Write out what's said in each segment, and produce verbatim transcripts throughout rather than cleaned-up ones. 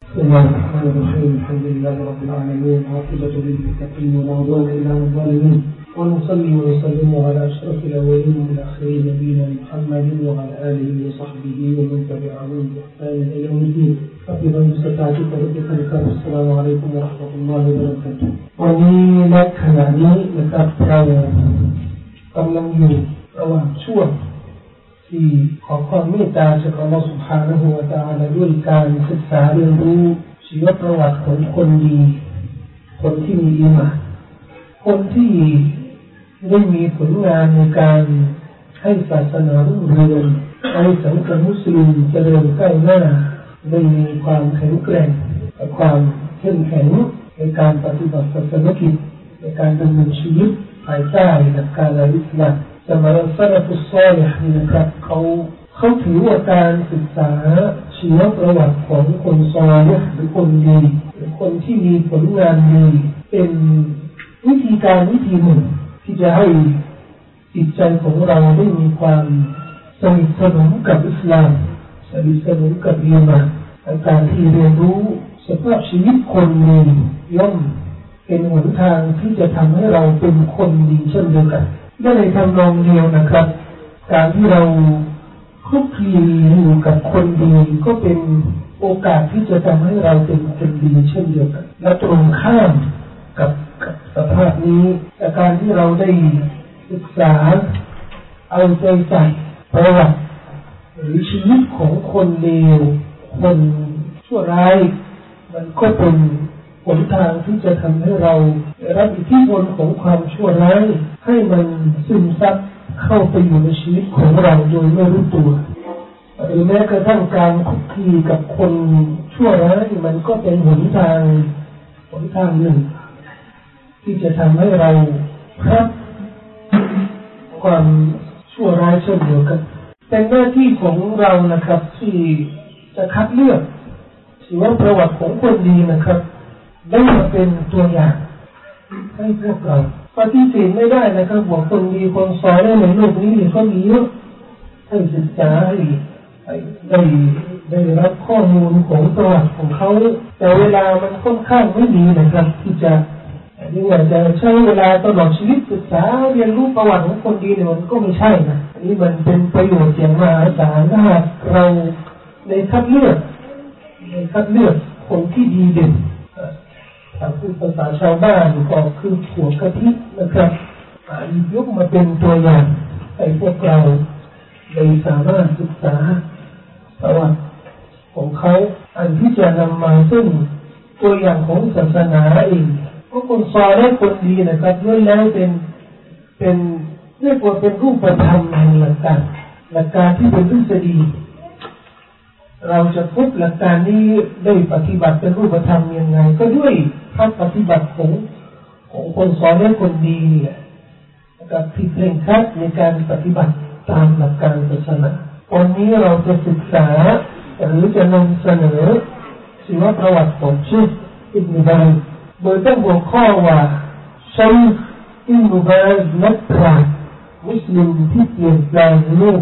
بسم الله الرحمن الرحيم الحمد لله رب العالمين عاقبة للمتقين ولا عدوان إلا على الظالمين ونصلي ونسلم على أشرف الأولين والآخرين نبينا محمد وعلى آله وصحبه ومن تبعهم بإحسان إلى يوم الدين حفظا بستعتك ربك السلام عليكم ورحمة الله وبركاته วันนี้และขณะนี้นะครับเรากำลังอยู่ระหว่างช่วงที่ขอความเมตตาจากอัลลอฮฺ سبحانه และ تعالى ด้วยการศึกษาเรียนรู้ชีวประวัติของคนดีคนที่มีอีหม่านคนที่ได้มีผลงานในการให้ศาสนารุ่งเรืองให้สังคมมุสลิมเจริญก้าวหน้าได้มีความแข็งแกร่งและความเข้มแข็งในการปฏิบัติศาสนกิจในการดำเนินชีวิตภายใต้หลักการอิสลามสมัยซาลฟุสซอลิห์นี่นะครับเขาเขาถือว่าการศึกษาชีวประวัติของคนซอลิห์หรือคนดีหรือคนที่มีผลงานดีเป็นวิธีการวิธีหนึ่งที่จะให้จิตใจของเราได้มีความสนิทสนมกับอิสลามสนิทสนมกับอีหม่านการที่เรียนรู้สภาพชีวิตคนดีย่อมเป็นหนทางที่จะทำให้เราเป็นคนดีเช่นเดียวกันและในทำนองเดียวนะครับการที่เราคลุกคลีอยู่กับคนดีก็เป็นโอกาสที่จะทำให้เราเป็นคนดีเช่นเดียวกันและตรงข้ามกับกับสภาพนี้จากการที่เราได้ศึกษาเอาใจใส่ประวัติหรือชีวิตของคนเลวคนชั่วร้ายมันก็เป็นหนทางที่จะทำให้เราได้รับอิทธิพลของความชั่วร้ายให้มันซึมซับเข้าไปอยู่ในชีวิตของเราโดยไม่รู้ตัวหรือแม้กระทั่งการคุกคีกับคนชั่วร้ายมันก็เป็นหนทางหนทางหนึ่งที่จะทำให้เรารับความชั่วร้ายเช่นเดียวกันเป็นหน้าที่ของเรานะครับที่จะคัดเลือกชีวประวัติของคนดีนะครับได้มาเป็นตัวอย่างให้พวกเราปฏิเสธไม่ได้นะครับว่าคนดีคนซอลิห์ในโลกนี้เขามีเยอะให้ศึกษาให้ได้ได้รับข้อมูลของประวัติของเขาแต่เวลามันค่อนข้างไม่ดีนะครับที่จะนี่ว่าจะใช้เวลาตลอดชีวิตศึกษาเรียนรู้ประวัติของคนดีเนี่ยมันก็ไม่ใช่นะอันนี้มันเป็นประโยชน์อย่างมหาศาลถ้าหากเราในคัดเลือกในคัดเลือกคนที่ดีเด่นถ้าพูดภาษาชาวบ้านก็คือหัวกะทินะครับยกมาเป็นตัวอย่างให้พวกเราได้สามารถศึกษาประวัติของเขาอันที่จะนำมาซึ่งตัวอย่างของศาสนาเองก็คนซอลิห์คนดีนะครับล้วนแล้วเป็นเป็นเรียกว่าเป็นรูปธรรมในหลักการหลักการที่เป็นทฤษฎีเราจะพบหลักการนี้ได้ปฏิบัติเป็นรูปธรรมยังไงก็ด้วยภาคปฏิบัติของของคนซอลิห์คนดีนี่แหละกับที่เคร่งครัดในการปฏิบัติตามหลักการศาสนาวันนี้เราจะศึกษาหรือจะนำเสนอชีวประวัติของเชคอิบนุบาซโดยตั้งหัวข้อว่าเชคอิบนุบาซนักปราชญ์มุสลิมที่เปลี่ยนแปลงโลก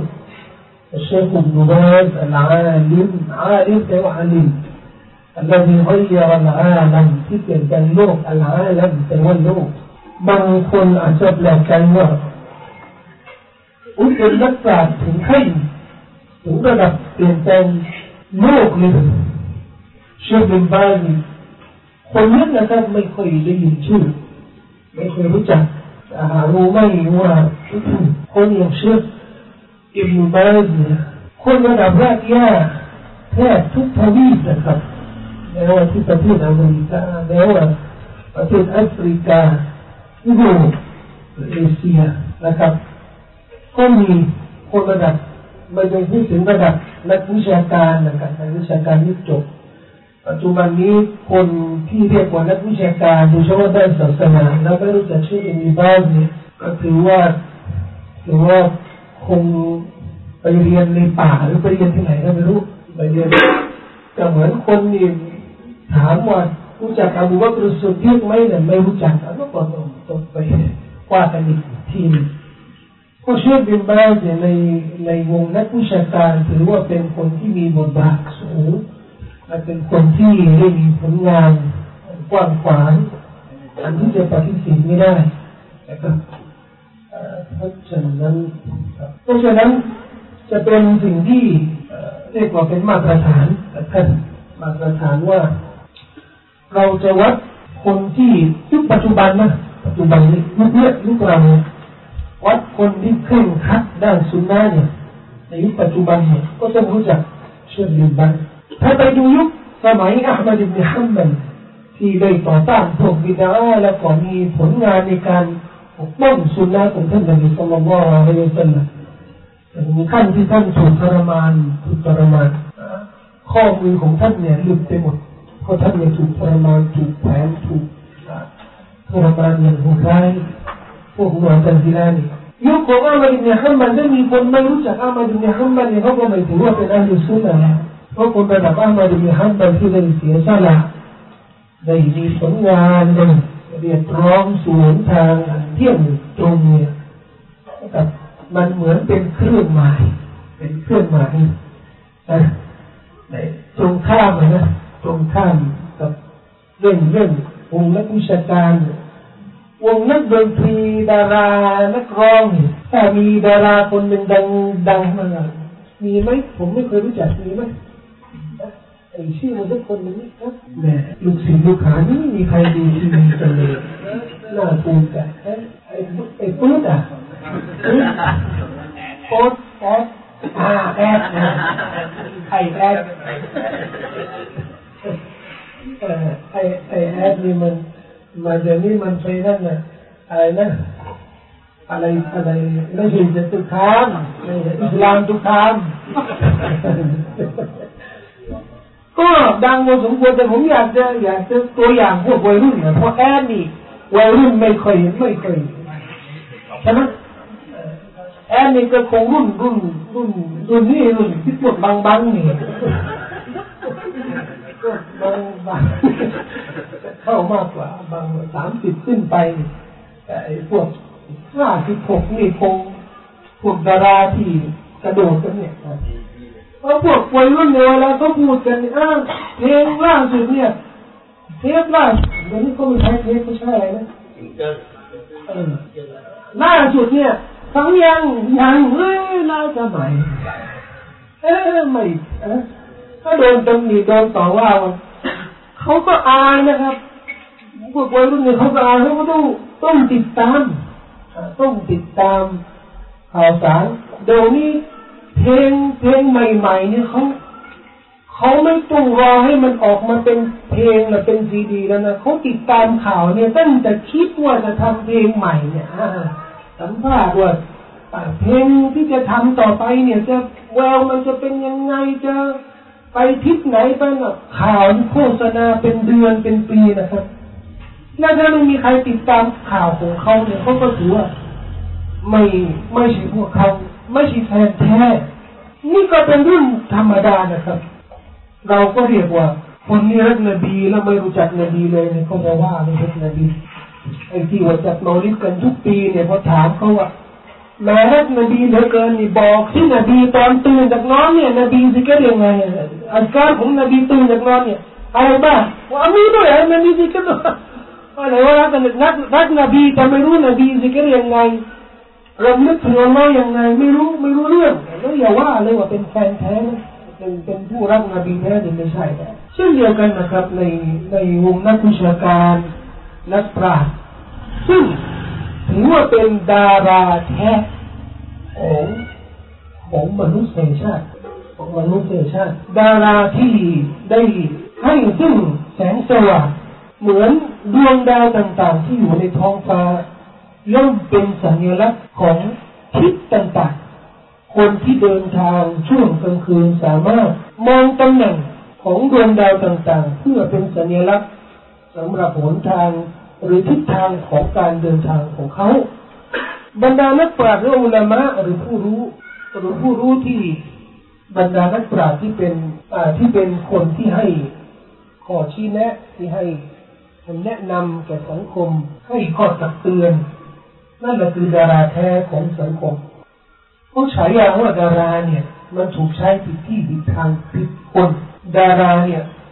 الشيخ ابن باز العالم عالم وعليم الذي غير العالم ที่เปลี่ยนแปลงโลก العالم แปลว่าโลกบางคนอาจจะแปลกใจว่าอุ้ยเป็นนักปราชญ์ถึงขั้นถึงระดับเปลี่ยนแปลงโลกเลยเชคอิบนุบาซคนนี้นะครับไม่ค่อยได้ยินชื่อไม่ค่อยรู้จักรู้ไหมว่าคนอย่างเชคอิบนุบาซคนระดับรากหญ้าแทบทุกทวีปนะครับแม้ว่าที่ประเทศอเมริกาแม้ว่าประเทศแอฟริกายุโรปเอเชียนะครับก็มีคนระดับไม่ได้พูดถึงระดับนักวิชาการนะครับนักวิชาการยุคจบปัจจุบันนี้คนที่เรียกว่านักวิชาการโดยเฉพาะด้านศาสนาแล้วไม่รู้จักชื่ออิบนุบาซเนี่ยก็ถือว่าถือว่าคงไปเรียนในป่าหรือไปเรียนที่ไหนก็ไม่รู้ไปเรียนก็เหมือนคนนี่ถามว่ารู้จักอบูบักรซิดดีกไหมเนี่ยไม่รู้จักแล้วก็ต้องต้องไปว่ากันอีกทีนึงก็เชคอิบนุบาซในในวงนักวิชาการถือว่าเป็นคนที่มีบทบาทสูงและเป็นคนที่ได้มีผลงานกว้างขวางอันที่จะปฏิเสธไม่ได้นะครับเพราะฉะนั้นเพราะฉะนั้นจะเป็นสิ่งที่เรียกว่าเป็นมาตรฐานท่านมาตรฐานว่าเราจะวัดคนที่ยุคปัจจุบันนะปัจจุบันนี้ยุคนี้ยุคเราวัดคนที่เคร่งครัดด้านสุนนะเนี่ยในยุคปัจจุบันเนี่ยก็ต้องรู้จักเชคบินบัซถ้าไปดูยุคสมัยอะห์มัดอิบนุฮัมบัลที่ได้ต่อต้านพวกบิดอะห์และก็มีผลงานในการปกป้องสุนนะของท่านนบีศ็อลลัลลอฮุอะลัยฮิวะซัลลัมมีขั้นที่ท่านถูกทรมานถูกทรมานข้อมือของท่านเนี่ยหลุดไปหมดเพราะท่านเนี่ยถูกทรมานถูกแผลถูกทรมานอย่างโหดร้ายพวกมุอ์ตะซิละห์นี่ยุคของอะห์มัดอิบนุฮัมบัลได้มีคนไม่รู้จักอะห์มัดอิบนุฮัมบัลเนี่ยเขาก็ไม่ถือว่าเป็นอะห์ลุสซุนนะห์เพราะคนระดับอะห์มัดอิบนุฮัมบัลที่ได้เสียสละได้มีผลงานได้เรียกร้องสวนทางเที่ยงตรงเนี่ยกับมันเหมือนเป็นเครื่องหมายเป็นเครื่องหมายนะตรงข้ามนะตรงข้ามกับเรื่องเรื่องวงนักวิชาการวงนักดนตรีดารานักร้องถ้ามีดาราคนหนึ่งดังดังมามีไหมผมไม่เคยรู้จักมีไหมไอ้ชื่อมันสักคนหนึ่งนะแม่ลูกศิษย์ลูกหานี่ไม่มีใครดูทีวีกันเลยน่าภูมิใจไอ้ไอ้ปื๊ดอ่ะโอ๊ตแอดอาแอดไอแอดเออไอไอแอดนี่มันมาเดี๋ยวนี้มันไปนั่นน่ะอะไรนะอะไรอะไรไม่ใช่จะตุกคามไม่ใช่อิสลามตุกคามก็ดังพอสมควรแต่ผมอยากจะอยากจะตัวอย่างพวกวัยรุ่นเนี่ยเพราะแอดนี่วัยรุ่นไม่เคยไม่เคยใช่ไหมแอนนี่ก็คงรุ่นรุ่นรุ่นรุ่นนี้รุ่นที่พวกบางบางนี่ก็บางบางเข้ามากกว่าบางสามสิบขึ้นไปแต่ไอ้พวกห้าสิบหกนี่คงพวกดาราที่กระโดดกันเนี่ยเพราะพวกวัยรุ่นเนี่ยเวลาเขาพูดกันอ้าวเพลงล่าสุดเนี่ยเทปล่าสุดเดี๋ยวนี้ก็ไม่ใช่เทปไม่ใช่อะไรนะเออล่าสุดเนี่ยฟังยังยังเฮ้ยน่าจะใหม่เอ๊ะไม่เอ๊ะถ้าโดนตำหนิโดนต่อว่าเขาก็อายนะครับพวกวัยรุ่นเนี่ยเขาก็อายเขาก็ต้องต้องติดตามต้องติดตามข่าวสารเดี๋ยวนี้เพลงเพลงใหม่ๆเนี่ยเขาเขาไม่ต้องรอให้มันออกมาเป็นเพลงหรือเป็นซีดีแล้วนะเขาติดตามข่าวเนี่ยตั้งแต่คิดว่าจะทำเพลงใหม่เนี่ยสัมภาษณ์ว่าเพลงที่จะทำต่อไปเนี่ยจะแววมันจะเป็นยังไงจะไปทิศไหนไปน่ะข่าวโฆษณาเป็นเดือนเป็นปีนะครับแล้วถ้าไม่มีใครติดตามข่าวของเขาเนี่ยเขาก็ถือว่าไม่ไม่ใช่พวกเขาไม่ใช่แฟนแท้นี่ก็เป็นเรื่องธรรมดานะครับเราก็เรียกว่าคนนี้รักนบีแล้วไม่รู้จักนบีเลยเนี่ยเขาจะว่าไม่รักนบีไอ้ที่ว่าจัดเมาลิดกันทุกปีเนี่ยพอถามเขาว่าแม่รักนบีเหลือเกินนี่บอกที่นบีตอนตื่นจากนอนเนี่ยนบีสิเกตยังไงอัลการของนบีตื่นจากนอนเนี่ยอะไรบ้างว่ามีด้วยนบีสิเกตอะไรว่ารักนักรักนบีแต่ไม่รู้นบีสิเกตยังไงรำลึกถึงอัลเลาะห์ยังไงไม่รู้ไม่รู้เรื่องแล้วอย่าว่าเลยว่าเป็นแฟนแท้เป็นเป็นผู้รักนบีแท้นี่ไม่ใช่เช่นเดียวกันนะครับในในวงนักวิชาการนักปราชญ์ซึ่งถือว่าเป็นดาราแท้ของของมนุษยชาติของมนุษยชาติดาราที่ได้ให้ซึ่งแสงสว่างเหมือนดวงดาวต่างๆที่อยู่ในท้องฟ้าย่อมเป็นสัญลักษณ์ของทิศต่างๆคนที่เดินทางช่วงกลางคืนสามารถมองตำแหน่งของดวงดาวต่างๆเพื่อเป็นสัญลักษณ์สำหรับหนทางหรือทิศทางของการเดินทางของเขาบรรดานักปราชญ์หรืออุลามะหรือผู้รู้หรือผู้รู้ที่บรรดานักปราชญ์ที่เป็นอ่าที่เป็นคนที่ให้ข้อชี้แนะที่ให้แนะนำแก่สังคมให้ข้อตักเตือนนั่นแหละคือดาราแท้ของสังคมเขาฉายาว่าดาราเนี่ยมันถูกใช้ผิดที่ผิดทางผิดคนดาราเนี่ย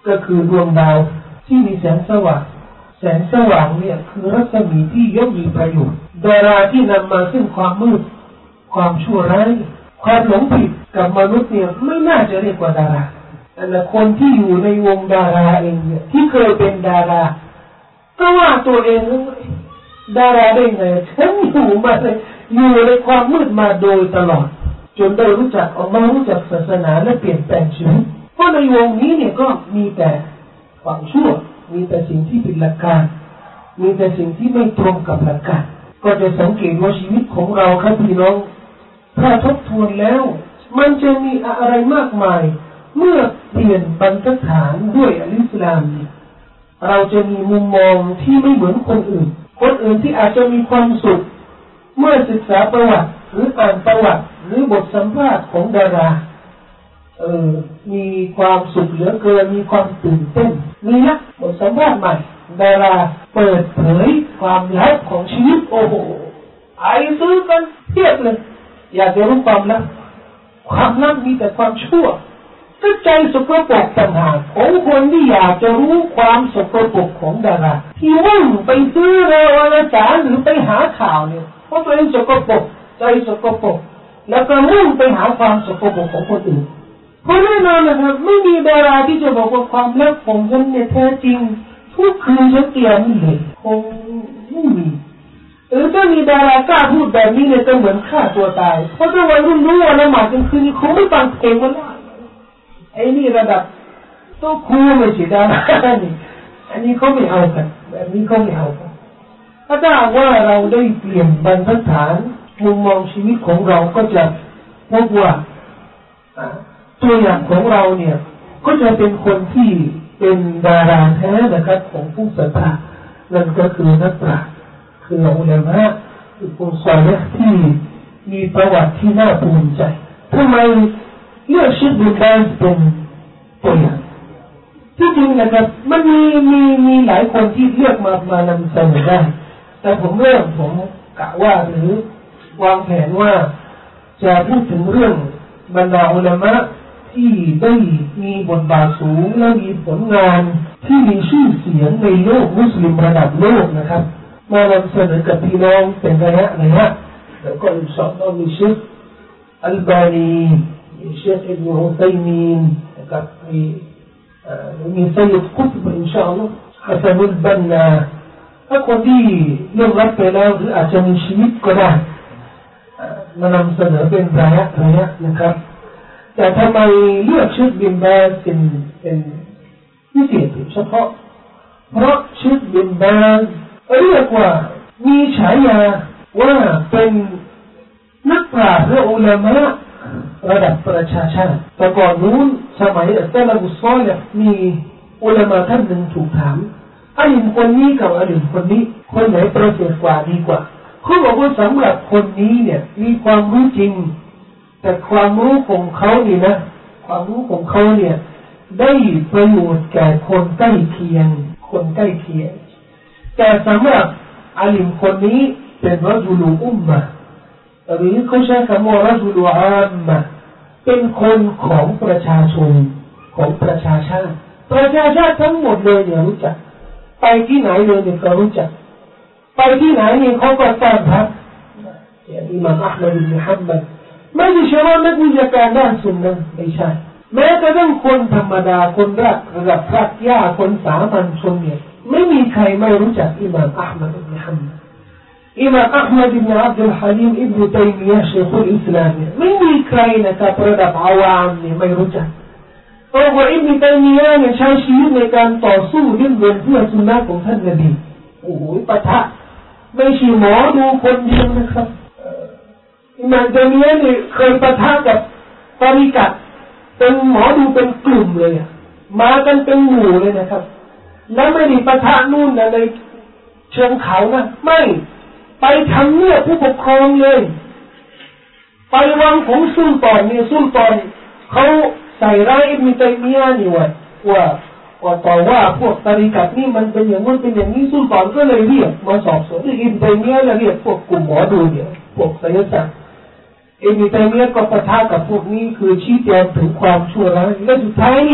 ก็คือดวงดาวที่มีแสงสว่างแสงสว่างเนี่ยคือรัศมีที่ย่อมมีประโยชน์ดาราที่นำมาซึ่งความมืดความชั่วร้ายความหลงผิดกับมนุษย์เนี่ยไม่น่าจะเรียกว่าดาราแต่คนที่อยู่ในวงดาราเองเนี่ยที่เคยเป็นดาราก็ว่าตัวเองดาราได้ไงฉันอยู่มาเลยอยู่ในความมืดมาโดยตลอดจนได้รู้จักอัลเลาะห์รู้จักศาสนาและเปลี่ยนแปลงชีวิตเพราะในวงนี้เนี่ยก็มีแต่ความชั่วมีแต่สิ่งที่ผิดหลักการมีแต่สิ่งที่ไม่ตรงกับหลักการก็จะสังเกตว่าชีวิตของเราครับพี่น้องถ้าทบทวนแล้วมันจะมีอะไรมากมายเมื่อเปลี่ยนบรรทัดฐานด้วยอัลอิสลามเราจะมีมุมมองที่ไม่เหมือนคนอื่นคนอื่นที่อาจจะมีความสุขเมื่อศึกษาประวัติหรืออ่านประวัติหรือบทสัมภาษณ์ของดาราเออมีความสุขเหลือเกินมีความตื่นเต้นมีนะบทสัมภาษณ์ใหม่ดาราเปิดเผยความลับของชีวิตโอ้โหไอ้ซื้อกันเทียบเลยอยากจะรู้ความลับความลับมีแต่ความชั่วก็ใจสกปรกต่างหากของคนที่อยากจะรู้ความสกปรกของดาราที่มุ่งไปซื้อเรวารสารหรือไปหาข่าวเนี่ยเพราะตัวเองสกปรกใจสกปรกแล้วก็มุ่งไปหาความสกปรกของคนอื่นเพราะแน่นอนนะครับไม่มีดาราที่จะบอกว่าความลับของฉันเนี่ยแท้จริงทุกคืนฉันเตียนเลยคงไม่มีหรือถ้ามีดารากล้าพูดแบบนี้เนี่ยก็เหมือนฆ่าตัวตายเพราะถ้าวัยรุ่นรู้ว่าละหมาดกลางคืนเขาไม่ฟังเพลงวันละไอ้นี่ระดับตัวครูไม่ใช่ดารานี่อันนี้เขาไม่เอากันแบบนี้เขาไม่เอากันถ้าถ้าว่าเราได้เปลี่ยนบรรทัดฐานมุมมองชีวิตของเราก็จะพบว่าตัวอย่างของเราเนี่ยก็จะเป็นคนที่เป็นดาราแท้นะครับของผู้ศรัทธานั่นก็คือนักปราชญ์คืออุลามะคือผู้ศาสนาที่มีประวัติที่น่าภูมิใจทำไมเลือกเชคบินบาซเป็นตัวอย่างที่จริงนะครับมันมีมีมีหลายคนที่เลือกมามานำเสนอได้แต่ผมเริ่มผมกะว่าหรือวางแผนว่าจะพูดถึงเรื่องบรรดาอุลามะที่ได้มีบทบาทสูงและมีผลงานที่มีชื่อเสียงในโลกมุสลิมระดับโลกนะครับมานำเสนอกับพี่น้องเป็นระยะระยะแล้วก็อินชาอัลลอฮ์มีเชคอัลบานีมีเชคอิบนุอุตัยมีนนะครับมีมีไซยิดกุตบอินชาอัลลอฮ์ฮัสนุลบันนาถ้าคนที่เรื่องรับไปแล้วหรืออาจจะมีชีวิตก็ได้มานำเสนอเป็นระยะระยะนะครับแต่ทำไมเลือกเชคบินบาซเป็นเป็นพิเศษเฉพาะเพราะเชคบินบาซเรียกว่ามีฉายาว่าเป็นนักปราชญ์และอุลามะระดับประชาชาติแต่ก่อนนู้นสมัยอัลซาลาฟุศศอลิฮ์มีอุลามะท่านหนึ่งถูกถามอาลิมคนนี้กับอาลิมคนนี้คนไหนประเสริฐกว่าดีกว่าเขาบอกว่าสำหรับคนนี้เนี่ยมีความรู้จริงแต่ความรู้ของเขานี่นะความรู้ของเขาเนี่ยได้ประโยชน์แก่คนใกล้เคียงคนใกล้เคียงแต่สำหรับอาลิมคนนี้เป็นรัจุลูอุมมะหรือเขาใช้คำว่ารัจุลูอามมะเป็นคนของประชาชนของประชาชาติประชาชาติทั้งหมดเลยเนี่ยรู้จักไปที่ไหนเลยเนี่ยก็รู้จักไปที่ไหนเนี่ยเขาก็ต้อนรับอย่างอิหม่ามอะห์มัดบินฮัมบัลไม่ใช่เฉพาะนักวิชาการด้านสุนนะไม่ใช่แม้กระทั่งคนธรรมดาคนรักระดับพระญาคนสามัญชนเนี่ยไม่มีใครไม่รู้จักอิหม่ามอะห์มัดบินฮัมบัลอิหม่ามอะห์มัดบินอับดุลฮะลีมอิบนุตัยมียะห์ชัยขุลอิสลามเนี่ยไม่มีใครนะครับระดับอาวามเนี่ยไม่รู้จักเพราะว่าอิบนุตัยมียะห์เนี่ยใช้ชีวิตในการต่อสู้ดิ้นรนเพื่อสุนนะของท่านนบีโอ้โหปะทะไม่ใช่หมอดูคนเดียวนะครับอิหม่ามตัยมียะห์เนี่ยเคยปะทะกับตอริกะเป็นหมอดูเป็นกลุ่มเลยมากันเป็นหมู่เลยนะครับแล้วไม่ได้ปะทะนู่นนะในเชิงเขานะไม่ไปทำเนี่ยผู้ปกครองเลยไปวังของซุลต่านเนี่ยซุลต่านเขาใส่ร้ายอิบนุตัยมียะห์นี่ว่าว่าว่าต่อว่าพวกตอริกะนี่มันเป็นอย่างนั้นเป็นอย่างนี้ซุลต่านก็เลยเรียกมาสอบสวนอิบนุตัยมียะห์เรียกพวกกลุ่มหมอดูเนี่ยพวกไสยศาสตร์อิบนุตัยมียะห์ก็ปะทะกับพวกนี้คือชี้แจงถึงความชั่วร้ายและสุดท้ายเนี่ย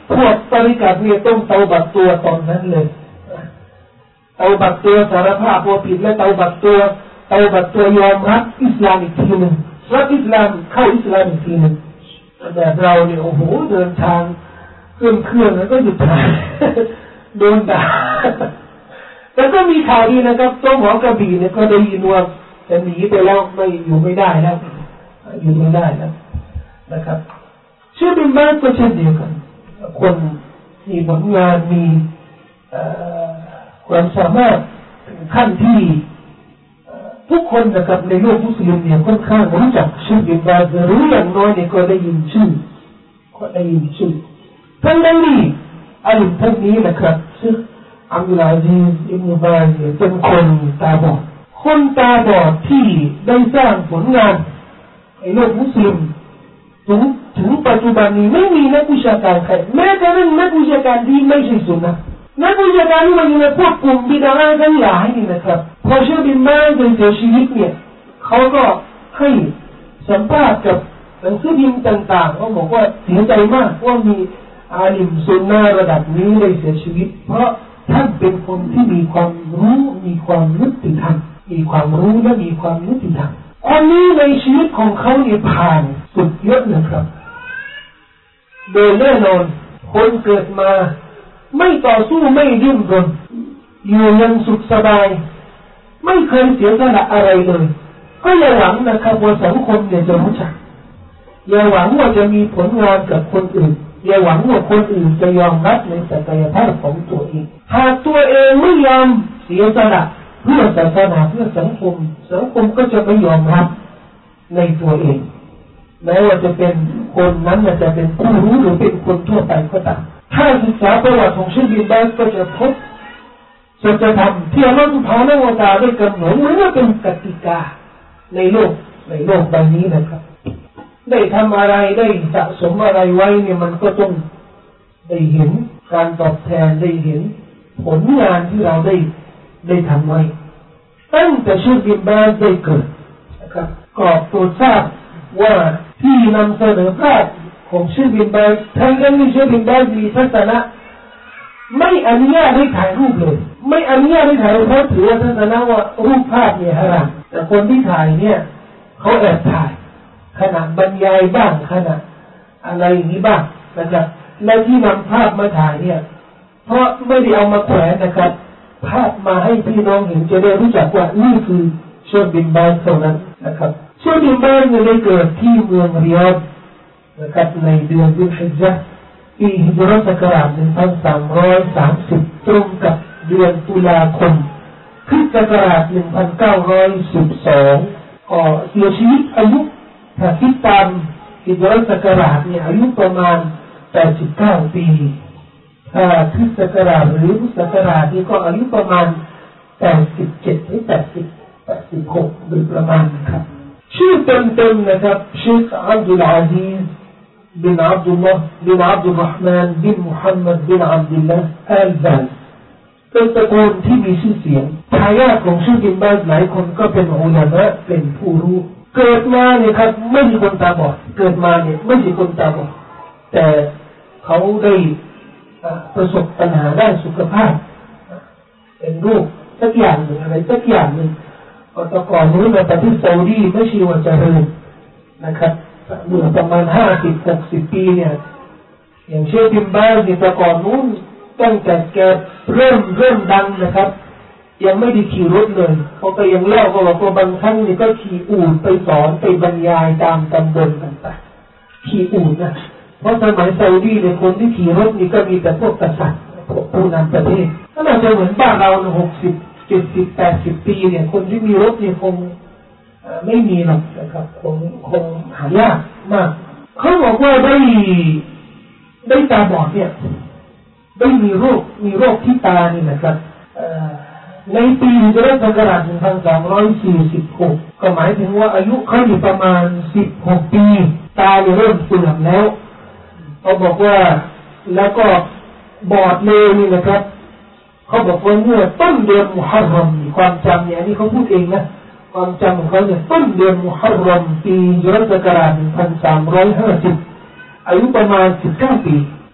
พวกตริกะเนี่ยต้องเตาบัตตัวตอนนั้นเลยเตาบัตตัวสารภาพว่าผิดและเตาบัตตัวเตาบัตตัวยอมรับอิสลามอีกทีหนึ่งรับอิสลามเข้าอิสลามอีกทีหนึ่งแต่เราเนี่ยโอ้โหเดินทางเครื่องเครื่องแล้วก็หยุดทางโดนด่าแล้วก็มีข่าวดีนะครับตัวหมอกระบี่เนี่ยก็ได้ยินว่าจะหนีไปแล้วไม่อยู่ไม่ได้แล้วอยู่ไม่ได้แล้วนะครับเชื่อบินบ้านก็เช่นเดียวกันคนมีผลงานมีความสามารถขั้นที่ทุกคนนะครับในโลกมุสลิมเนี่ยค่อนข้างรู้จักชื่อบินบาซหรืออย่างน้อยเนี่ยก็ได้ยินชื่อก็ได้ยินชื่อทั้งนั้นนี่อาลิมท่านนี้นะครับชื่ออับดุลอาซีซอิบนุบาซเป็นคนตาบอดคนตาบอดที่ได้สร้างผลงานในโลกมุสลิมถึงถึงปัจจุบันนี้ไม่มีนักวิชาการใครแม้กระทั่งนักวิชาการที่ไม่ใช่สุนนะนักวิชาการที่มาอยู่ในพวกกลุ่มบิดาทั้งหลายนี่นะครับพอเชื่อบินมาจนเสียชีวิตเนี่ยเขาก็ให้สัมภาษณ์กับหนังสือพิมพ์ต่างๆเขาบอกว่าเสียใจมากว่ามีอาลิมซุนนะระดับนี้ได้เสียชีวิตเพราะท่านเป็นคนที่มีความรู้มีความยุติธรรมมีความรู้และมีความยุติธรรมคนนี้ในชีวิตของเขาเนี่ยผ่านสุดเยอะนะครับโดยแน่นอนคนเกิดมาไม่ต่อสู้ไม่ดิ้นรนอยู่ยังสุขสบายไม่เคยเสียสละอะไรเลยก็อย่าหวังนะครับว่าสังคมเนี่ยจะรู้จักอย่าหวังว่าจะมีผลงานกับคนอื่นอย่าหวังว่าคนอื่นจะยอมรับในศักยภาพของตัวเองหากตัวเองไม่ยอมเสียสละเพื่อศาสนาเพื่อสังคมสังคมก็จะไม่ยอมรับในตัวเองแม้ว่าจะเป็นคนนั้นจะเป็นผู้รู้หรือเป็นคนทั่วไปก็ตามถ้าศึกษาประวัติของเชคบินบาซก็จะพบสัจธรรมที่อัลเลาะห์ซุบฮานะฮูวะตะอาลาได้กำหนดไว้ว่าเป็นกติกาในโลกในโลกใบนี้นะครับได้ทำอะไรได้สะสมอะไรไว้เนี่ยมันก็ต้องได้เห็นการตอบแทนได้เห็นผลงานที่เราได้ได้ทำไว้ตั้งแต่เชคบินบาซได้เกิดนะครับก็โปรดทราบว่าที่นำเสนอภาพของเชคบินบาซทั้งนั้นที่เชคบินบาซมีทัศนะไม่อนุญาตให้ถ่ายรูปเลยไม่อนุญาตให้ถ่ายรูปเพราะถือว่าทัศนะว่ารูปภาพเนี่ยฮารามแต่คนที่ถ่ายเนี่ยเขาแอบถ่ายขณะบรรยายบ้างขณะอะไรอย่างนี้บ้างนะครับและที่นำภาพมาถ่ายเนี่ยเพราะไม่ได้เอามาแขวนนะครับภาพมาให้พี่น้องเห็นจะได้รู้จักว่านี่คือเชคบินบาซเท่านั้นนะครับเชคบินบาซเนี่ยได้เกิดที่เมืองริยาดนะครับในเดือนซุลฮิจญะห์ปีฮิจเราะห์ศักราชหนึ่งพันสามร้อยสามสิบตรงกับเดือนตุลาคมคริสตศักราชหนึ่งพันเก้าร้อยสิบสองก็เสียชีวิตอายุถ้าคิดตามฮิจเราะห์ศักราชเนี่ยอายุประมาณแปดสิบเก้าปีถ้าคริสตศักราชหรือพุทธศักราชนี่ก็อายุประมาณแปดสิบเจ็ดหรือแปดสิบแปดสิบหกโดยประมาณนะครับชื่อเต็มๆนะครับเชคอับดุลอาซีซบินอับดุลลอฮ์บินอับดุลรอห์มานบินมุฮัมมัดบินอับดุลลาห์อัลบาซเป็นตระกูลที่มีชื่อเสียงทายาทของเชคบินบาซหลายคนก็เป็นอุลามะเป็นผู้รู้เกิดมาเนี่ยครับไม่มีคนตาบอดเกิดมาเนี่ยไม่มีคนตาบอดแต่เขาได้ประสบปัญหาด้านสุขภาพเป็นโรคสักอย่างหนึ่งอะไรสักอย่างหนึ่งแต่ก่อนนู้นในประเทศซาอุดีไม่ใช่ว่าเจริญนะครับเมื่อประมาณห้าสิบหกสิบปีเนี่ยอย่างเชคบินบาซเนี่ยแต่ก่อนนู้นตั้งแต่แกเริ่มเริ่มดังนะครับยังไม่ได้ขี่รถเลยเขาก็ยังเล่าก็บอกว่าบางครั้งนี่ก็ขี่อูฐไปสอนไปบรรยายตามตำบลต่างๆขี่อูฐนะเพราะสมัยซาอุดีเนี่ยคนที่ขี่รถนี่ก็มีแต่พวกกษัตริย์พวกผู้นำประเทศถ้าเราจะเหมือนบ้านเราหกสิบเจ็ดสิบแปดสิบปีเนี่ยคนที่มีรถเนี่ยคงไม่มีหรอกนะครับคงคงหายากมากเขาบอกว่าได้ได้ตาบอดเนี่ยได้มีโรคมีโรคที่ตานี่นะครับในปีฮิจเราะห์ศักราชหนึ่งพันสามร้อยสี่สิบหกก็หมายถึงว่าอายุเขาอยู่ประมาณสิบหกปีตาเนี่ยเริ่มเสื่อมแล้วเขาบอกว่าแล้วก็บอดเลยนี่นะครับเขาบอกว่าเมื่อต้นเดือนมุฮัรรอมความจำเนี่ยนี่เขาพูดเองนะความจำของเขาเนี่ยต้นเดือนมุฮัรรอมปีฮิจเราะห์ศักราชหนึ่งพันสามร้อยห้าสิบอายุประมาณสิบเก้าปี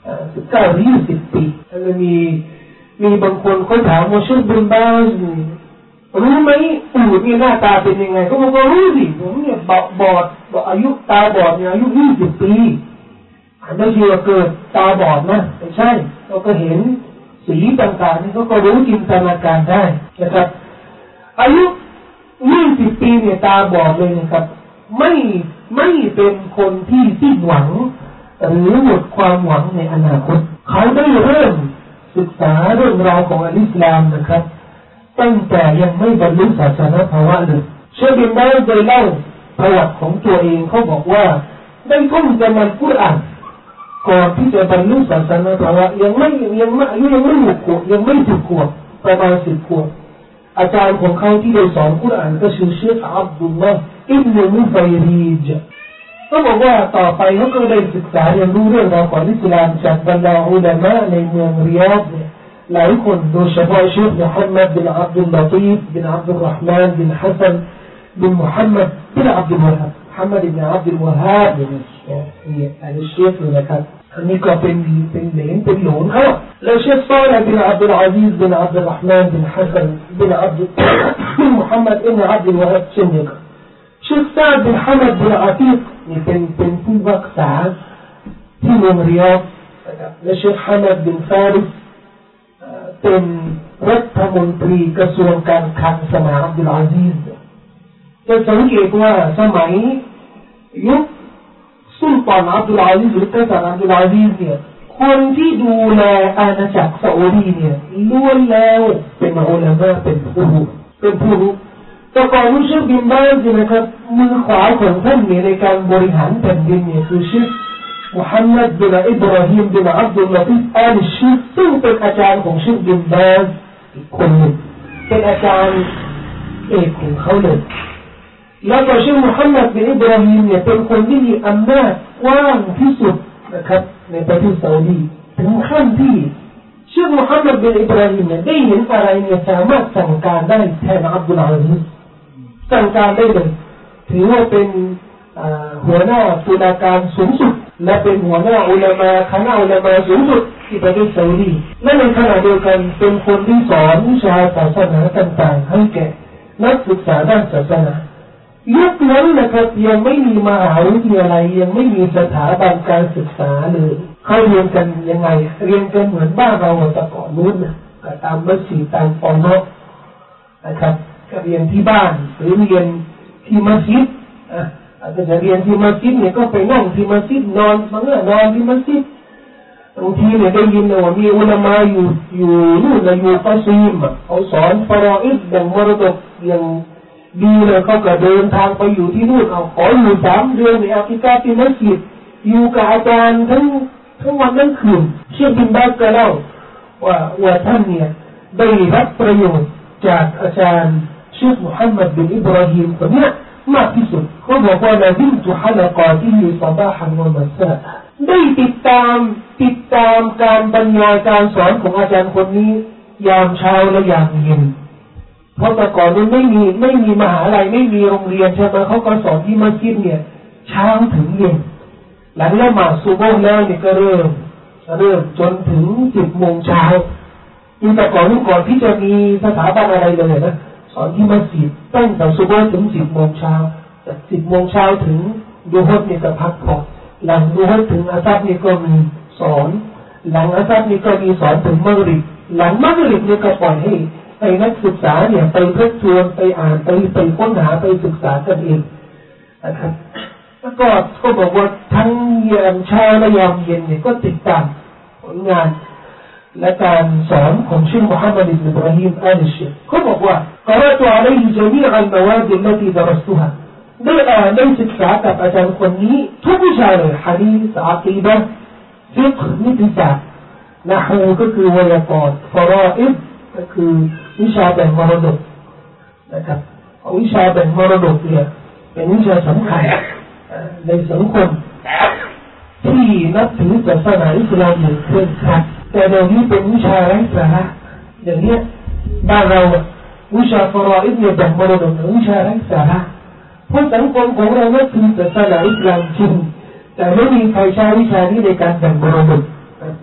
สิบเก้าหรือยี่สิบปีแล้วมีมีบางคนเขาถามว่าเชคบินบาซรู้ไหมอู่นี่หน้าตาเป็นยังไงเขาบอกว่ารู้สิผมเนี่ยบอดบอดอายุตาบอดเนี่ยอายุยี่สิบปีไม่ใช่ว่าเกิดตาบอดนะไม่ใช่เราก็เห็นสีต่างๆนี่เขาก็รู้จินตนาการได้นะครับอายุยี่สิบปีเนี่ยตาบอดเลยนะครับไม่ไม่เป็นคนที่สิ้นหวังหรือหมดความหวังในอนาคตเขาได้เริ่มศึกษาเรื่องราวของอิสลามนะครับตั้งแต่ยังไม่บรรลุศาสนภาวะเลยเชคบินบาซได้เล่าประวัติของตัวเองเขาบอกว่าได้ท่องจำอัลกุรอานก่อนที่จะบรรลุศาสนภาวะยังไม่ยังไม่อายุยังไม่หกขวบยังไม่สิบขวบประมาณสิบขวบอาจารย์ของเขาที่ได้สอนกุรอานก็ชื่อเชคอับดุลลอฮ์อิบนุมุฟัยรีจก็บอกว่าต่อไปเขาก็ได้ศึกษาเรียนรู้เรื่องราวของอิสลามจากบรรดาอุลามะในเมืองริยาดหลายคนโดยเฉพาะเชคมุฮัมมัดบินอับดุลลาตีฟบินอับดุลรห์มานบินฮัสซันบินมุฮัมมัดบินอับดุลวะฮับมุฮัมมัดบินอับดุลวะฮับนี่อันนี้เชคเลยนะครับอันนี้ก็เป็นเป็นเหลนเป็นหลงเขาแล้วเชคซอลบินอับดุลอาซีซบินอับดุลรห์มานบินฮัสซันบินอับดุลบินมุฮัมมัดบินอับดุลวะฮับเช่นเดียวกันเชคซาดบินฮัมมัดบินอาติกนี่เป็นเป็นผู้รักษาที่เมืองริยาดและเชคฮัมมัดบินฟาริสเป็นรัฐมนตรีกระทรวงการคลังสมัยอับดุลอาซีซจะสังเกตว่าสมัยยุคสุลต่านอับดุลอาซีซหรือกษัตริย์อับดุลอาซีซเนี่ยคนที่ดูแลอาณาจักรซาอุดีเนี่ยล้วนแล้วเป็นอุลามะเป็นผู้รู้เป็นผู้รู้แต่ก่อนเชคบินบาซนะครับมือขวาของท่านเนี่ยในการบริหารแผ่นดินเนี่ยคือเชคมุฮัมมัดบินอิบราฮิมบินอับดุลลาติฟอัลชีคซึ่งเป็นอาจารย์ของเชคบินบาซอีกคนหนึ่งเป็นอาจารย์เอกของเขาเลยแล้วก็เชคมุฮัมมัดบินอิบราฮิมเนี่ยเป็นคนที่มีอำนาจกว้างที่สุดนะครับในประเทศซาอุดีถึงขั้นที่เชคมุฮัมมัดบินอิบราฮิมเนี่ยได้เห็นอะไรเนี่ยสามารถสั่งการได้แทนอับดุลอาซีซสั่งการได้เลยถือว่าเป็นหัวหน้าตุลาการสูงสุดและเป็นหัวหน้าอุลามะคณะอุลามะสูงสุดที่ประเทศซาอุดีและในขณะเดียวกันเป็นคนที่สอนวิชาศาสนาต่างๆให้แก่นักศึกษาด้านศาสนายุคนั้นนะครับยังไม่มีมหาวิทยาลัยยังไม่มีสถาบันการศึกษาเลยเขาเรียนกันยังไงเรียนกันเหมือนบ้านเราแต่ก่อนนู้นนะก็ตามมัสยิดตามปอนอกนะครับก็เรียนที่บ้านหรือเรียนที่มัสยิดอ่ะอาจจะเรียนที่มัสยิดเนี่ยก็ไปนั่งที่มัสยิดนอนบางเมื่อนอนที่มัสยิดบางทีเนี่ยได้ยินว่ามีอุลามะอยู่อยู่นู่นนะอยู่กัซีมเขาสอนฟารออิดแบ่งมรดกอย่างดีเลยเขาก็เดินทางไปอยู่ที่นู่นเอาขออยู่สามเดือนในแอฟริกาที่มัสยิดอยู่กับอาจารย์ทั้งทั้งวันทั้งคืนเชคบินบาซก็เล่าว่าว่าท่านเนี่ยได้รับประโยชน์จากอาจารย์เชคมุฮัมมัดบินอิบราฮิมคนนี้มากที่สุดเขาบอกว่าเราดิ้นจุฮัลกอที่อยู่สบาหันวันมัสยิดได้ติดตามติดตามการบรรยายการสอนของอาจารย์คนนี้ยามเช้าและยามเย็นเพราะแต่ก่อนนั้นไม่มีไม่มีมหาลัยไม่มีโรงเรียนใช่ไหมเขาก็สอนที่มัสยิดเนี่ยเช้าถึงเย็นหลังละหมาดซุบฮ์แล้วนี่ก็เริ่มเริ่มจนถึงสิบโมงเช้านี่แต่ก่อนนู้นก่อนที่จะมีสถาบันอะไรเลยนะสอนที่มัสยิดตั้งแต่ซุบฮ์ถึงสิบโมงเช้าจากสิบโมงเช้าถึงดูฮ์นี่ก็พักผ่อนหลังดูฮ์ถึงอาซับนี่ก็มีสอนหลังอาซับนี่ก็มีสอนถึงมักริบหลังมักริบนี่ก็ปล่อยให้ให้นักศึกษาเนี่ยไปทบทวนไปอ่านไปไปค้นหาไปศึกษากันเองนะครับแล้วก็ก็บอกว่าทั้งยามเช้าและยามเย็นเนี่ยก็ติดตามผลงานและการสอนของเชคมุฮัมมัดบินอิบราฮิมอัลชีเขาบอกว่า قرأت عليه جميع المواد التي درستها ได้อ่านได้ศึกษากับอาจารย์คนนี้ทุกวิชาเลยหะดีษอะกีดะห์ฟิกห์นิติศาสตร์นะฮูก็คือไวยากรณ์ฟารออิดก็คือวิชาแบ่งมรดกนะครับวิชาแบ่งมรดกเนี่ยเป็นวิชาสำคัญในสังคมที่นับถือศาสนาอิสลามอย่างเคร่งครัดแต่เดี๋ยวนี้เป็นวิชาไร้สาระอย่างนี้บ้านเราวิชาฟารออิดเนี่ยแบ่งมรดกเป็นวิชาไร้สาระเพราะสังคมของเรานับถือศาสนาอิสลามจริงแต่ไม่มีใครใช้วิชานี้ในการแบ่งมรดก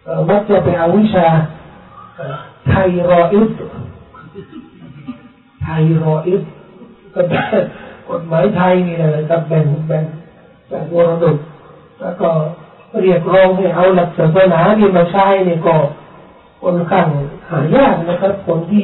มักจะไปเอาวิชาไทยรออิฟไทยรออิฟก็ได้กฎหมายไทยนี่แหละครับแบ่งแบ่งแบ่งมรดกแล้วก็เรียกร้องให้เอาหลักศาสนาที่มาใช้เนี่ยก็ค่อนข้างหายากนะครับคนที่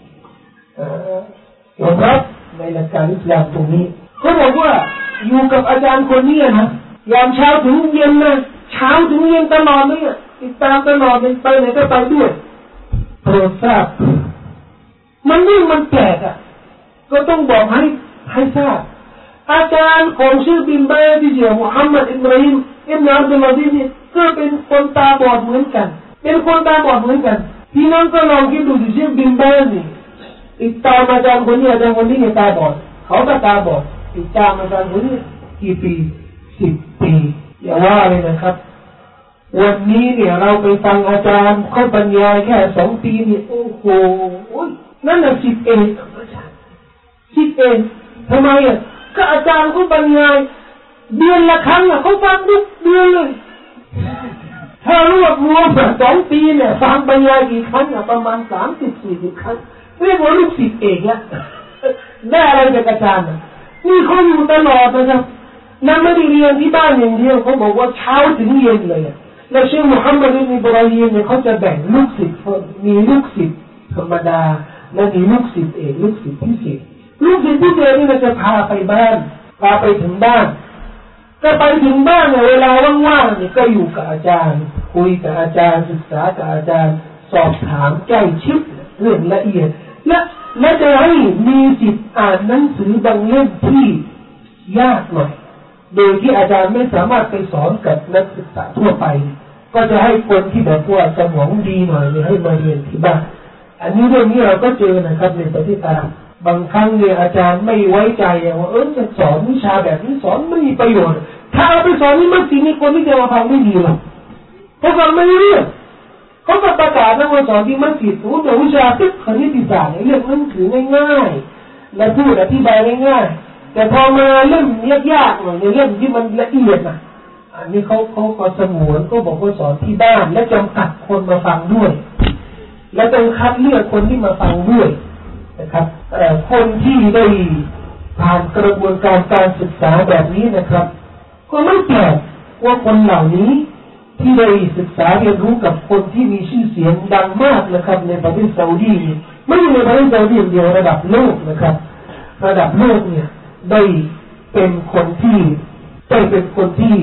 ยอมรับในหลักการอิสลามตรงนี้เขาบอกว่าอยู่กับอาจารย์คนนี้นะยามเช้าถึงเย็นนะเช้าถึงเย็นตลอดเลยติดตามตลอดเลยไปไหนก็ไปด้วยโปรดทราบมันนี่มันแปลกอ่ะก็ต้องบอกให้ให้ทราบอาจารย์ของชื่อบินบาที่เชื่อมุฮัมมัดอิบราฮิมอิบนาอับดุลลาซีนี่ก็เป็นคนตาบอดเหมือนกันเป็นคนตาบอดเหมือนกันพี่น้องก็ลองคิดดูสิชื่อบินบานี่ติดตามอาจารย์คนนี้อาจารย์คนนี้เนี่ยตาบอดเขาก็ตาบอดติดตามอาจารย์คนนี้กี่ปีสิบปีอย่าว่าเลยนะครับวันนี้เนี่ยเราไปฟังอาจารย์เขาบรรยายแค่สองปีนี่โอ้โหนั่นน่ะสิบเองอาจารย์สิบเองทำไมอ่ะก็อาจารย์เขาบรรยายเดือนละครั้งอ่ะเขาฟังทุกเดือนเลยถ้ารวบรวมสองปีเนี่ยฟังบรรยายกี่ครั้งอ่ะประมาณสามสิบสี่สิบครั้งเรียกว่าลูกศิษย์เองละได้อะไรจากอาจารย์อ่ะนี่เขาอยู่ตลอดนะครับนั่นไม่ได้เรียนที่บ้านอย่างเดียวเขาบอกว่าเช้าถึงเย็นเลยแล้วเชคมุฮัมมัดอิบราฮิมเนี่ยเขาจะแบ่งลูกศิษย์มีลูกศิษย์ธรรมดาและมีลูกศิษย์เอกลูกศิษย์พิเศษลูกศิษย์พิเศษนี่เราจะพาไปบ้านพาไปถึงบ้านก็ไปถึงบ้านเนี่ยเวลาว่างๆเนี่ยก็อยู่กับอาจารย์คุยกับอาจารย์ศึกษากับอาจารย์สอบถามใกล้ชิดเรื่องละเอียดและและจะให้มีสิทธิ์อ่านหนังสือบางเล่มที่ยากหน่อยโดยที่อาจารย์ไม่สามารถไปสอนกับนักศึกษาทั่วไปก็จะให้คนที่แบบว่าสมองดีหน่อยเนี่ยให้มาเรียนที่บ้านอันนี้เรื่องนี้เราก็เจอนะครับในประเทศไทยบางครั้งเนี่ยอาจารย์ไม่ไว้ใจว่าเออจะสอนวิชาแบบนี้สอนไม่มีประโยชน์ถ้าเอาไปสอนนี่มันสิ่งนี้คนที่จะมาฟังไม่ดีหรอกเพราะฟังไม่รู้เรื่องเขาก็ประกาศนะว่าสอนที่มัสยิดรู้แต่วิชาฟิกห์คณิตศาสตร์เรื่องนั้นถือง่ายๆและพูดอธิบายง่ายๆแต่พอมาเรื่องยากๆหน่อยในเรื่องที่มันละเอียดนะอันนี้เขาเขาก็สงวนก็บอกว่าสอนที่บ้านและจำกัดคนมาฟังด้วยและต้องคัดเลือกคนที่มาฟังด้วยนะครับแต่คนที่ได้ผ่านกระบวนการการศึกษาแบบนี้นะครับก็ไม่แปลกว่าคนเหล่านี้ที่ได้ศึกษาเรียนรู้กับคนที่มีชื่อเสียงดังมากนะครับในประเทศซาอุดีไม่ใช่ในประเทศซาอุดีเดียวระดับโลกนะครับระดับโลกเนี่ยได้เป็นคนที่ได้เป็นคนที่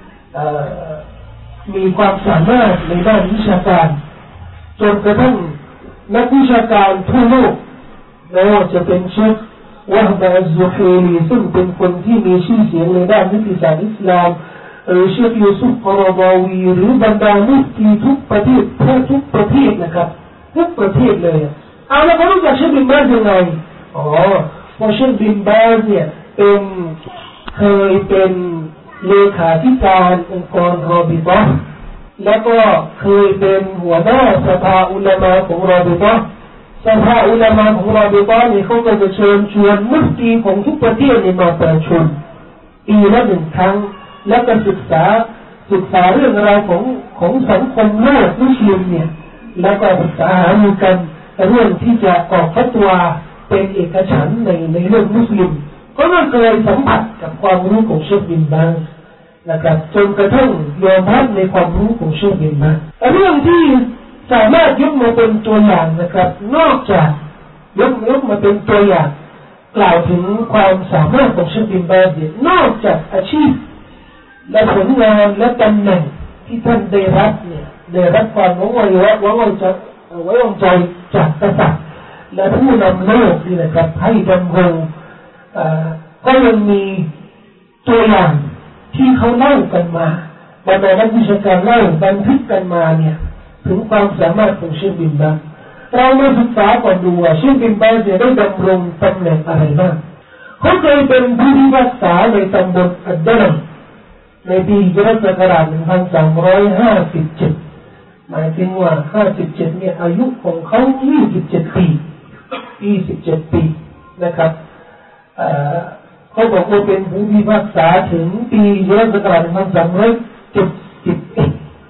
มีความสามารถในด้านวิชาการจนกระทั่งนักวิชาการทั่วโลกไม่ว่าจะเป็นเชควะฮบะอัซซุฮีลีซึ่งเป็นคนที่มีชื่อเสียงในด้านนิติศาสตร์อิสลามหรือเชคยูซุฟกอรบาวีหรือบรรดามุฟตีทุกประเทศทุกประเทศนะครับทุกประเทศเลยเอาแล้วเขารู้จักเชคบินบาซยังไงอ๋อเพราะเชคบินบาซเนี่ยเป็นเคยเป็นเลขาธิการองค์กรรอบิตะห์แล้วก็เคยเป็นหัวหน้าสภาอุลามะของรอบิตะห์สภาอุลามะของรอบิตะห์นี่เขาก็จะเชิญชวนมุฟตีของทุกประเทศนี่มาประชุมปีละหนึ่งครั้งแล้วก็ศึกษาศึกษาเรื่องราวของของสังคมโลกมุสลิมเนี่ยแล้วก็ศึกษาหารือกันเรื่องที่จะออกฟัตวาเป็นเอกฉันท์ในในโลกมุสลิมก็ไม่เคยสัมผัสกับความรู้ของเชคบินบาซนะครับจนกระทั่งยอมรับในความรู้ของเชคบินบาซเรื่องที่สามารถยกมาเป็นตัวอย่างนะครับนอกจากยกยกมาเป็นตัวอย่างกล่าวถึงความสามารถของเชคบินบาซนอกจากอาชีพและผลงานและตำแหน่งที่ท่านได้รับเนี่ยได้รับความไว้วางไว้วางใจไว้วางใจจากกษัตริย์และผู้นำโลกนี่นะครับให้ดำรงก็ยังมีตัวอย่างที่เขาเล่ากันมาบรรดานักวิชาการเล่าบันทึกกันมาเนี่ยถึงความสามารถของเชคบินบาซเรามาศึกษาก่อนดูว่าเชคบินบาซได้ดำรงตำแหน่งอะไรบ้างเขาเคยเป็นผู้พิพากษาในตำบลอัดดาลัมในปีฮิจเราะห์ศักราชหนึ่งพันสามร้อยห้าสิบเจ็ดหมายถึงว่าห้าสิบเจ็ดเนี่ยอายุของเขายี่สิบเจ็ดปียี่สิบเจ็ดปีนะครับเขาบอกว่าเป็นผู้พิพากษาถึงปีฮิจเราะห์ศักราชหนึ่งพันสามร้อยเจ็ดสิบเอ็ด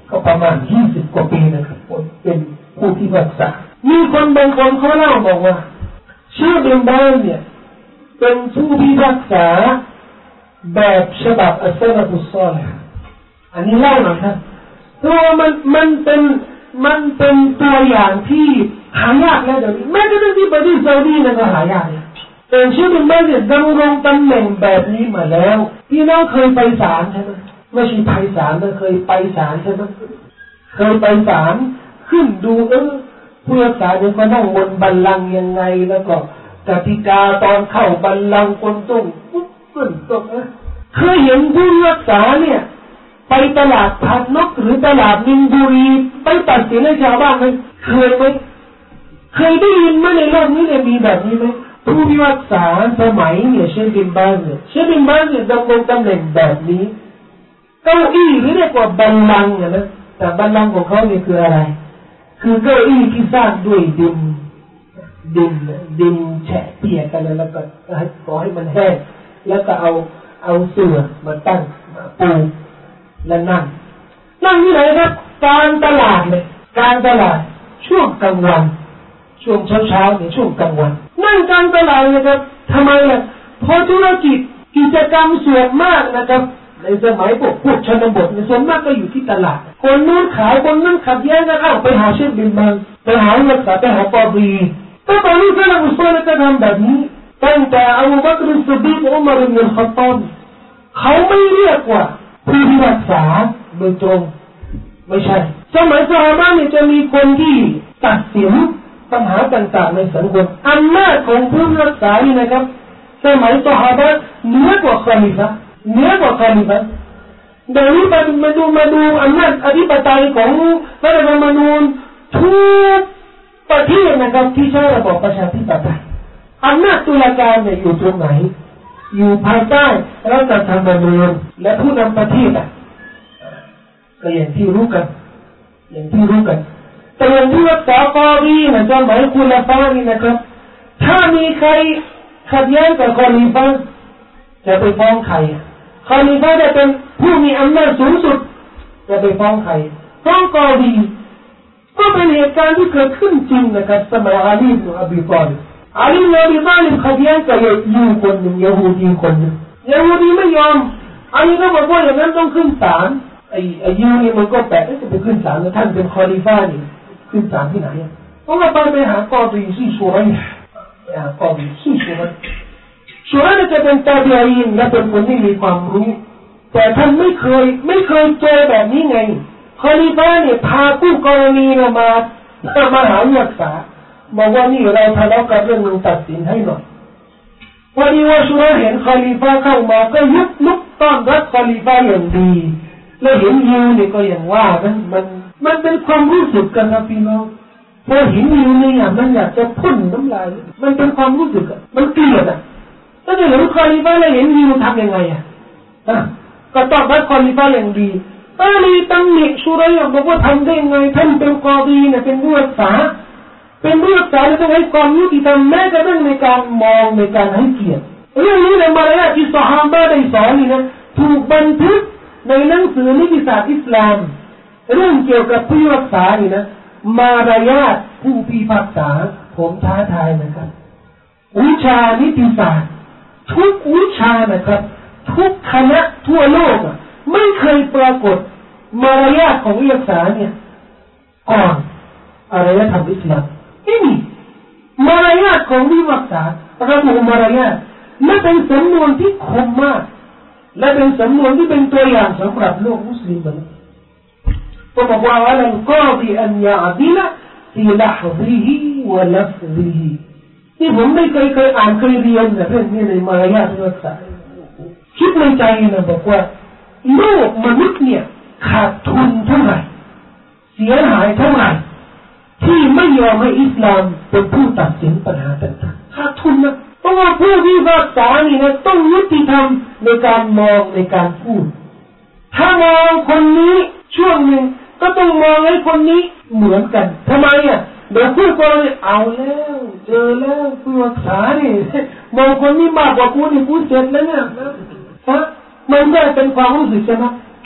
ก็ประมาณยี่สิบกว่าปีนะครับเป็นผู้พิพากษามีคนบางคนเขาเล่าบอกว่าเชคบินบาซเนี่ยเป็นผู้พิพากษาแบบฉบับอัสซะลาฟุศศอลิฮ์อันนี้เล่าหน่อยครับเพราะว่ามันมันเป็นมันเป็นตัวอย่างที่หายากแล้วเดี๋ยวนี้แม้กระทั่งที่ประเทศซาอุดีนั่นก็หายากเนี่ยแต่เชคบินบาซเนี่ยดำรงตำแหน่งแบบนี้มาแล้วพี่น้องเคยไปศาลใช่ไหมไม่ใช่ไปศาลนะเคยไปศาลใช่ไหมเคยไปศาลขึ้นดูเออผู้พิพากษาเนี่ยก็นั่งบนบัลลังก์ยังไงแล้วก็กติกาตอนเข้าบัลลังก์คนต้องปุ๊บขึ้นตกนะเคยเห็นผู้พิพากษาเนี่ยไปตลาดพันนกหรือตลาดมินบุรีไปตัดสินให้ชาวบ้านไหมเคยไหมเคยได้ยินไหมในโลกนี้เนี่ยมีแบบนี้ไหมผู้พิพากษาสมัยเนี่ยเชคบินบาซเนี่ยเชคบินบาซเนี่ยดำรงตำแหน่งแบบนี้เก้าอี้หรือเรียกว่าบัลลังก์นะแต่บัลลังก์ของเขาเนี่ยคืออะไรคือเก้าอี้ที่สร้างด้วยดินดินดินแฉะเปียกกันแล้วก็ให้ขอให้มันแห้งแล้วก็เอาเอาเสื่อมาตั้งมาปูและนั่งนั่งที่ไหนครับกลางตลาดเลยกลางตลาดช่วงกลางวันช่วงเช้าเช้าในช่วงกลางวันนั่งกลางตลาดเลยครับทำไมล่ะเพราะธุรกิจกิจกรรมส่วนมากนะครับในสมัยพวกพวกชนบทในส่วนมากก็อยู่ที่ตลาดคนนู้นขายคนนั้นขัดแย้งกันอ้าวไปหาเชคบินบาซไปหานักศึกษาไปหาปอบีก็ตอนนี้ซะละมุสลิมก็ทำแบบนี้ตั้งแต่อบูบักรซิดดีกอุมัรอิบนุลค็อฏฏอบเขาไม่เรียกว่าผู้พิพากษาโดยตรงไม่ใช่สมัยซอฮาบะห์เนี่ยจะมีคนที่ตัดสินปัญหาต่างๆในสังคมอำนาจของผู้พิพากษานี่นะครับสมัยซอฮาบะห์เหนือกว่าคอลิฟะห์เหนือกว่าคอลิฟะห์เดี๋ยวนี้มามาดูมาดูอำนาจอธิปไตยของรัฐธรรมนูญทุกประเทศนะครับที่ใช้ระบอบประชาธิปไตยอำนาจตุลาการเนี่ยอยู่ตรงไหนอยู่ภายใต้รัฐธรรมนูญและผู้นำประเทศอ่ะก็อย่างที่รู้กันอย่างที่รู้กันแต่อย่างที่รักษากอรีนะจำไว้คุณละฟ้านี่นะครับถ้ามีใครขัดแย้งกับคอลีฟะจะไปฟ้องใครคอลีฟะจะเป็นผู้มีอำนาจสูงสุดจะไปฟ้องใครฟ้องกอรีก็เป็นเหตุการณ์ที่เกิดขึ้นจริงนะครับสมัยอาลีบินอบีฏอลิบอาลีบินอบีฏอลิบขัดแย้งกับยูคนหนึ่งยะฮูดีคนหนึ่งยะฮูดีไม่ยอมอาลีก็บอกว่าอย่างนั้นต้องขึ้นศาลไอ้ไอ้ยูนี่มันก็แปลกจะไปขึ้นศาลแล้วท่านเป็นคอลีฟะนี่ขึ้นศาลที่ไหนเพราะว่าตอนไปหากอดีที่ชัวร์ไปหากอดีที่ชัวร์ชัวร์จะเป็นตาเบียนและเป็นคนที่มีความรู้แต่ท่านไม่เคยไม่เคยเจอแบบนี้ไงคอลีฟะเนี่ยพาผู้กรณีมามาหาเลือกษาบอกว่านี่เราทะเลาะกันเรื่องนึงตัดสินให้หน่อยวันนี้ว่าชัวร์เห็นคอลีฟะเข้ามาก็ยุบลุกต้อนรับคอลีฟะอย่างดีแล้วเห็นยูเนี่ยก็อย่างว่ามันมันมันเป็นความรู้สึกกันนะพี่น้องพอเห็นยูเนี่ยมันอยากจะพ่นน้ำลายมันเป็นความรู้สึกมันเกลียดอ่ะถ้าจะเห็นคอลีฟะแล้วเห็นยูทำยังไงอ่ะก็ต้อนรับคอลีฟะอย่างดีอาลีตั้งหนิชุรัยบอกว่าทำได้ไงท่านเป็นกอดีเนี่ยเป็นผู้รักษาเป็นผู้รักษาแล้วต้องให้ความยุติธรรมแม้กระทั่งในการมองในการให้เกียรติเรื่องนี้ในมารยาทที่ซอฮาบะห์ได้สอนนี่นะถูกบันทึกในหนังสือนิติศาสตร์อิสลามเรื่องเกี่ยวกับผู้รักษานี่นะมารยาทผู้พิพากษาผมท้าทายนะครับวิชานิติศาสตร์ทุกวิชานะครับทุกคณะทั่วโลกอ่ะไม่เคยปรากฏมารยาทของวิทยาศาสตร์เนี่ยก่อนอารยธรรมอิสลามไม่มีมารยาทของวิทยาศาสตร์ระบุมารยาทและเป็นสำนวนที่คมมากและเป็นสำนวนที่เป็นตัวอย่างสำหรับโลกมุสลิมเลยก็บอกว่าอัลกอฎีอันยะดิละฟีละฮซิฮิวะลัฟซิฮิที่ผมไม่เคยเคยอ่านเคยเรียนนะเรื่องนี้ในมารยาทวิทยาศาสตร์คิดในใจนะบอกว่าโลกมนุษย์เนี่ยขาดทุนเท่าไหร่เสียหายเท่าไหร่ที่ไม่ยอมให้อิสลามเป็นผู้ตัดสินปัญหาต่างๆขาดทุนนะเพราะว่าผู้พิพากษานี่นะต้องยุติธรรมในการมองในการพูดถ้ามองคนนี้ช่วงหนึ่งก็ต้องมองให้คนนี้เหมือนกันทำไมอ่ะเดี๋ยวพูดคนนี้เอาแล้วเจอแล้วผู้พิพากษานี่มองคนนี้มากกว่ากูนี่กูเจ็บแล้วเนี่ยฮะมันได้เป็นความรู้สึกใช่ไหม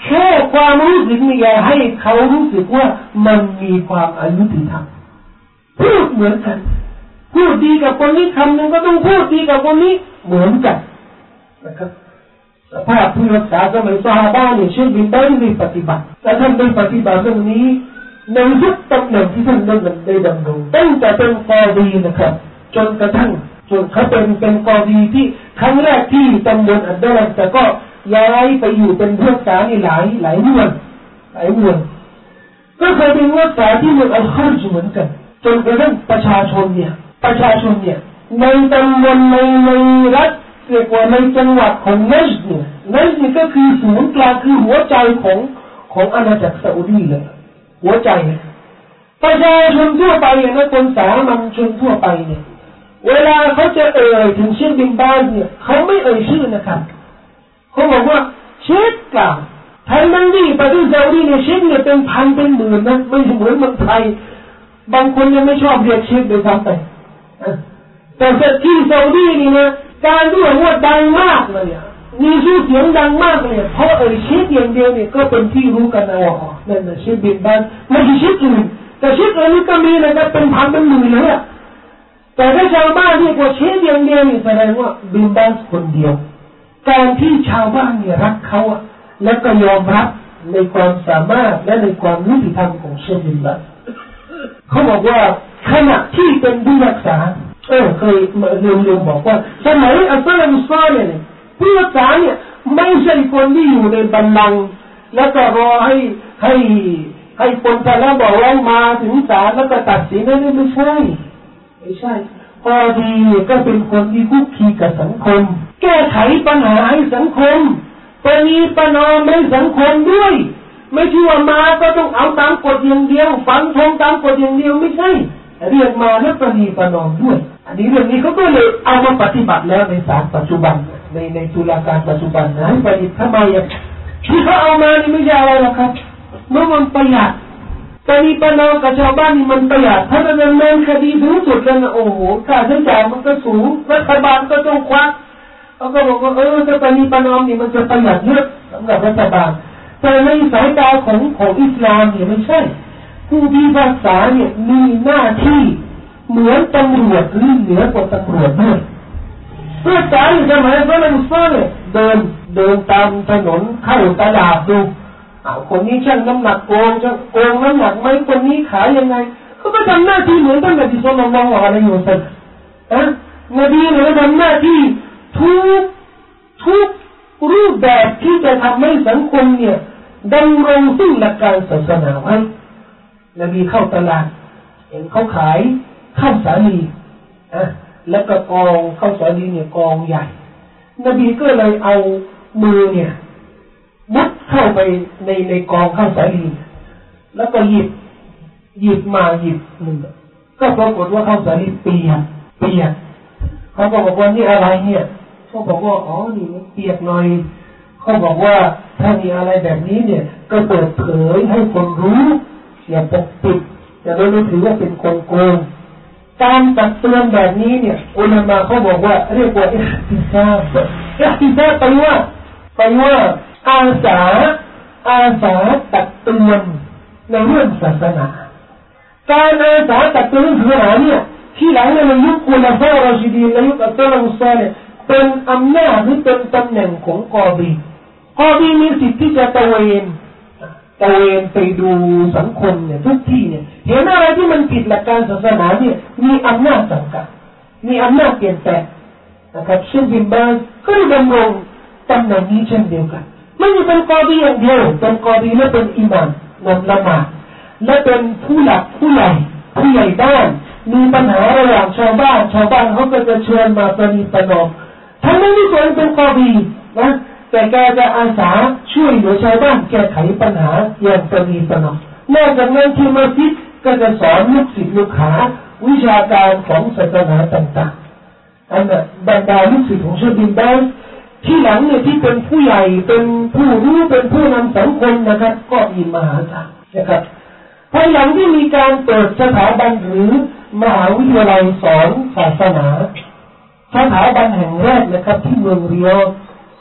แค่ความรู้สึกนี่อย่าให้เขารู้สึกว่ามันมีความอายุติธรรมพูดเหมือนกันพูดดีกับคนนี้คำหนึ่งก็ต้องพูดดีกับคนนี้เหมือนกันนะครับสภาพผู้รักษาสมัยซอฮาบะห์เนี่ยเช่นบินได้ในปฏิบัติและท่านได้ปฏิบัติเรื่องนี้ในทุกตำแหน่งที่ท่านได้ได้ดำรงตั้งแต่เป็นกอดีนะครับจนกระทั่งจนเขาเป็นเป็นกอดีที่ครั้งแรกที่ตำบลอัดดารัแต่ก็ย้ายไปอยู่เป็นผู้รักษาในหลายหลายเมืองหลายเมืองก็เคยเป็นผู้รักษาที่เมืองอัลคอรจ์เหมือนกันจนกระทั่งประชาชนเนี่ยประชาชนเนี่ยในตำบลในในรัฐเรียกว่าในจังหวัดของนัจด์เนี่ยนัจด์นี่ก็คือศูนย์กลางคือหัวใจของของอาณาจักรซาอุดีเลยหัวใจประชาชนทั่วไปนะคนสามัญชนทั่วไปเนี่ยเวลาเขาจะเอ่ยถึงเชคบินบาซเนี่ยเขาไม่เอ่ยชื่อนะครับเขาบอกว่าเชคกล่าวทั้งนั้นที่ประเทศซาอุดีเนี่ยเชคเนี่ยเป็นพันเป็นหมื่นนะไม่เหมือนเมืองไทยบางคนยังไม่ชอบเรียกเชคโดยซ้ำไปแต่ที่ซาอุดีนี่นะการที่บอกว่าดังมากเลยเนี่ยมีชื่อเสียงดังมากเลยเพราะเอ่ยเชคอย่างเดียวเนี่ยก็เป็นที่รู้กันนะว่าอ๋อนั่นน่ะเชคบินบาซไม่ใช่เชคอื่นแต่เชคอื่นนี่ก็มีนะครับเป็นพันเป็นหมื่นเลยอะแต่ถ้าชาวบ้านเรียกว่าเชคอย่างเดียวนี่แสดงว่าบินบาซคนเดียวการที่ชาวบ้านเนี่ยรักเขาอะและก็ยอมรับในความสามารถและในความยุติธรรมของเชคบินบาซเขาบอกว่าขณะที่เป็นผู้รักษาเออเคยเรียนๆบอกว่าสมัยอัสลามุซอเนี่ยผู้รักษาเนี่ยไม่ใช่คนที่อยู่ในบัลลังก์แล้วก็รอให้ให้ให้คนแต่ละบอกว่ามาถึงศาลแล้วก็ตัดสินนั่นไม่ใช่ไม่ใช่พอดีก็เป็นคนที่คุกคีกับสังคมแก้ไขปัญหาให้สังคมประนีประนอมให้สังคมด้วยไม่ใช่ว่ามาก็ต้องเอาตามกฎอย่างเดียวฟันธงตามกฎอย่างเดียวไม่ใช่เรียกมาแล้วประนีประนอมด้วยอันนี้เรื่องนี้เขาก็เลยเอามาปฏิบัติแล้วในศาลปัจจุบันในในตุลาการปัจจุบันนะให้ประดิษฐ์ทำไมอ่ะที่เขาเอามานี่ไม่ใช่อะไรหรอกครับเมื่อมันประหยัดประนีประนอมกับชาวบ้านนี่มันประหยัดถ้าจะดำเนินคดีถึงสุดแล้วนะโอ้โหค่าใช้จ่ายมันก็สูงรัฐบาลก็ต้องควักเขาก็บอกว่าเออถ้าประนีประนอมนี่มันจะประหยัดเยอะสำหรับรัฐบาลแต่ในสายตาของของอิสลามเนี่ยไม่ใช่ผู้พิพากษาเนี่ยมีหน้าที่เหมือนตำรวจหรือเหนือกว่าตำรวจด้วยเพื่อสายสมัยฝรั่งเศสเนี่ยเดินเดินตามถนนเข้าตลาดดูเอาคนนี้ชั่งน้ำหนักโกงจะโกงน้ำหนักไหมคนนี้ขายยังไงเขาก็ทำหน้าที่เหมือนกันกับที่ศ็อลลัลลอฮุอะลัยฮิวะซัลลัมนะนบีเนี่ยทำหน้าที่ทุกทุกรูปแบบที่จะทำให้สังคมเนี่ยดำรงซึ่งหลักการศาสนาไว้นบีเข้าตลาดเห็นเขาขายข้าวสาลีอ่ะแล้วก็กองข้าวสาลีเนี่ยกองใหญ่นบีก็เลยเอามือเนี่ยมุดเข้าไปในในกองข้าวสาลีแล้วก็หยิบหยิบมาหยิบหนึ่งก็ปรากฏว่าข้าวสาลีเปียกเปียกเขาบอกว่านี่อะไรเนี่ยเขาบอกว่าอ๋อนี่มันเปียกหน่อยเขาบอกว่าถ้ามีอะไรแบบนี้เนี่ยก็เปิดเผยให้คนรู้อย่าปกปิดอย่าไม่ถือว่าเป็นคนโกงการตักเตือนแบบนี้เนี่ยอุลามะเขาบอกว่าเรียกว่าอิห์ติซาบอิห์ติซาบแปลว่าแปลว่าอาสาอาสาตักเตือนในเรื่องศาสนาการอาสาตักเตือนศาสนาเนี่ยที่หลังในยุคอุลามะรอชิดีนในยุคอัสลามุซอลิห์เป็นอำนาจหรือเป็นตำแหน่งของกอดีกอดีมีสิทธิ์ที่จะตะเวนตะเวนไปดูสังคมเนี่ยทุกที่เนี่ยเห็นอะไรที่มันผิดหลักการศาสนาเนี่ยมีอำนาจสั่งการมีอำนาจเปลี่ยนแปลงนะครับเช่นบินบาซก็ได้ดำรงตำแหน่งนี้เช่นเดียวกันไม่ใช่เป็นกอดีอย่างเดียวเป็นกอดีและเป็นอิหม่ามนำละหมาดและเป็นผู้หลักผู้ใหญ่ผู้ใหญ่ด้านมีปัญหาระหว่างชาวบ้านชาวบ้านเขาก็จะเชิญมาประนีประนอมทั้งนั้นที่ตัวเองเป็นกอดีนะแต่แกจะอาสาช่วยเหลือชาวบ้านแก้ไขปัญหาอย่างประนีประนอมนอกจากนั้นที่มัสยิดก็จะสอนลูกศิษย์ลูกหาวิชาการของศาสนาต่างๆอันนั้นบรรดาลูกศิษย์ของเชคบินบาซที่หลังเนี่ยที่เป็นผู้ใหญ่เป็นผู้รู้เป็นผู้นำสังคมนะครับก็มีมหาศาลนะครับภายหลังที่มีการเปิดสถาบันหรือมหาวิทยาลัยสอนศาสนาสถาบันแห่งแรกนะครับที่เมืองริยาด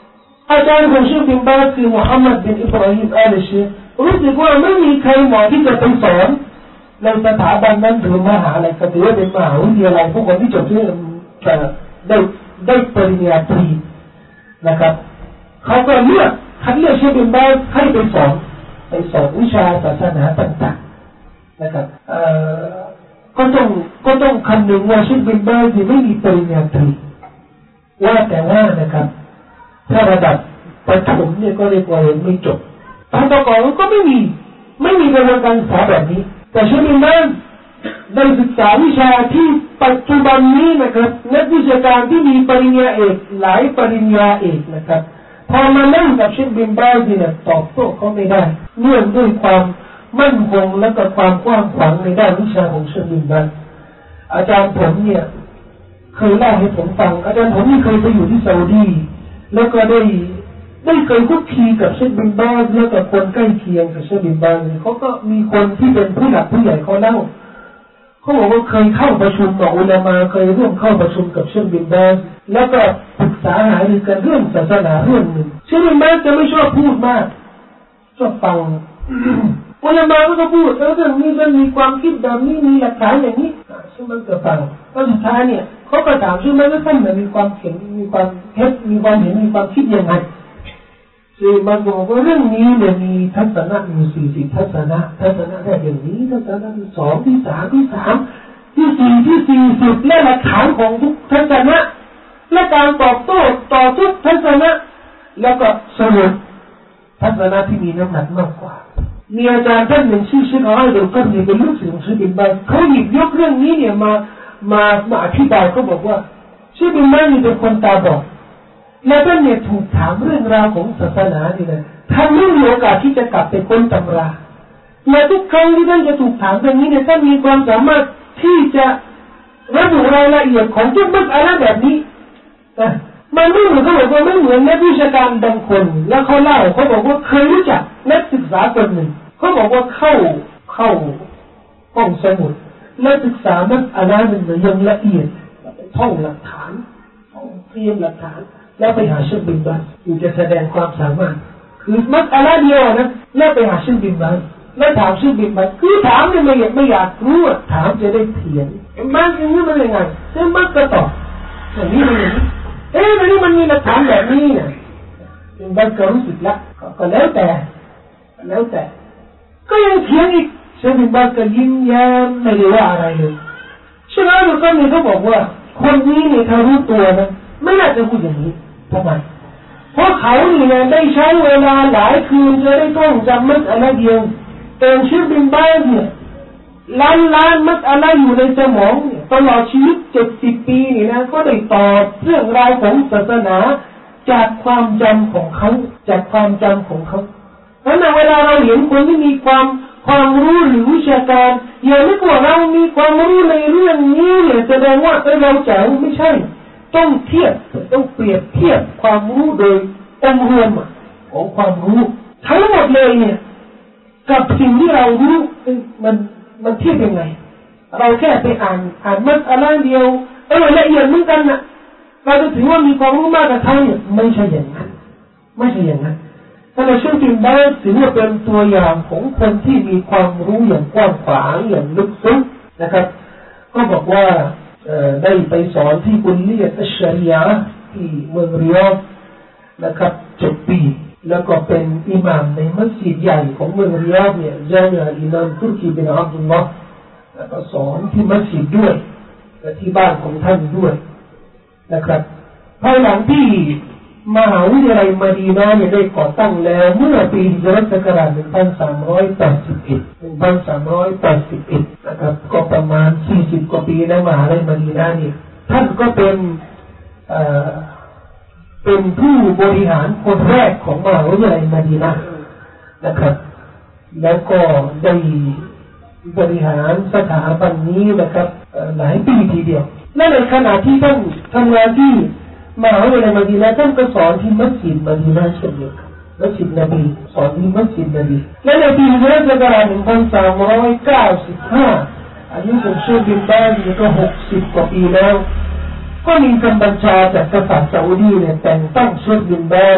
อาจารย์ของเชคบินบาซคือมุฮัมมัดบินอิบราฮิมอัลเชครู้สึกว่าไม่มีใครเหมาะที่จะไปสอนในสถาบันนั้นหรือมหาอะไรก็ถือว่าเป็นมหาวิทยาลัยผู้คนที่จบที่จะได้ได้ปริญญาตรีนะครับเขาก็เลือกคัดเลือกเชคบินบาซให้ไปสอนไปสอนวิชาศาสนาต่างๆนะครับก็ต้องก็ต้องคำนึงว่าเชคบินบาซไม่มีปริญญาตรีว่าแต่ว่านะครับถ้าระดับประถมเนี่ยก็เรียกว่าเรียนไม่จบตอนต่อก่อนก็ไม่มีไม่มีกระบวนการศึกษาแบบนี้แต่เชคบินบาซได้ศึกษาวิชาที่ปัจจุบันนี้นะครับนักวิชาการที่มีปริญญาเอกหลายปริญญาเอกนะครับพอมานั่งกับเชคบินบาซเนี่ยตอบโต้เขาไม่ได้เนื่องด้วยความมั่นคงและก็ความกว้างขวางในด้านวิชาของเชคบินบาซอาจารย์ผมเนี่ยเคยเล่าให้ผมฟังอาจารย์ผมนี่เคยไปอยู่ที่ซาอุดีแล้วก็ได้ได้เคยคุกคีกับเชคบินบาซแล้วกับคนใกล้เคียงกับเชคบินบาซเขาก็มีคนที่เป็นผู้หลักผู้ใหญ่เขาเล่าเขาบอกว่าเคยเข้าประชุมกับอุลามะเคยร่วมเข้าประชุมกับเชคบินบาซแล้วก็ปรึกษาหารือกันเรื่องศาสนาเรื่องหนึ่งเชคบินบาซจะไม่ชอบพูดมากชอบฟังอุลามะก็พูดแล้วเรื่องนี้มันมีความคิดแบบนี้มีหลักฐานอย่างนี้เชคบินบาซก็ฟังแล้วสุดท้ายเนี่ยเขาก็ถามเชคบินบาซว่าท่านมีความเห็นมีความเท็จมีความเห็นมีความคิดยังไงคือมันบอกว่าเรื่องนี้เนี่ยมีทัศนะมีสี่สิบทัศนะทัศนะแรกอย่างนี้ทัศนะที่สองที่สามที่สามที่สี่ที่สี่สิบและหลักฐานของทุกทัศนะและการตอบโต้ต่อทุกทัศนะแล้วก็สรุปทัศนะที่มีน้ำหนักมากกว่ามีอาจารย์ท่านหนึ่งชื่อเชคอัลดุลกัรนีเป็นลูกศิษย์ของเชคบินบาซเขาหยิบยกเรื่องนี้เนี่ยมามามาอธิบายเขาบอกว่าเชคบินบาซเป็นคนตาบอดและท่านเนี่ยถูกถามเรื่องราวของศาสนานี่นะท่านไม่มีโอกาสที่จะกลับไปค้นตำราและทุกครั้งที่ท่านจะถูกถามเรื่องนี้เนี่ยท่านมีความสามารถที่จะระบุรายละเอียดของทุกมัสอะละห์แบบนี้มันไม่เหมือนเขาบอกว่าไม่เหมือนนักวิชาการบางคนแล้วเขาเล่าเขาบอกว่าเคยรู้จักนักศึกษาคนหนึ่งเขาบอกว่าเข้าเข้าห้องสมุดและศึกษามัสอะละห์หนึ่งอย่างละเอียดท่องหลักฐานท่องเตรียมหลักฐานแล้วไปหาเชคบินบาซอยู่จะแสดงความสามารถคือมัสอะละห์เดียวนะแล้วไปหาเชคบินบาซแล้วถามเชคบินบาซคือถามเนี่ยไม่อยากไม่อยากรู้ถามจะได้เถียงมันอย่างนี้มันยังไงเชคบินบาซก็ตอบอย่างนี้มันอย่างนี้เอ๊ะมันนี่มันมีหลักฐานแบบนี้นะเชคบินบาซก็รู้สึกละก็แล้วแต่แล้วแต่ก็ยังเถียงอีกเชคบินบาซก็ยิ้มแย้มไม่ได้ว่าอะไรเลยเชคอัลดุลกัรนีเขาบอกว่าคนนี้เนี่ยถ้ารู้ตัวนะไม่น่าจะพูดอย่างนี้ทำไมเพราะเขาเนี่ยได้ใช้เวลาหลายคืนจะได้ท่องจำมัสอะละห์เดียวแต่เชคบินบาซเนี่ยล้านล้านมัสอะละห์อยู่ในสมองตลอดชีวิตเจ็ดสิบปีนี่นะก็ได้ตอบเรื่องราวของศาสนาจากความจำของเขาจากความจำของเขาเพราะฉะนั้นเวลาเราเห็นคนที่มีความความรู้หรือวิชาการอย่างนี้กว่าเรามีความรู้ในเรื่องนี้เนี่ยแสดงว่าเราแจ๋วไม่ใช่ต้องเทียบต้องเปรียบเทียบความรู้โดยองค์รวมของความรู้ทั้งหมดเลยเนี่ยกับสิ่งที่เรารู้มันมันเทียบยังไงเราแค่ไปอ่านอ่านมัสอะละห์เดียวเออละเอียดเหมือนกันน่ะเราจะถือว่ามีความรู้มากกว่าเขาเนี่ยไม่ใช่อย่างนั้นไม่ใช่อย่างนั้นถ้าเราเชื่อถือได้ถือว่าเป็นตัวอย่างของคนที่มีความรู้อย่างกว้างขวางอย่างลึกซึ้งนะครับก็บอกว่าได้ไปสอนที่กุลเลียตอัชชะรีอะห์ที่เมืองริยาดนะครับเจ็ดปีแล้วก็เป็นอิหม่ามในมัสยิดใหญ่ของเมืองริยาดเนี่ยญาญาอิหม่ามตุรกีบินอับดุลลอฮ์แล้วก็สอนที่มัสยิดด้วยและที่บ้านของท่านด้วยนะครับภายหลังที่มหาวิทยาลัยมะดีนะห์เนี่ยได้ก่อตั้งแล้วเมื่อปีฮิจเราะห์ศักราชหนึ่งพันสามร้อยแปดสิบเอ็ด หนึ่งพันสามร้อยแปดสิบเอ็ดนะครับก็ประมาณสี่สิบกว่าปีแล้วมหาวิทยาลัยมะดีนะห์เนี่ยท่านก็เป็นเอ่อเป็นผู้บริหารคนแรกของมหาวิทยาลัยมะดีนะห์นะครับแล้วก็ได้บริหารสถาบันนี้นะครับหลายปีทีเดียวและในขณะที่ท่านทำงานที่มหาวิทยาลัยมะดีนะห์ท่านก็สอนที่มัสยิดมะดีนะห์เช่นเดียวกันมัสยิดนบีสอนที่มัสยิดนบีและในปีฮิจเราะห์ศักราชหนึ่งพันสามร้อยเก้าสิบห้าอายุของเชคบินบาซก็หกสิบกว่าปีแล้วก็มีคำบัญชาจากกษัตริย์ซาอุดีเนี่ยแต่งตั้งเชคบินบาซ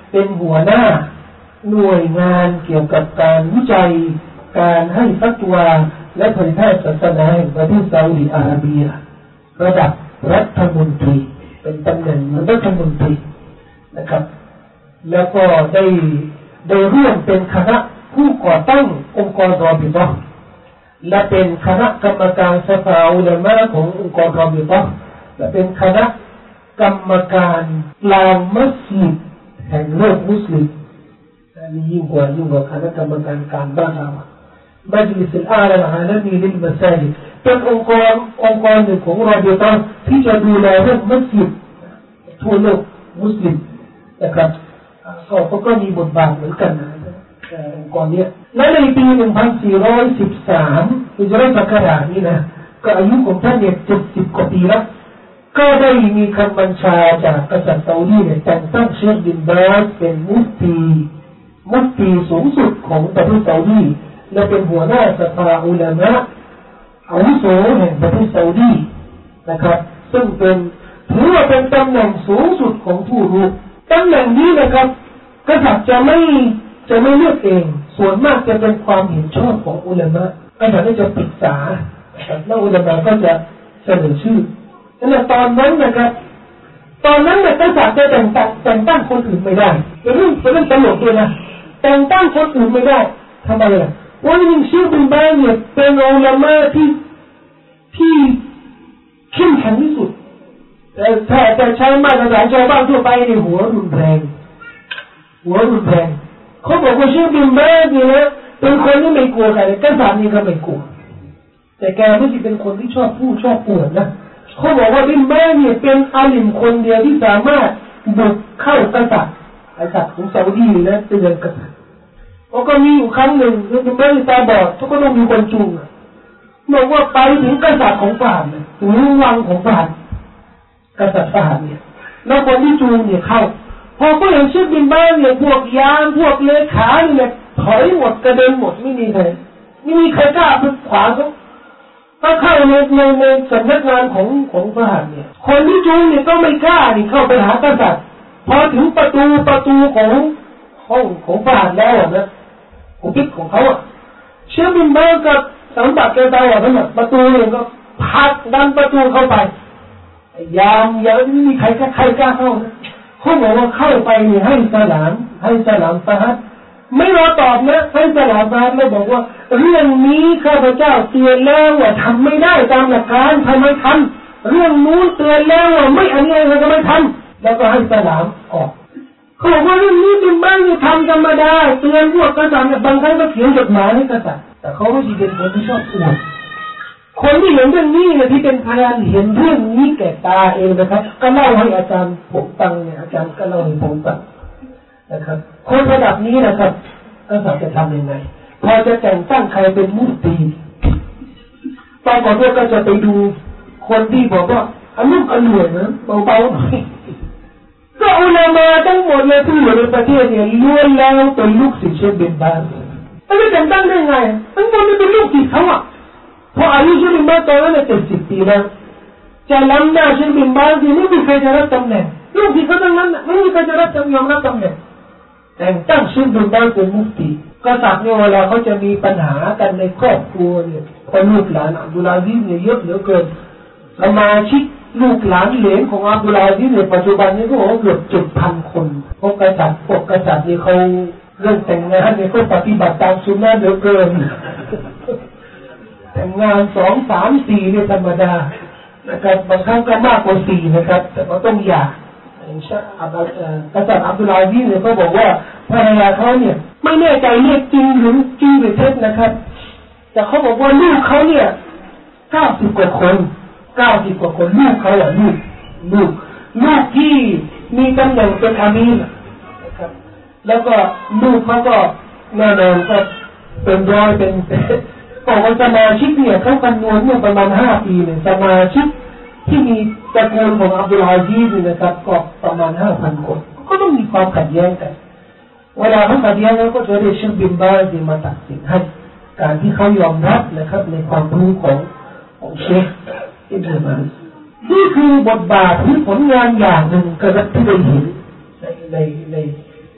เป็นหัวหน้าหน่วยงานเกี่ยวกับการวิจัยการให้ฟัตวาและเผยแพร่ศาสนาแห่งประเทศซาอุดิอาระเบียระดับรัฐมนตรีเป็นตำแหน่งรัฐมนตรีนะครับแล้วก็ได้ได้ร่วมเป็นคณะผู้ก่อตั้งองค์กรรอบิฏะห์และเป็นคณะกรรมการสภาอุลามะขององค์กรรอบิฏะห์และเป็นคณะกรรมการกลางมัสยิดแห่งโลกมุสลิมอันนี้ยิ่งกว่ายิ่งกว่าคณะกรรมการการบ้านเรามัจลิสอัลอาลาอาลามีลิลมัสาญิดเป็นองค์กรองค์กรหนึ่งของรอบิฏะห์ที่จะดูแลเรื่องมัสยิดทั่วโลกมุสลิมนะครับก็ก็มีบทบาทเหมือนกันนะองค์กรนี้และในปีหนึ่งพันสี่ร้อยสิบสามอิจราศักราชนี้นะก็อายุของท่านเนี่ยเจ็ดสิบกว่าปีแล้วก็ได้มีคำบัญชาจากกษัตริย์ซาอุดีเนี่ยแต่งตั้งเชคบินบาสเป็นมุฟตีมุฟตีสูงสุดของประเทศซาอุดีและเป็นหัวหน้าสภาอุลามะอาวุโสแห่งประเทศซาอุดีนะครับซึ่งเป็นถือว่าเป็นตำแหน่งสูงสุดของผู้รู้ตำแหน่งนี้นะครับกษัตริย์จะไม่จะไม่เลือกเองส่วนมากจะเป็นความเห็นชอบของอุลามะกษัตริย์จะปรึกษาแล้วอุลามะก็จะเสนอชื่อและตอนนั้นนะครับตอนนั้นเนี่ยกษัตริย์จะแต่งตั้งแต่งตั้งคนอื่นไม่ได้เป็นเรื่องเป็นเรื่องตลกด้วยนะแต่งตั้งคนอื่นไม่ได้ทำไมล่ะว่าจริงๆชื่อบินบาสเนี่ยเป็นอุลามะที่ที่เข้มแข็งที่สุดแต่แต่แต่ใช้มาตรฐานชาวบ้านทั่วไปในหัวรุนแรงหัวรุนแรงเขาบอกว่าชื่อบินบาสเนี่ยนะเป็นคนที่ไม่กลัวใครกษัตริย์นี่ก็ไม่กลัวแต่แกไม่ใช่เป็นคนที่ชอบพูดชอบปวดนะเขาบอกว่าบินบาสเนี่ยเป็นอาลิมคนเดียวที่สามารถบุกเข้ากษัตริย์กษัตริย์ของซาอุดีนะเตือนกษัตริย์แล้วก็มีอยู่ครั้งหนึ่งบินบาสตาบอดเขาก็ต้องมีคนจูงบอกว่าไปถึงกษัตริย์ของฝรั่งเนี่ยถึงวังของฝรั่งกษัตริย์ฝรั่งเนี่ยแล้วคนที่จูงเนี่ยเข้าพอเขาเห็นชื่อบินบาสเนี่ยพวกยามพวกเลขาเนี่ยถอยหมดกระเด็นหมดไม่มีใครไม่มีใครกล้าไปขวางเขาถ้าเข้าในในในสำนักงานของของฝรั่งเนี่ยคนที่จูงเนี่ยก็ไม่กล้านี่เข้าไปหากษัตริย์พอถึงประตูประตูของห้องของฝรั่งแล้วนะของพิษของเขาอ่ะเชื่อบินบาสกับสัมบัติแกตายอ่ะนั่นแหละประตูเนี่ยก็พัดดันประตูเข้าไปยามยังไม่มีใครใครกล้าเข้านะเขาบอกว่าเข้าไปเนี่ยให้สลามให้สลามฟาฮัดไม่รอตอบนะให้สลามฟาฮัดแล้วบอกว่าเรื่องนี้ข้าพเจ้าเตือนแล้วว่าทำไม่ได้ตามหลักการทำไมทำเรื่องนู้นเตือนแล้วว่าไม่อันนี้เราก็ไม่ทำแล้วก็ให้สลามออกเขาบอกว่าเรื่องนี้เป็นบ้านที่ทำธรรมดาเตือนพวกกษัตริย์บางครั้งก็เขียนจดหมายให้กษัตริย์แต่เขาไม่ใช่เป็นคนที่ชอบอวดคนที่เห็นเรื่องนี้นะที่เป็นพยานเห็นเรื่องนี้แก่ตาเองนะครับก็เล่าให้อาจารย์ผมฟังเนี่ยอาจารย์ก็เล่าให้ผมฟังนะครับคนระดับนี้นะครับกษัตริย์จะทำยังไงพอจะแต่งตั้งใครเป็นมุฟตีตอนก่อนก็จะไปดูคนที่บอกว่าอารมณ์อร่วยนะเบาๆหน่อยก็อุลามะทั้งหมดเลยที่อยู่ในประเทศเนี่ยล้วนแล้วเป็นลูกศิษย์เชคบินบาสแล้วจะแต่งตั้งได้ไงทั้งหมดนี่เป็นลูกศิษย์เขาอ่ะพออายุเชคบินบาสตอนนั้นเนี่ยเจ็ดสิบปีแล้วจะล้ำหน้าเชคบินบาสที่ไม่มีใครจะรับตำแหน่งลูกศิษย์เขาทั้งนั้นไม่มีใครจะรับยอมรับตำแหน่งแต่งตั้งเชคบินบาสเป็นมุฟตีกษัตริย์เนี่ยเวลาเขาจะมีปัญหากันในครอบครัวเนี่ยพอลูกหลานอับดุลอาซิซเนี่ยเยอะเหลือเกินสมาชิกลูกหลานเหลนของอับดุลอาซิซในปัจจุบันนี้ก็โอ้เกือบเจ็ดพันคนพวกกษัตริย์พวกกษัตริย์นี่เขาเรื่องแต่งงานเนี่ยเขาปฏิบัติตามสุนนะเหลือเกินแต่งงานสองสามสี่เนี่ยธรรมดานะครับบางครั้งก็มากกว่าสี่นะครับแต่ก็ต้องหย่ากษัตริย์อับดุลอาซิซเนี่ยเขาบอกว่าภรรยาเขาเนี่ยไม่แน่ใจเรียกจริงหรือจริงหรือเท็จนะครับแต่เขาบอกว่าลูกเขาเนี่ยเก้าสิบกว่าคนเก้าสิบกว่าคนลูกเขาอ่ะลูกลูกลูกที่มีตำแหน่งเป็นอามีรนะครับแล้วก็ลูกเขาก็แน่นอนก็เป็นร้อยเป็นบอกว่าสมาชิกเนี่ยเขาคำนวณเนี่ยประมาณห้าปีเนี่ยสมาชิกที่มีตระกูลของอับดุลอาซิซนะครับก็ประมาณห้าพันคนก็ต้องมีความขัดแย้งกันเวลาเขาขัดแย้งแล้วก็จะได้เชคบินบาสมาตัดสินให้การที่เขายอมรับนะครับในความรู้ของของเชคอิบนุบาสนี่คือบทบาทที่ผลงานอย่างหนึ่งกระดับที่ได้เห็นในในในใน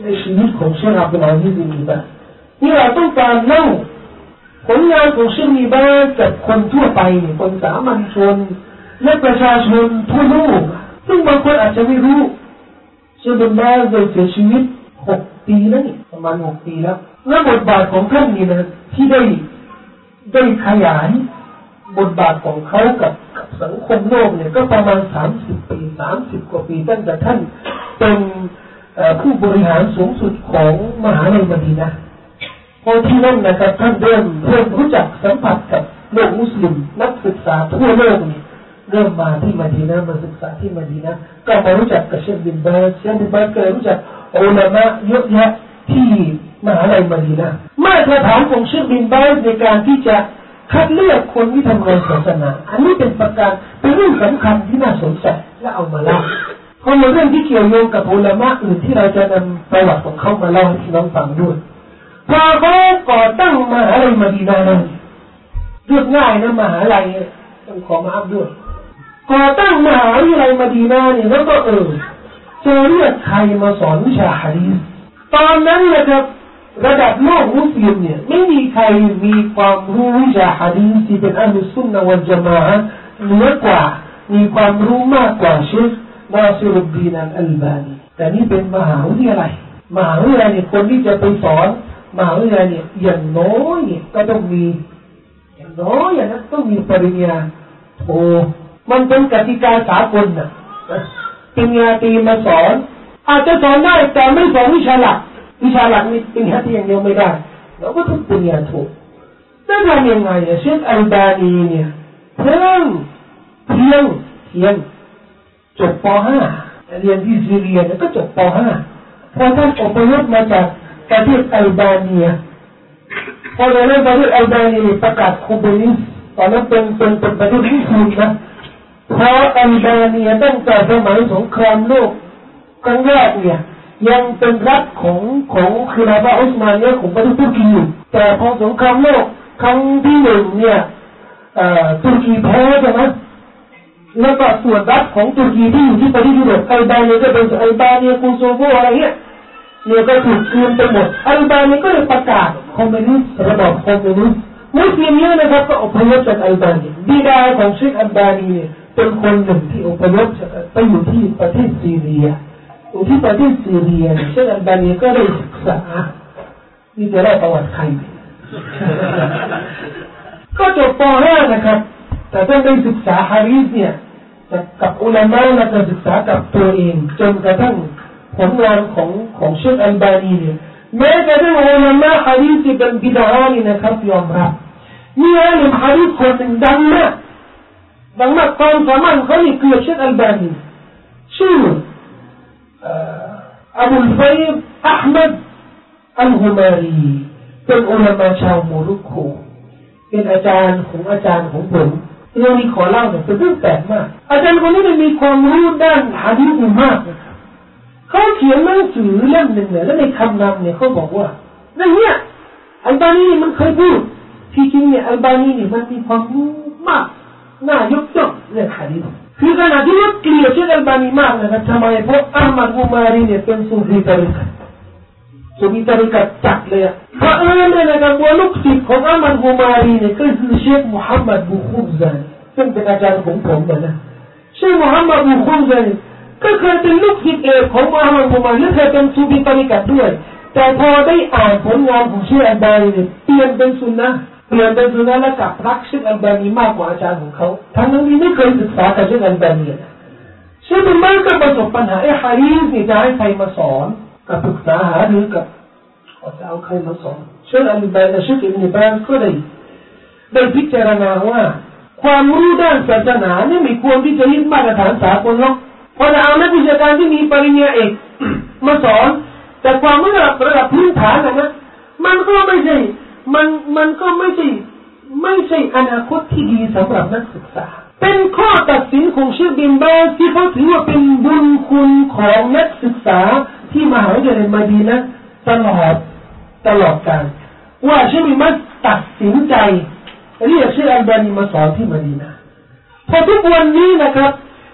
ในชีวิตของเชคอับดุลอาซีซ บิน บาซนี่เราต้องการเล่าผลงานของเชคบิน บาซกับคนทั่วไปคนสามัญชนและประชาชนทั่วโลกซึ่งบางคนอาจจะไม่รู้เชคบิน บาซได้เสียชีวิตหกปีแล้วนี่ประมาณหกปีแล้วและบทบาทของท่านนี่นะที่ได้ได้ขยายบทบาทของเขากับกับสังคมโลกเนี่ยก็ประมาณสามสิบปีสามสิบกว่าปีตั้งแต่ท่านเป็นผู้บริหารสูงสุดของมหาวิทยาลัยมะดีนะห์พอที่นั่นนะครับท่านเริ่มเริ่มรู้จักสัมผัสกับโลกมุสลิมนักศึกษาทั่วโลกนี่เริ่มมาที่มะดีนะห์มาศึกษาที่มะดีนะห์ก็มารู้จักกับเชคบิน บาซเชคบิน บาซก็เลยรู้จักอุลามะเยอะแยะที่มหาวิทยาลัยมะดีนะห์มาตรฐานของเชคบิน บาซในการที่จะคัดเลือกคนที่ทำงานศาสนาอันนี้เป็นประการเป็นเรื่องสำคัญที่น่าสนใจและเอามาเล่าเพราะเป็นเรื่องที่เกี่ยวโยงกับอุลามะอื่นที่เราจะนำประวัติของเขามาเล่าให้พี่น้องฟังด้วยพอเขาก่อตั้งมหาวิทยาลัยมะดีนะห์นั้นเรียกง่ายนะมหาวิทยาลัยต้องขอมาอัพด้วยก่อตั้งมหาวิทยาลัยมะดีนะห์เนี่ยแล้วก็เออจะเรียกใครมาสอนวิชาหะดีษตอนนั้นนะครับระดับโลกมุสลิมเนี่ยไม่มีใครมีความรู้วิชาหะดีษที่เป็นอัลซุนนะวัลญะมาอะห์เหนือกว่ามีความรู้มากกว่าเชคนาซิรุดดีนอัลบานีแต่นี่เป็นมหาวิทยาลัยมหาวิทยาลัยเนี่ยคนที่จะไปสอนมหาวิทยาลัยเนี่ยอย่างน้อยเนี่ยก็ต้องมีอย่างน้อยอย่างนั้นต้องมีปริญญาโทมันเป็นกติกาสากลนะปริญญาตรีมาสอนอาจจะสอนได้แต่ไม่สอนวิชาหลักวิชาหลักนี่ปริญญาตรีอย่างเดียวไม่ได้เราก็ต้องปริญญาโทจะทำยังไงอะเชคอัลบานีเนี่ยเพิ่งเพียงเพียงจบป .ห้า เรียนที่ซีเรียก็จบป .ห้า พอท่านอพยพมาจากประเทศอัลบาเนียพอในประเทศอัลบาเนียประกาศคอมมิวนิสต์ตอนนั้นเป็นเป็นเป็นประเทศที่คุณนะเพราะอัลบาเนียตั้งแต่สมัยสงครามโลกครั้งแรกเนี่ยยังเป็นรัฐของของคิลาฟะห์อุสมานียะของประเทศตุรกีอยู่แต่พอสงครามโลกครั้งที่หนึ่งเนี่ยตุรกีแพ้ใช่ไหมแล้วก็ส่วนรัฐของตุรกีที่อยู่ที่ประเทศยุโรปอัลบาเนียก็เป็นอัลบาเนียโคโซโวอะไรเงี้ยเนี่ยก็ถูกคืนไปหมดอัลบาเนียก็เลยประกาศคอมมิวนิสต์ระบอบคอมมิวนิสต์มุสลิมเนี่ยนะครับก็อพยพจากอัลบาเนียบิดาของเชคอัลบานีเนี่ยเป็นคนหนึ่งที่อพยพไปอยู่ที่ประเทศซีเรียอยู่ที่ประเทศซีเรียเชคอัลบานีก็ได้ศึกษานี่จะได้ประวัติใครก็จบป .ห้า นะครับแต่ท่านได้ศึกษาหะดีษเนี่ยกับอุลามะและการศึกษากับตัวเองจนกระทั่งผลงานของของเชคอัลบานีเนี่ยแม้กระทั่งอุลามะหะดีษที่เป็นบิดาอะห์นี่นะครับยอมรับมีอาลิมหะดีษคนหนึ่งดังมากดังมากความสามารถเขานี่คือเชคอัลบานีชื่ออับุลฟัยดอะห์มัดอัลฮุมารีเป็นอุลามะชาวโมร็อกโกเป็นอาจารย์ของอาจารย์ของผมเรื่องนี้ขอเล่าหน่อยเป็นเรื่องแปลกมากอาจารย์คนนี้มีความรู้ด้านหะดีษมากนะครับเขาเขียนหนังสือเล่มหนึ่งเนี่ยแล้วในคำนำเนี่ยเขาบอกว่าในเนี้ยอัลบานีมันเคยพูดที่จริงเนี่ยอัลบานีเนี่ยมันมีความรู้มากน่ายกย่องเรื่องหะดีษคือขณะที่ว่าเกลียดเชคอัลบานีมากนะครับทำไมเพราะอัลมัดอุมารีเนี่ยเป็นซูฟีตาริกะซูฟีตาริกะจัดเลยเพราะเออเนี่ยนะครับว่าลูกศิษย์ของอัลมัดอุมารีเนี่ยก็คือเชคมุฮัมมัดบูคุซานีซึ่งเป็นอาจารย์ของผมนะเชคมุฮัมมัดบูคุซานีก็เคยเป็นลูกศิษย์เอกของอัลมัดอุมารีและเคยเป็นซูฟีตาริกะด้วยแต่พอได้อ่านผลงานของเชคอัลบานีเนี่ยเปลี่ยนเป็นซุนนะห์เปลี่ยนเป็นสุนัขและกับรักเชคอัลบานีมากกว่าอาจารย์ของเขาทั้งนั้นที่ไม่เคยศึกษากับเชคอัลบานีเชคบินบาซก็ประสบปัญหาไอ้หะดีษนี่จะให้ใครมาสอนกับปรึกษาหารือกับจะเอาใครมาสอนเชคอัลบานีเชคอิบนุบาซก็ได้ได้พิจารณาว่าความรู้ด้านศาสนาเนี่ยไม่ควรที่จะยึดมาตรฐานสากลหรอกเพราะเอานักวิชาการที่มีปริญญาเอกมาสอนแต่ความรู้ระดับระดับพื้นฐานนะมันก็ไม่ใช่มันมันก็ไม่ใช่ไม่ใช่อนาคตที่ดีสำหรับนักศึกษาเป็นข้อตัดสินของเชคบินบาซที่เขาถือว่าเป็นบุญคุณของนักศึกษาที่มหาวิทยาลัยมะดีนะห์ตลอดตลอดกาลว่าเชคบินบาซตัดสินใจเรียกเชคอัลบานีมาสอนที่มะดีนะห์พอทุกวันนี้นะครับ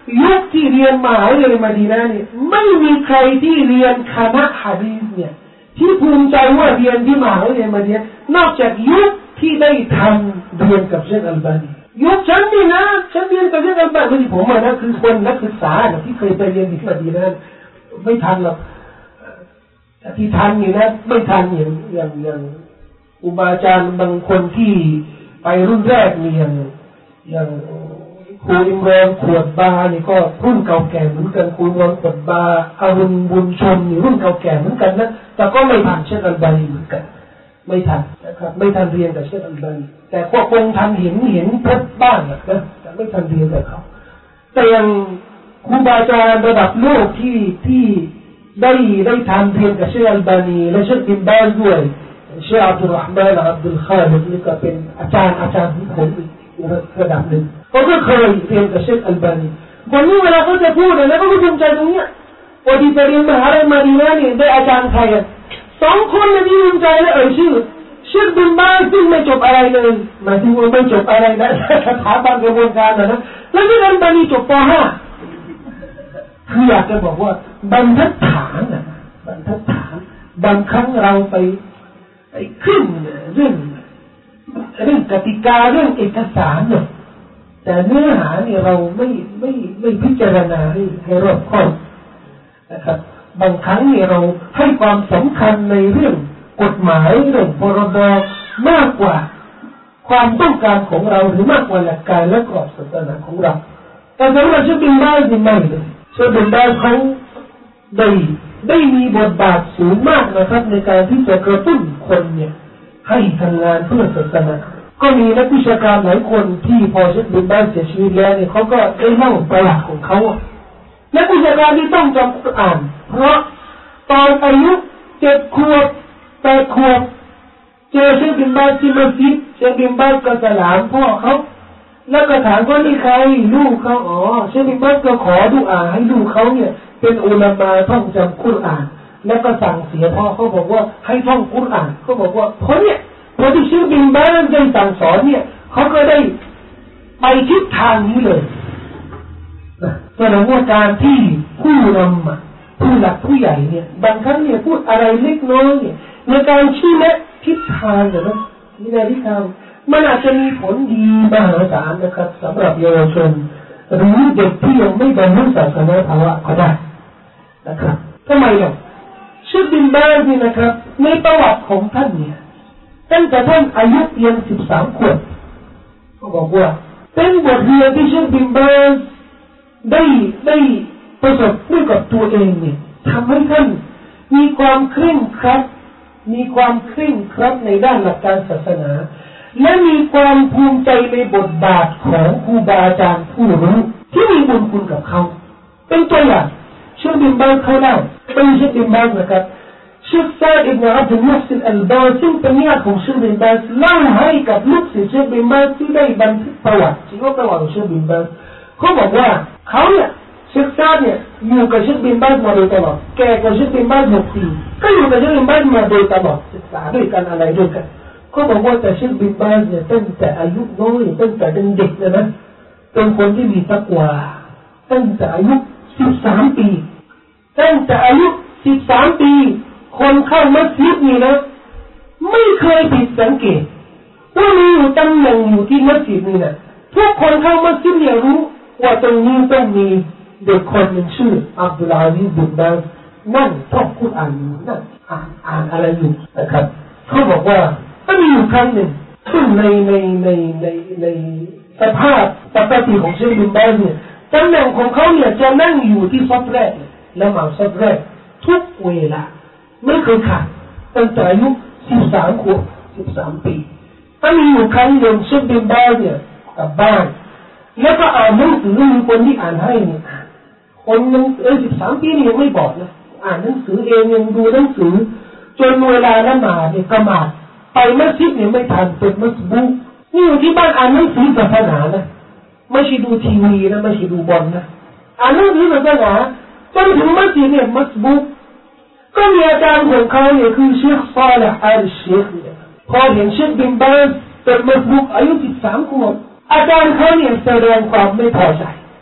ยุคที่เรียนมหาวิทยาลัยมะดีนะห์เนี่ยไม่มีใครที่เรียนคณะหะดีษเนี่ยที่ภูมิใจว่าเรียนที่มหาวิทยาลัยมะดีนะห์นอกจากยุคที่ได้ทำเรียนกับเชคอัลบานียุคฉันนี่นะฉันเรียนกับเชคอัลบานีผมมานะคือคนนักศึกษาที่เคยไปเรียนที่มะดีนะห์ไม่ทันหรอกที่ทันนี่นะไม่ทันอย่างอย่างอย่างอุบาอาจารย์บางคนที่ไปรุ่นแรกนี่อย่างอย่างครูอิมรอนขวดบานี่ก็รุ่นเก่าแก่เหมือนกันครูอิมรอนขวดบาอารุณบุญชมนี่รุ่นเก่าแก่เหมือนกันนะแต่ก็ไม่ทันเชคอัลบานีเหมือนกันไม่ทันนะครับไม่ทันเรียนกับเชคอัลบานีแต่ก็คงทันเห็นเห็นพบบ้างนะแต่ไม่ทันเรียนกับเขาแต่อย่างครูบาอาจารย์ระดับโลกที่ที่ได้ได้ทำเรียนกับเชคอัลบานีและเชคบินบาซด้วยเชคอับดุลรห์มานอับดุลคาลิดนี่ก็เป็นอาจารย์อาจารย์ที่ผมอีกระดับหนึ่งเขาก็เคยเรียนกับเชคอัลบานีวันนี้เวลาเขาจะพูดเนี่ยเขาก็ภูมิใจตรงเนี้ยพอดีไปเรียนมหาวิทยาลัยมะดีนะห์เนี่ยได้อาจารย์ใครกันสองคนเนี่ยที่ภูมิใจและเอ่ยชื่อเชคบินบาซซึ่งไม่จบอะไรเลยหมายถึงว่าไม่จบอะไรนะสถาบันกระบวนการนะนะแล้วเชคอัลบานีจบป .ห้า คืออยากจะบอกว่าบรรทัดฐานนะบรรทัดฐานบางครั้งเราไปไอ้ขึ้นเรื่องเรื่องกติกาเรื่องเอกสารเนี่ยแต่เนื้อหาเนี่ยเราไม่ไม่ไม่พิจารณาให้ให้รอบคอบนะครับบางครั้งเนี่ยเราให้ความสำคัญในเรื่องกฎหมายเรื่องพรบมากกว่าความต้องการของเราหรือมากกว่าหลักการและกรอบศาสนาของเราแต่สำหรับเชคบินบาซนี่ไม่เลยเชคบินบาซเขาได้ได้มีบทบาทสูงมากนะครับในการที่จะกระตุ้นคนเนี่ยให้ทำงานเพื่อศาสนาก็มีนักวิชาการหลายคนที่พอเชคบินบาซเสียชีวิตแล้วเนี่ยเขาก็ได้เล่าประวัติของเขานักวิชาการที่ต้องจำกุรอานเพราะตอนอายุเจ็ดขวบแปดขวบเจอเชคบินบาซที่มัสยิดเชคบินบาซก็สลามพ่อเขาแล้วก็ถามว่านี่ใครลูกเขาอ๋อเชคบินบาซก็ขอดุอาให้ลูกเขาเนี่ยเป็นอุลามะท่องจำกุรอานแล้วก็สั่งเสียพ่อเขาบอกว่าให้ท่องกุรอานเขาบอกว่าเพราะเนี่ยพอที่เชคบินบาซได้สั่งสอนเนี่ยเขาก็ได้ไปทิศทางนี้เลยแสดงว่าการที่ผู้นำผู้หลักผู้ใหญ่เนี่ยบางครั้งเนี่ยพูดอะไรเล็กน้อยเนี่ยในการชี้แนะทิศทางเนี่ยนะที่ในทิศทางมันอาจจะมีผลดีมหาศาลนะครับสำหรับเยาวชนหรือเด็กที่ยังไม่บรรลุศาสนาภาวะก็ได้นะครับทำไมล่ะเชคบินบาซนี่นะครับในประวัติของท่านเนี่ยตั้งแต่ท่านอายุเพียงสิบสามขวบเขาบอกว่าเป็นบทเรียนที่เชคบินบาซได้ได้ประสบด้วยกับตัวเองเนี่ยทำให้ท่านมีความเคร่งครัดมีความเคร่งครัดในด้านหลักการศาสนาและมีความภูมิใจในบทบาทของครูบาอาจารย์ผู้รู้ที่มีบุญคุณกับเขาเป็นตัวอย่างเชคบินบาซเขาได้เป็นเชคบินบาซนะครับเชคซาดอิบนุอับดุลมุฮซินอัลบาซซึ่งเป็นญาติของเชคบินบาซเล่าให้กับลูกศิษย์เชคบินบาซที่ได้บันทึกประวัติที่ว่าประวัติของเชคบินบาซเขาบอกว่าเขาเนี่ยเชคซาดเนี่ยอยู่กับเชคบินบาซมาโดยตลอดแกกับเชคบินบาซหกปีก็อยู่กับเชคบินบาซมาโดยตลอดศึกษาด้วยกันอะไรด้วยกันก็บอกว่าแต่เชคบินบาซเนี่ยตั้งแต่อายุน้อยตั้งแต่เด็กเลยนะเป็นคนที่มีตักวาตั้งแต่อายุสิบสามปีตั้งแต่อายุสิบสามปีคนเข้ามัสยิดนี่นะไม่เคยผิดสังเกตว่ามีอยู่ตำแหน่งอยู่ที่มัสยิดนี่นะทุกคนเข้ามัสยิดเนี่ยรู้ว่าตรงนี้ต้องมีเด็กคนหนึ่งชื่ออับดุลอาซีซบินบาซนั่งท่องกุรอานนั่งอ่านอ่านอะไรอยู่นะครับเขาบอกว่าก็มีอยู่ครั้งหนึ่งซึ่งในในในในในสภาพปกติของเชคบินบาซเนี่ยตำแหน่งของเขาเนี่ยจะนั่งอยู่ที่ซับแรกและมาซับแรกทุกเวลาไม่เคยขาดตั้งแต่อายุสิบสามขวบสิบสามปีถ้ามีอยู่ครั้งหนึ่งเชคบินบาซเนี่ยกลับบ้านแล้วก็อ่านหนังสือมีคนที่อ่านให้เนี่ยคนยังเออสิบสามปีนี่ยังไม่บอกนะอ่านหนังสือเองยังดูหนังสือจนเวลาละหมาดเนี่ยกะหมาดไปมัสยิดเนี่ยไม่ทันเป็นมัสบุกนี่อยู่ที่บ้านอ่านหนังสือศาสนานะไม่ใช่ดูทีวีนะไม่ใช่ดูบอลนะอ่านหนังสือศาสนาจนถึงมัสยิดเนี่ยมัสบุกก็มีอาจารย์ของเขาเนี่ยคือเชคซาลิห์อัลเชคเนี่ยพอเห็นเชคบินบาซเป็นมัสบุกอายุสิบสามขวบอาจารย์เขาเนี่ยแสดงความไม่พอใจ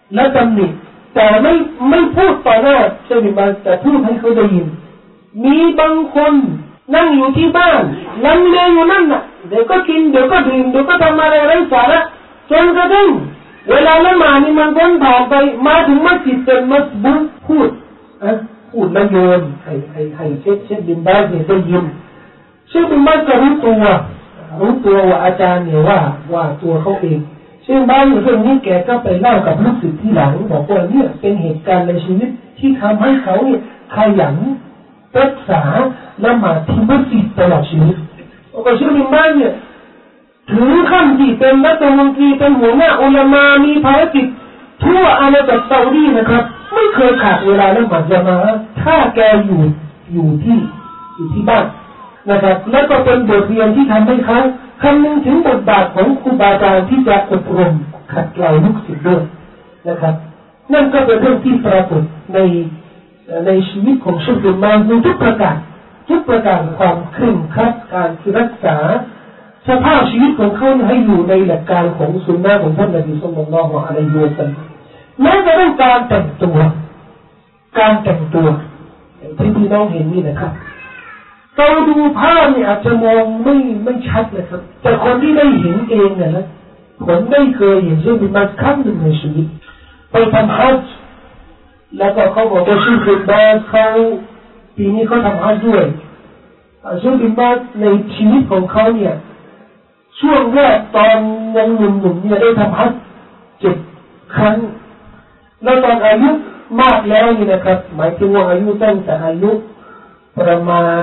และตำหนิแต่ไม่ไม่พูดต่อหน้าเชคบินบาซแต่พูดให้เขาได้ยินมีบางคนนั่งอยู่ที่บ้านลังเลอยู่นั่นน่ะเดี๋ยวก็กินเดี๋ยวก็ดื่มเดี๋ยวก็ทำอะไรไร้สาระจนกระทั่งเวลาละหมาดนี่มันพ้นผ่านไปมาถึงมัสยิดเป็นมัสบุกพูดอ่ะพูดละโยนให้ให้ให้เชคเชคบินบาซเนี่ยได้ยินเชคบินบาซก็รู้ตัวรู้ตัวว่าอาจารย์เนี่ยว่าว่าตัวเขาเองเชคบินบาซเรื่องนี้แกก็ไปเล่ากับลูกศิษย์ที่หลังบอกว่าเนี่ยเป็นเหตุการณ์ในชีวิตที่ทำให้เขาเนี่ยขยันรักษาละหมาดที่มัสยิดตลอดชีวิตก็เชคบินบาซเนี่ยถึงขั้นที่เป็นรัฐมนตรีเป็นหัวหน้าอุลามะมีภารกิจทั่วอาณาจักรซาอุดีนะครับไม่เคยขาดเวลาละหมาดญะมาอะห์ถ้าแกอยู่อยู่ที่อยู่ที่บ้านนะครับแล้วก็เป็นบทเรียนที่ทำให้เขาคำนึงถึงบทบาทของครูบาอาจารย์ที่จะอบรมขัดเกลาลูกศิษย์ด้วยนะครับนั่นก็เป็นเรื่องที่ปรากฏในในชีวิตของเชคบินบาซในทุกประการทุกประการความเคร่งครัดการรักษาสภาพชีวิตของเขาให้อยู่ในหลักการของสุนนะของท่านนบีศ็อลลัลลอฮุอะลัยฮิวะซัลลัมแม้กระทั่งการแต่งตัวการแต่งตัวที่พี่น้องเห็นนี่นะครับเราดูภาพเนี่ยอาจจะมองไม่ไม่ชัดนะครับแต่คนที่ได้เห็นเองเนี่ยนะผมได้เคยเห็นเช่นบินบาซครั้งหนึ่งในชีวิตไปทำฮัจญ์แล้วก็เขาบอกว่าเชคบินบาซเขาปีนี้เขาทำฮัจญ์ด้วยเชคบินบาซในชีวิตของเขาเนี่ยช่วงแรกตอนยังหนุ่มๆเนี่ยได้ทำฮัจญ์เจ็ดครั้งแล้วตอนอายุมากแล้วนี่นะครับหมายถึงว่าอายุตั้งแต่อายุประมาณ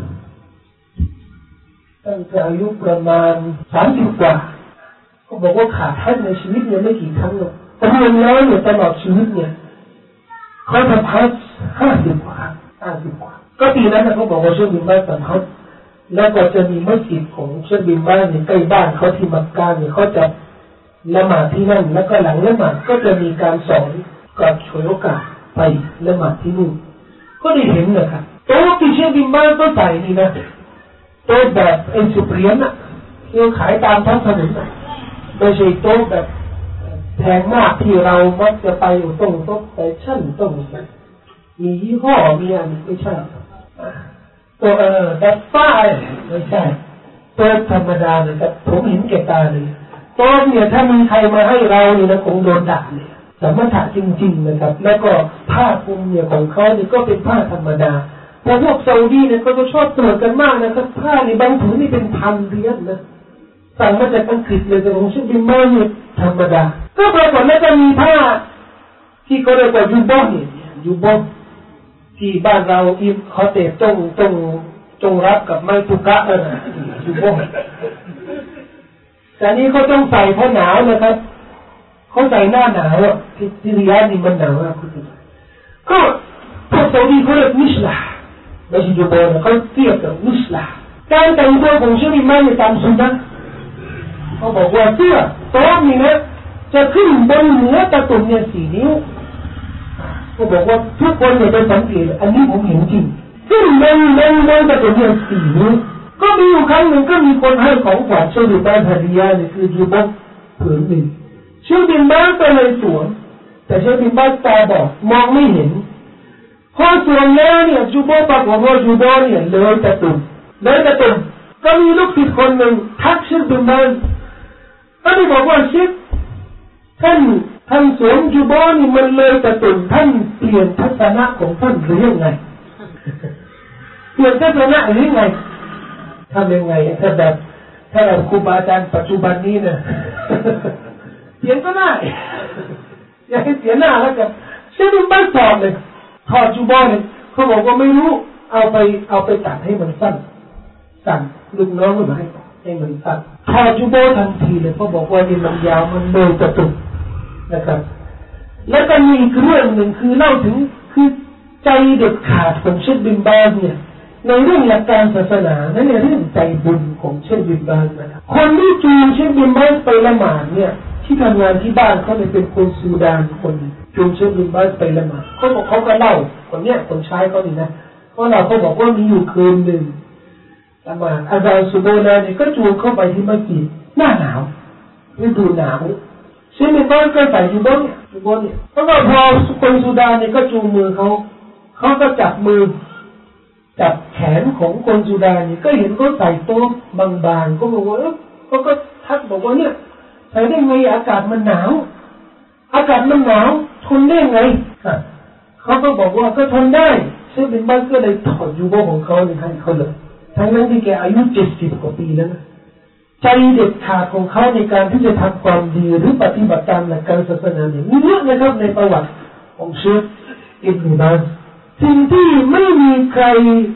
ตั้งแต่อายุประมาณสามสิบกว่าเขาบอกว่าขาดฮัจญ์ในชีวิตเนี่ยไม่กี่ครั้งหรอกแต่รวมแล้วเนี่ยตลอดชีวิตเนี่ยเขาทำฮัจญ์ห้าสิบกว่าห้าสิบกว่าก็ปีนั้นนะเขาบอกว่าเชคบินบาซทำฮัจญ์แล้วก็จะมีมัสยิดของเชคบินบาซในใกล้บ้านเขาที่มักกะเนี่ยเขาจะละหมาดที่นั่นแล้วก็หลังละหมาดก็จะมีการสอนก็ฉวยโอกาสไปละหมาดที่นู่นก็ได้เห็นนะครับโต๊ะที่เชคบินบาซก็ใส่นี่นะโต๊ะแบบเอ็นสิบเหรียญน่ะที่ขายตามท้องถนนไม่ใช่โต๊ะแบบแพงมากที่เรามักจะไปอยู่ตรงโต๊ะแฟชั่นต้องมียี่ห้อมีอะไรไม่ใช่ตัวเออแบบฝ้ายไม่ใช่โต๊ะธรรมดาเลยครับผมเห็นแก่ตาเลยโต๊ะเนี่ยถ้ามีใครมาให้เราเนี่ยนะคงโดนด่าเนี่ยสมถะจริงๆนะครับแล้วก็ผ้าคลุมเนี่ยของเขาเนี่ยก็เป็นผ้าธรรมดาแต่พวกซาอุดีเนี่ยก็จะชอบตรวจกันมากนะครับผ้านี่บางผืนนี่เป็นพันเหรียญนะสั่งมาจากอังกฤษเลยแต่ของเชคบินบาซเนี่ยธรรมดาก็ปรากฏแล้วจะมีผ้าที่เขาเรียกว่ายูบอนเนี่ยยูบอนที่บ้านเราที่เขาเตะจงจงจงรับกับไม้ตุกะนั่นนะยูบอนแต่นี้เขาต้องใส่เพราะหนาวนะครับเขาใส่หน้าหนาวอ่ะที่ที่ริยาดนี่มันหนาวอ่ะคุณผู้ชมก็พวกซาอุดีเขาเรียกมิชลาไม่ใช่ยูบอนเขาเรียกกับมิชลาการแต่งตัวของเชคบินบาซตามสุนนะเขาบอกว่าเสื้อโต๊ะนี่นะจะขึ้นบนเหนือตะตุ่มเนี่ยสี่นิ้วเขาบอกว่าทุกคนเนี่ยไปสังเกตอันนี้ผมเห็นจริงขึ้นบนบนบนตะตุ่มเนี่ยสี่นิ้วก็มีอยู่ครั้งหนึ่งก็มีคนให้ของขวัญเชคบินบาซฮาดิยาเนี่ยคือยูบอนผืนหนึ่งเชคบินบาซก็เลยสวมแต่เชคบินบาซตาบอดมองไม่เห็นพอสวมแล้วเนี่ยยูบอนปรากฏว่ายูบอนเนี่ยเลยตะตุ่มเลยตะตุ่มก็มีลูกศิษย์คนหนึ่งทักเชคบินบาซก็ได้บอกว่าเชคท่านท่านสวมยูบอนนี่มันเลยตะตุ่มท่านเปลี่ยนทัศนะของท่านหรือยังไงเปลี่ยนทัศนะหรือยังไงทำยังไงถ้าแบบถ้าเราครูบาอาจารย์ปัจจุบันนี้เนี่ยเปลี่ยนก็ได้อย่าให้เสียหน้าแล้วกันเชคบินบาซสอนเลยถอดยูบอนเนี่ยเขาบอกว่าไม่รู้เอาไปเอาไปตัดให้มันสั้นสั้นลูกน้องมันให้ให้มันสั้นถอดยูบอนทันทีเลยเขาบอกว่านี่มันยาวมันเลยตะตุ่มนะครับแล้วก็มีอีกเรื่องหนึ่งคือเล่าถึงคือใจเด็ดขาดของเชคบินบาซเนี่ยในเรื่องหลักการศาสนาและในเรื่องใจบุญของเชคบินบาซนะครับคนที่จูงเชคบินบาซไปละหมาดเนี่ยที่ทำงานที่บ้านเขาเนี่ยเป็นคนซูดานคนจูงเชคบินบาซไปละหมาดเขาบอกเขาก็เล่าคนเนี้ยคนใช้เขานี่นะเพราะเราเขาบอกว่ามีอยู่คืนหนึ่งละหมาดอาจารย์สุโบนาเนี่ยก็จูงเข้าไปที่มัสยิดหน้าหนาวฤดูหนาวเชเชฟบินบาสก็ใส่อยู่บนเนี่ยอยู่บนเนี่ยแล้วก็พอคนซูดานเนี่ยก็จูงมือเขาเขาก็จับมือจับแขนของคนซูดานเนี่ยก็เห็นเขาใส่โต๊ะบางๆก็บอกว่าเขาก็ทักบอกว่าเนี่ยใส่ได้ไงอากาศมันหนาวอากาศมันหนาวทนได้ไงเขาก็บอกว่าก็ทนได้เชฟบินบาสก็เลยถอดยูโบของเขาในให้เขาเลยทั้งนั้นที่แกอายุเจ็ดสิบกว่าปีแล้วนะใจเด็ดขาดของเขาในการที่จะทำความดีหรือปฏิบัติตามหลักการศาสนาเนี่ยมีเยอะนะครับในประวัติของเชฟอิบนุบาสสิ่งที่ไม่มีใคร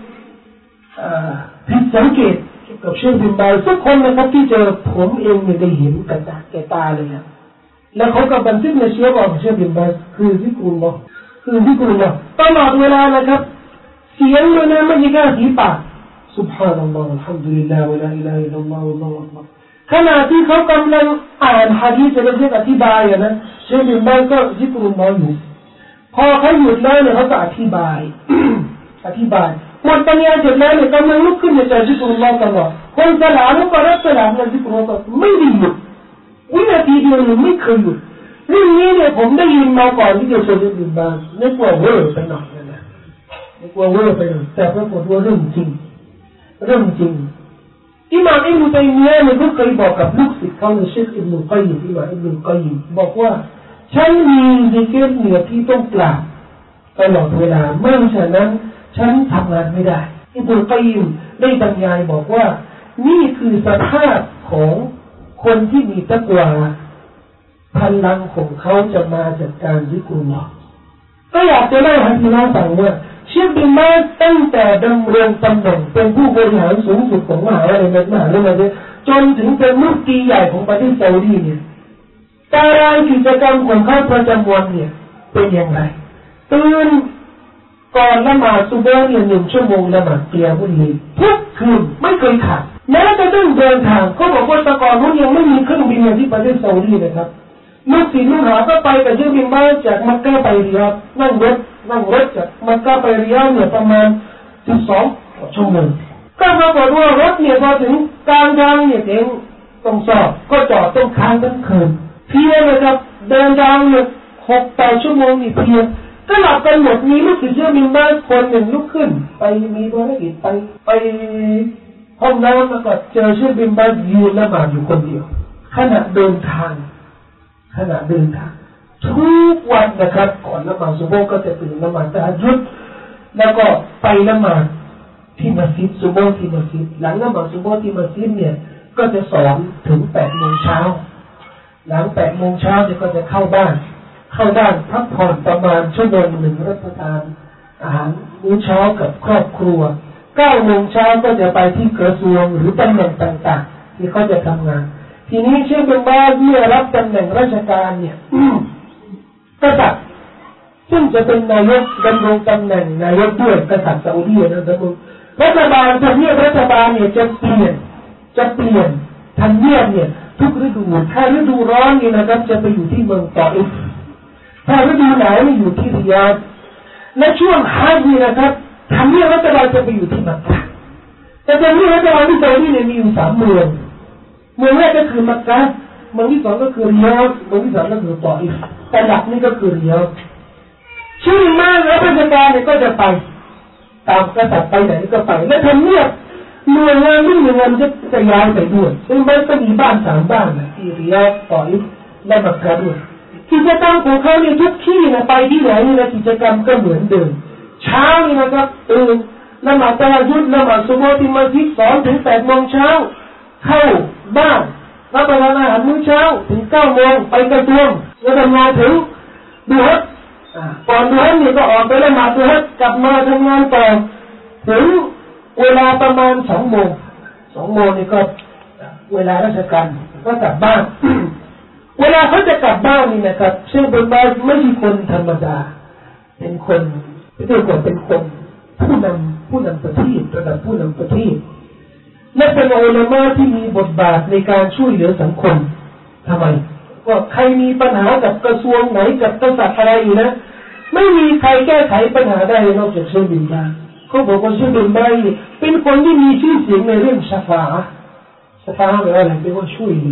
ผิดสังเกตเกี่ยวกับเชฟอิบนุบาสสักคนนะครับที่เจอผมเองไม่ได้เห็นกันจากแก่ตาเลยนะแล้วเขาก็บันทึกในเชื้อของเชฟอิบนุบาสคือซิกรุลลอฮ์คือซิกรุลลอฮ์ตลอดเวลานะครับเสียงเลยนะไม่ใช่แค่สีปากسبحان الله الحمد لله ولا إله إلا الله والله أكبر ขณะที่เขากำลังอ่านหะดีษจะเรียกอธิบายนะเชฟบินบาสก็ซิกรุลลอฮ์อยู่พอเขาหยุดแล้วเนี่ยเขาก็อธิบายอธิบายหมดปัญญาเสร็จแล้วเนี่ยกำลังลุกขึ้นจะซิกรุลลอฮ์ตลอดคนสลามก็รับสลามและซิกรุลลอฮ์ไม่ได้หยุดวินาทีเดียวเลยไม่เคยหยุดเรื่องนี้เนี่ยผมได้ยินมาก่อนที่จะเชฟบินบาสนึกว่าเวอร์ไปหน่อยนะนึกว่าเวอร์ไปหน่อยแต่ปรากฏว่าเรื่องจริงเรื่องจริงอิหม่ามอิบนุตัยมียะห์เนี่ยเขาเคยบอกกับลูกศิษย์เขาในเชคอิบนุกัยยิมอิหม่ามอิบนุกัยยิมบอกว่าฉันมีซิกร์เนี่ยที่ต้องกล่าวตลอดเวลาไม่ฉะนั้นฉันทำงานไม่ได้อิบนุกัยยิมได้บรรยายบอกว่านี่คือสภาพของคนที่มีตักวาพลังของเขาจะมาจากการซิกรุลลอฮ์ก็อยากจะได้ให้พี่น้องฟังว่าเชฟบินบาสตั้งแต่ดำรงตำแหน่งเป็นผู้บริหารสูงสุดของมหาวิทยาลัยมหาวิทยาลัยจนถึงเป็นมุฟตีใหญ่ของประเทศซาอุดีเนี่ยตารางกิจกรรมของเขาประจำวันเนี่ยเป็นอย่างไรตื่นก่อนละหมาดซุบฮ์เนี่ยหนึ่งชั่วโมงละหมาดเกียร์มุลลีทุกคืนไม่เคยขาดแม้จะต้องเดินทางเขาบอกว่าแต่ก่อนนู้นยังไม่มีเครื่องบินที่ประเทศซาอุดีนะครับลูกศิษย์ลูกหาก็ไปกับเชฟบินบาสจากมักกะไปริยาดนั่งรถนั่งรถจากมักกะไปริยาดเนี่ยประมาณสิบสองชั่วโมงก็ปรากฏว่ารถเนี่ยพอถึงกลางทางเนี่ยเองต้องสอบก็จอดต้องค้างทั้งคืนเพียงนะครับเดินทางเนี่ยหกแปดชั่วโมงนี่เพียงก็หลับกันหมดมีลูกศิษย์เชฟบินบาสคนหนึ่งลุกขึ้นไปมีภารกิจไปไปห้องน้ำแล้วก็เจอเชฟบินบาสยืนละหมาดอยู่คนเดียวขณะเดินทางขณะเดินทางทุกวันนะครับก่อนละหมาดซุบฮ์ก็จะตื่นละหมาดตะฮัจญุดแล้วก็ไปละหมาดที่มัสยิดซุบฮ์ที่มัสยิดหลังละหมาดซุบฮ์ที่มัสยิดเนี่ยก็จะสอนถึงแปดโมงเช้าหลังแปดโมงเช้าเนี่ยก็จะเข้าบ้านเข้าบ้านพักผ่อนประมาณชั่วโมงหนึ่งรับประทานอาหารมื้อเช้ากับครอบครัวเก้าโมงเช้าก็จะไปที่กระทรวงหรือตำแหน่งต่างๆที่เขาจะทำงานทีนี้เชฟบินบาสเมื่อรับตำแหน่งราชการเนี่ยกษัตริย์ซึ่งจะเป็นนายกดำรงตำแหน่งนายกด้วยกษัตริย์ซาอุดีนะดำรงรัฐบาลทำเนียบรัฐบาลเนี่ยจะเปลี่ยนจะเปลี่ยนทำเนียบเนี่ยทุกฤดูถ้าฤดูร้อนนี่นะครับจะไปอยู่ที่เมืองตออิฟถ้าฤดูหนาวนี่อยู่ที่ริยาดและช่วงฮัจญ์นี่นะครับทำเนียบรัฐบาลจะไปอยู่ที่มักกะห์แต่ทำเนียบรัฐบาลที่ซาอุดีเนี่ยมีอยู่สามเมืองเมืองแรกก็คือมักกะห์เมืองที่สองก็คือริยาดเมืองที่สามก็คือตออิฟแต่หลักนี่ก็คือริยาดชื่อมากแล้วราชการเนี่ยก็จะไปตามกษัตริย์ไปไหนก็ไปและทำเนียบหน่วยงานที่หน่วยงานจะจะย้ายไปด้วยซึ่งมันก็มีบ้านสามบ้านนะที่ริยาดตออิฟและมักกะห์ด้วยกิจกรรมของเขาเนี่ยทุกที่นะไปที่ไหนนี่นะกิจกรรมก็เหมือนเดิมเช้านี่นะครับตื่นละหมาดตะฮัจญุดละหมาดซุบฮ์ที่มัสยิดสองถึงแปดโมงเช้าเข้าบ้านรับประทานอาหารมื้อเช้าถึงเก้าโมงไปกระทรวงแล้วทำงานถึงดูฮัจญ์ก่อนดูฮัจญ์นี่ก็ออกไปละหมาดดูฮัจญ์กลับมาทำงานต่อถึงเวลาประมาณสองโมงสองโมงนี่ก็เวลาราชการก็กลับบ้านเวลาเขาจะกลับบ้านนี่นะครับเชฟบินบาสไม่ใช่คนธรรมดาเป็นคนเรียกว่าเป็นคนผู้นำผู้นำประเทศระดับผู้นำประเทศและเป็นอุลามะที่มีบทบาทในการช่วยเหลือสังคมทำไมว่าใครมีปัญหากับกระทรวงไหนกับกษัตริย์อะไรอยู่นะไม่มีใครแก้ไขปัญหาได้นอกจากเชฟบินบาสเขาบอกว่าเชฟบินบาสเป็นคนที่มีชื่อเสียงในเรื่องชะฟาอะห์ชะฟาอะห์แปลว่าอะไรแปลว่าช่วยเหลือ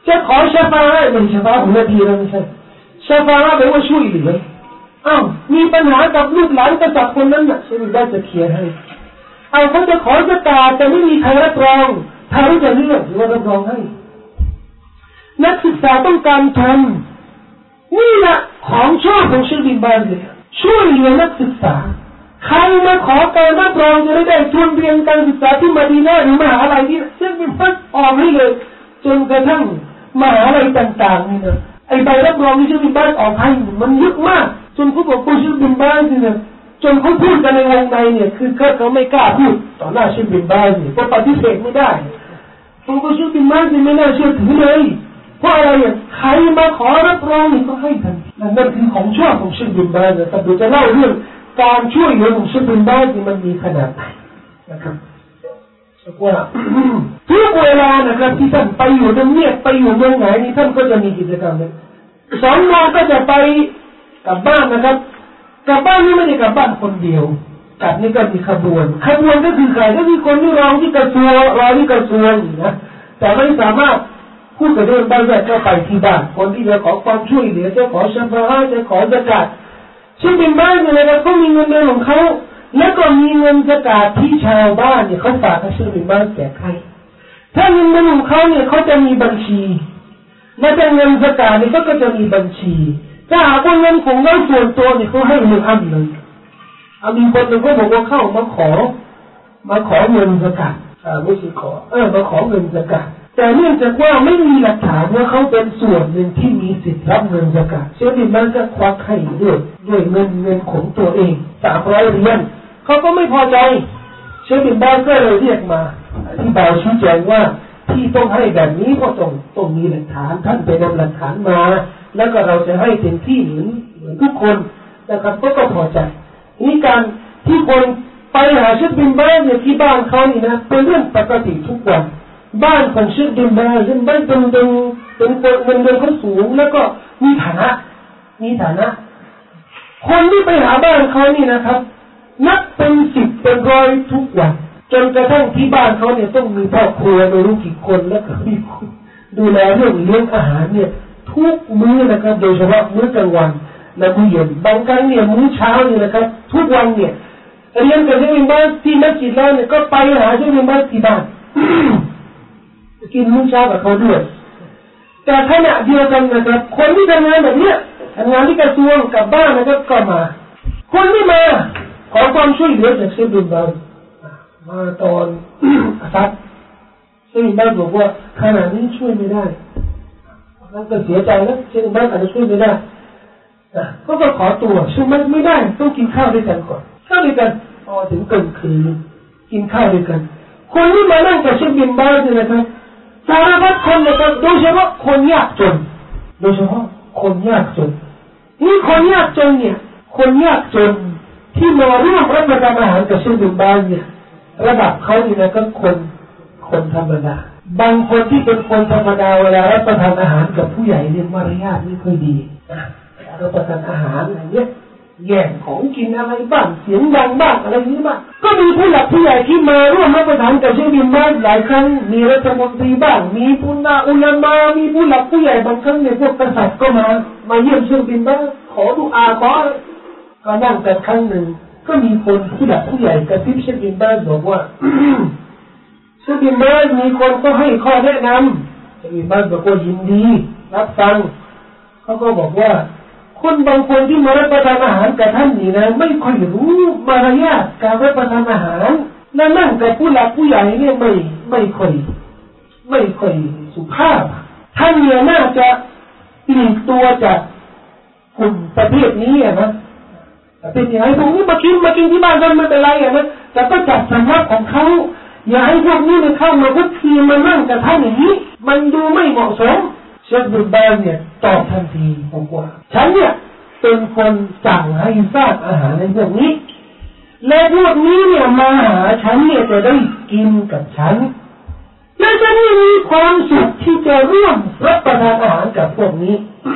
จะขอชาฟาให้ไม่ชาฟาของนบีเราไม่ใช่ชาฟาแปลว่าช่วยเหลืออ้าวมีปัญหากับลูกหลานกษัตริย์คนนั้นน่ะเชฟบินบาสจะเคลียร์ให้เอาเขาจะขอสกาดแต่ไม่มีใครรับรองถ้ารู้จะเลือกหรือว่ารับรองให้นักศึกษาต้องการทำนี่แหละของชอบของเชฟบินบาสเลยช่วยเหลือนักศึกษาใครมาขอการรับรองจะได้ได้ทุนเรียนการศึกษาที่มะดีนะห์หรือมหาลัยที่เชฟบินบาสออกให้เลยจนกระทั่งมหาลัยต่างๆนี่นะไอ้ใบรับรองที่เชฟบินบาสออกให้มันเยอะมากจนเขาบอกว่าเชฟบินบาสเนี่ยจนเขาพูดกันในวงในเนี่ยคือเขาไม่กล้าพูดต่อหน้าเชฟบินบาสเนี่ยเพราะปฏิเสธไม่ได้เพราะว่าเชฟบินบาสไม่น่าเชื่อถือเลยเพราะอะไรอ่ะใครมาขอรับรองนี่ก็ให้ทันทีนั่นคือของชอบของเชฟบินบาสนะแต่เดี๋ยวจะเล่าเรื่องการช่วยเหลือของเชฟบินบาสนี่มันมีขนาดไหนนะครับว่าทุกเวลานะครับที่ท่านไปอยู่ตรงนี้ไปอยู่เมืองไหนนี่ท่านก็จะมีกิจกรรมนั้นสองโมงก็จะไปกลับบ้านนะครับกลับบ้านนี่ไม่ได้กลับบ้านคนเดียวกลับนี่ก็มีขบวนขบวนก็คือใครก็คือคนที่รองที่กระทรวงรองที่กระทรวงนะแต่ไม่สามารถพูดกับเรื่องบ้านแรกก็ไปที่บ้านคนที่จะขอความช่วยเหลือจะขอชำระจะขอสกาดเช่นเป็นบ้านเนี่ยนะครับเขามีเงินเดือนของเขาแล้วก็มีเงินสกาดที่ชาวบ้านเนี่ยเขาฝากให้เชื่อเป็นบ้านแจกให้ถ้าเงินเดือนของเขาเนี่ยเขาจะมีบัญชีและแต่เงินสกาดเนี่ยเขาก็จะมีบัญชีถ้าหากว่าเงินของเราส่วนตัวเนี่ยเขาให้เงินอันเลยเอามีคนหนึ่งเขาบอกว่าเข้ามาขอมาขอเงินสกาดอ่าไม่ใช่ขอเออมาขอเงินสกาดแต่เนื่องจากว่าไม่มีหลักฐานว่าเขาเป็นส่วนหนึ่งที่มีสิทธิ์รับเงินสกาดเชื่อดิมันก็ควักให้ด้วยด้วยเงินเงินของตัวเองสามร้อยเหรียญเขาก็ไม่พอใจเชื่อดิมันก็เลยเรียกมาที่บ่าวชี้แจงว่าที่ต้องให้แบบนี้ก็ต้องต้องมีหลักฐานท่านไปนำหลักฐานมาแล้วก็เราจะให้เต็มที่เหมือนเหมือนทุกคนนะครับก็ก็พอใจนี่การที่คนไปหาเชฟบินบ้านเนี่ยที่บ้านเขานี่นะเป็นเรื่องปกติทุกวันบ้านของเชฟบินบ้านเช่นบ้านเป็นเป็นเป็นคนเงินเดือนเขาสูงแล้วก็มีฐานะมีฐานะคนที่ไปหาบ้านเขานี่นะครับนับเป็นสิบเป็นร้อยทุกวันจนกระทั่งที่บ้านเขาเนี่ยต้องมีพ่อครัวไม่รู้กี่คนแล้วก็มีดูแลเรื่องเลี้ยงอาหารเนี่ยทุกมื้อนะครับโดยเฉพาะมื้อกลางวันและมื้อเย็นบางครั้งเนี่ยมื้อเช้าเนี่ยนะครับทุกวันเนี่ยเรียนกับเจ้าบินบ้านที่มัสยิดแล้วเนี่ยก็ไปหาเจ้าบินบ้านที่บ้าน กินมื้อเช้ากับเขาด้วยแต่ขณะเดียวกันนะครับคนที่ทำงานแบบเนี้ยทำงานที่กระทรวงกับบ้านนะครับก็มาคนที่มาขอความช่วยเหลือจากเชฟบินบ้านมาตอนอาซัดเชฟบินบ้านบอกว่าขณะนี้ช่วยไม่ได้นั่นก็เสียใจแล้วเชฟบินบ้านอาจจะช่วยไม่ได้ก็ก็ขอตัวช่วยไม่ไม่ได้ต้องกินข้าวด้วยกันก่อนข้าวด้วยกันพอถึงกลางคืนกินข้าวด้วยกันคนที่มานั่งกับเชฟบินบ้านเนี่ยนะครับสารพัดคนนะครับโดยเฉพาะคนยากจนโดยเฉพาะคนยากจนนี่คนยากจนเนี่ยคนยากจนที่มาร่วมรับประทานอาหารกับเชฟบินบ้านเนี่ยระดับเขาเนี่ยนะก็คนคนธรรมดาบางคนที่เป็นคนธรรมดาเวลารับประทานอาหารกับผู้ใหญ่เนี่ยมารยาทไม่ค่อยดีรับประทานอาหารอะไรเงี้ยแย่งของกินอะไรบ้างเสียงดังบ้างอะไรนี้บ้างก็มีผู้หลักผู้ใหญ่ที่มาร่วมรับประทานกับเชฟบินบ้านหลายครั้งมีรัฐมนตรีบ้างมีผู้นาอุลามามีผู้หลักผู้ใหญ่บางครั้งเนี่ยพวกกษัตริย์ก็มามาเยี่ยมเชฟบินบ้านขอดุอาขอก็นั่งกันครั้งหนึ่งก็มีคนผู้หลักผู้ใหญ่กระซิบเชฟบินบ้านบอกว่า เชฟบินบ้านมีคนก็ให้ข้อแนะนำเชฟบินบ้านบอกว่ายินดีรับฟังเขาก็บอกว่าคนบางคนที่มารับประทานอาหารกับท่านนี่นะไม่ค่อยรู้มารยาทการรับประทานอาหารนั่งนั่งกับผู้หลักผู้ใหญ่เนี่ยไม่ไม่ค่อยไม่ค่อยสุภาพท่านเนี่ยน่าจะหลีกตัวจากกลุ่มประเภทนี้อ่ะนะเป็นอย่างไรพวกนี้มากินมากินที่บ้านกันไม่เป็นไรอ่ะนะแต่ก็จัดสำรับของเขาอย่าให้พวกนี้มันเข้ามาคุกคีมานั่งกับท่านอย่างนี้มันดูไม่เหมาะสมเชฟบินบ้านเนี่ยตอบทันทีบอกว่าฉันเนี่ยเป็นคนสั่งให้สร้างอาหารในพวกนี้และพวกนี้เนี่ยมาหาฉันเนี่ยจะได้กินกับฉันและฉันมีความสุขที่จะร่วมรับประทานอาหารกับพวกนี้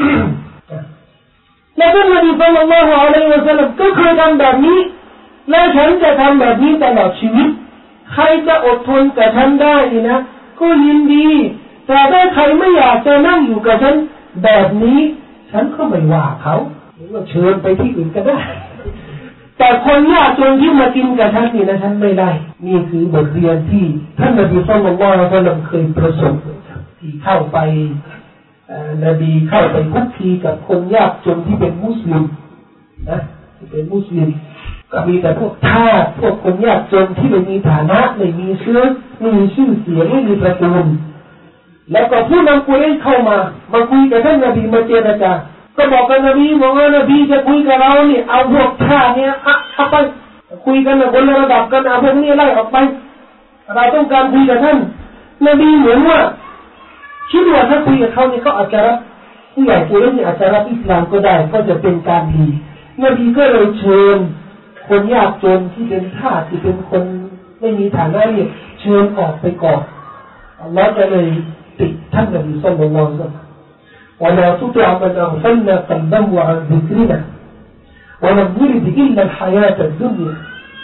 และท่านนบีศ็อลลัลลอฮุอะลัยฮิวะซัลลัมก็เคยทำแบบนี้และฉันจะทำแบบนี้ตลอดชีวิตใครจะอดทนกับฉันได้นี่นะก็ยินดีแแต่ถ้าใครไม่อยากจะนั่งอยู่กับฉันแบบนี้ฉันก็ไม่ว่าเขาหรือว่าเชิญไปที่อื่นก็ได้แต่คนยากจนที่มากินกับฉันนี่นะฉันไม่ได้นี่คือบทเรียนที่ท่านนบีศ็อลลัลลอฮุอะลัยฮิวะซัลลัมเคยประสบที่เข้าไปนบีเข้าไปคุกคีกับคนยากจนที่เป็นมุสลิมนะที่เป็นมุสลิมก็มีแต่พวกทาสพวกคนยากจนที่ไม่มีฐานะไม่มีเชื้อไม่มีชื่อเสียงไม่มีตระกูลแล้วก็ผู้นำกุเรชเข้ามามาคุยกับท่านนบีมาเจรจาก็บอกกับนบีบอกว่านบีจะคุยกับเราเนี่ยเอาพวกท่าเนี่ยเอาไปคุยกันนะคนละระดับกันเอาพวกนี้ไล่ออกไปเราต้องการคุยกับท่านนบีเหมือนว่าคิดว่าถ้าคุยกับเขาเนี่ยเขาอาจจะรับผู้ใหญ่กุเรชเนี่ยอาจจะรับอิสลามก็ได้ก็จะเป็นการดีนบีก็เลยเชิญคนยากจนที่เป็นทาสที่เป็นคนไม่มีฐานะเนี่ยเชิญออกไปก่อนอัลลอฮ์จะเลยติดท่านนบีศ็อลลัลลอฮุอะลัยฮิวะซัลลัมولا تطع من أغفلنا قلبه عن ذكرنا ولم يرد إلا الحياة الدنيا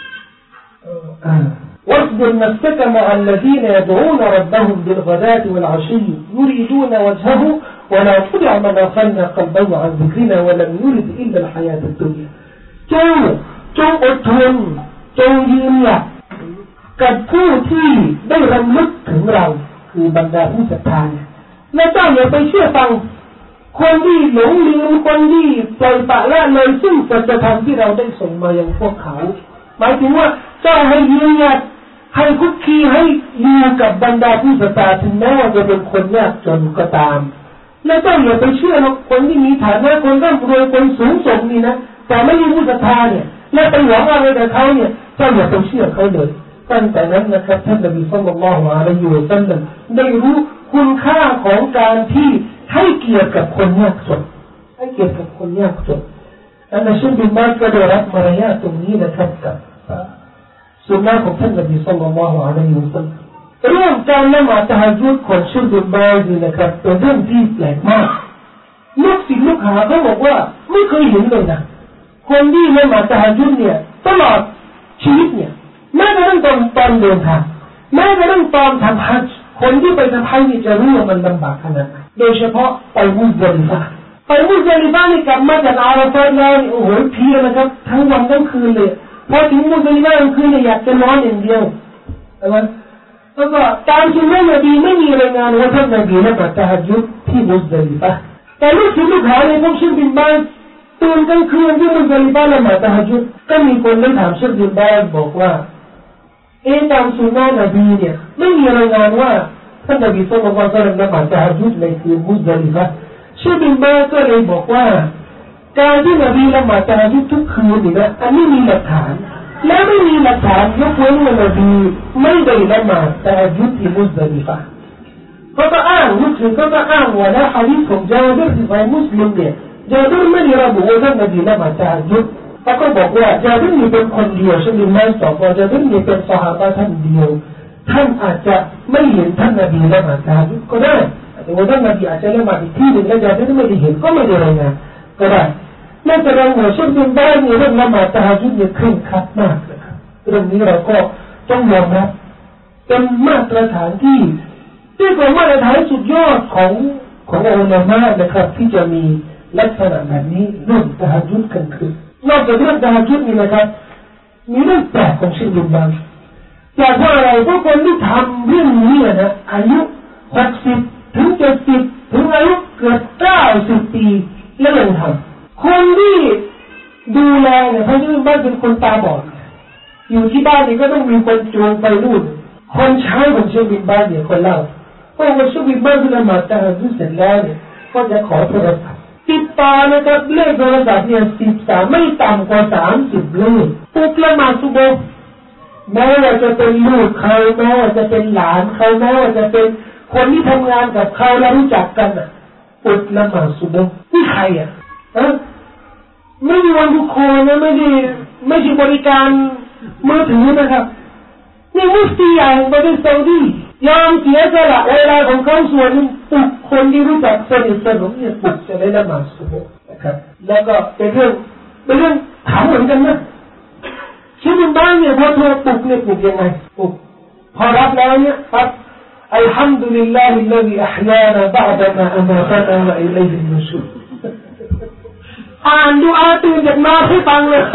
واصبر نفسك مع الذين يدعون ربهم بالغداة والعشي يريدون وجهه ولا تطع من أغفلنا قلبه عن ذكرنا ولم يرد إلا الحياة الدنيا จงจงอดทนจงยืนหยัดกับผู้ที่ได้รำลึกถึงเราคือบรรดาผู้ศรัทธาและเจ้าอย่าไปเชื่อฟังคนที่หลงลืมคนที่ปล่อยปละละเลยซึ่งสัจธรรมที่เราได้ส่งมายังพวกเขาหมายถึงว่าเจ้าให้ยืนหยัดให้คุกคีให้อยู่กับบรรดาผู้ศรัทธาถึงแม้ว่าจะเป็นคนยากจนก็ตามและเจ้าอย่าไปเชื่อคนที่มีฐานะคนร่ำรวยคนสูงส่งนี่นะแต่ไม่มีผู้ศรัทธาเนี่ยและไปหวังอะไรกับเขาเนี่ยเจ้าอย่าไปเชื่อเขาเลยตั้งแต่นั้นนะครับท่านนบีศ็อลลัลลอฮุอะลัยฮิวะซัลลัมได้รู้คุณค่าของการที่ให้เกียรติกับคนยากจนให้เกียรติกับคนยากจนอันนั้นซึ่งบินบาสก็ได้รับมารยาทตรงนี้นะครับกับสุนนะของท่านนบีศ็อลลัลลอฮุอะลัยฮิวะซัลลัมเรื่องการละหมาดตะฮัจญุดของชุดบินบาสนี่นะครับเป็นเรื่องที่แปลกมากลูกศิษย์ลูกหาเขาบอกว่าไม่เคยเห็นเลยนะคนที่ละหมาดตะฮัจญุดเนี่ยตลอดชีวิตเนี่ยแม้กระทั่งตอนตอนเดินทางแม้กระทั่งตอนทำฮัจญ์คนที่ไปทำฮัจญ์นี่จะรู้ว่ามันลำบากขนาดไหนโดยเฉพาะไปมุซดะลิฟะห์ไปมุซดะลิฟะห์นี่กลับมาจากอาราฟาตแล้วโอ้โหเพลียนะครับทั้งวันทั้งคืนเลยพอถึงมุซดะลิฟะห์กลางคืนเนี่ยอยากจะนอนอย่างเดียวใช่ไหมแล้วก็ตามสุนนะนบีไม่มีรายงานว่าท่านนบีละหมาดตะฮัจญุดที่มุซดะลิฟะห์แต่ลูกศิษย์ลูกหาเนี่ยพวกเชคบินบาสตื่นกลางคืนที่มุซดะลิฟะห์ละหมาดตะฮัจญุดก็มีคนได้ถามเชคบินบาสบอกว่าเอ๊ะตามสุนนะนบีเนี่ยไม่มีรายงานว่าท่านนบีศ็อลลัลลอฮุอะลัยฮิวะซัลลัมละหมาดตะฮัจญุดในคืนมุซดะลิฟะห์เชคบินบาสก็เลยบอกว่าการที่นบีละหมาดตะฮัจญุดทุกคืนนี่นะอันนี้มีหลักฐานและไม่มีหลักฐานยกเว้นว่านบีไม่ได้ละหมาดตะฮัจญุดที่มุซดะลิฟะห์เขาก็อ้างมุสลิมเขาก็อ้างว่าในหะดีษของญาบิรที่เป็นมุสลิมเนี่ยญาบิรไม่ได้ระบุว่าท่านนบีละหมาดตะฮัจญุดเขาก็บอกว่าญาบิรนี่เป็นคนเดียวเชคบินบาสตอบว่าญาบิรนี่เป็นซอฮาบะห์ท่านเดียวท่านอาจจะไม่เห็นท่านนบีละหมาดตะฮัจญุดก็ได้แต่ว่าท่านนบีอาจจะละหมาดอีกที่หนึ่งแล้วญาบิรไม่ได้เห็นก็ไม่ได้รายงานก็ได้นั่นแสดงว่าเชคบินบาสเนี่ยเรื่องละหมาดตะฮัจญุดเนี่ยเคร่งครัดมากนะครับเรื่องนี้เราก็ต้องยอมรับเป็นมาตรฐานที่ที่เป็นมาตรฐานสุดยอดของของอุลามะนะครับที่จะมีลักษณะแบบนี้เรื่องตะฮัจญุดกันคืนนอกจากเรื่องตะฮัจญุดนี่นะครับมีเรื่องแปลกของเชคบินบาสจากว่าอะไรเพราะคนที่ทำเรื่องนี้นะอายุหกสิบถึงเจ็ดสิบถึงอายุเกือบเก้าสิบปีแล้วยังทำคนที่ดูแลเนี่ยเพราะเชคบินบาสเป็นคนตาบอดอยู่ที่บ้านนี่ก็ต้องมีคนจูงไปนู่นคนใช้ของเชคบินบาสเนี่ยคนเล่าเพราะว่าเชคบินบาสละหมาดตะฮัจญุดเสร็จแล้วเนี่ยก็จะขอโทรศัพท์ติดต่อนะครับเลขโทรศัพท์เนี่ยสิบสามไม่ต่ำกว่าสามสิบเลขปุกละหมาดซุบฮ์แม้ว่าจะเป็นลูกเขาแม้ว่าจะเป็นหลานเขาแม้ว่าจะเป็นคนที่ทำงานกับเขาและรู้จักกันอ่ะปุกละหมาดซุบฮ์นี่ใครอ่ะฮะไม่มีวันทุกคนนะไม่ได้ไม่ใช่บริการมือถือนะครับนี่มุฟตีอย่างประเทศซาอุดียอมเสียสละเวลาของเขาส่วนปลุกคนที่รู้จักสนิทสนมเนี่ยปลุกจะได้ละหมาดซุบฮ์นะครับแล้วก็เป็นเรื่องเป็นเรื่องถามเหมือนกันนะเช่นบ้านเนี่ยพอโทรปลุกเนี่ยปลุกยังไงปลุกพอรับแล้วเนี่ยครับอัลฮัมดุลิลลาฮิลลซีอะฮยานะบะอ์ดะมาอะมาตะนะวะอิลัยฮินนุชูรอ่านดุอาตื่นจากนอนให้ฟังเลย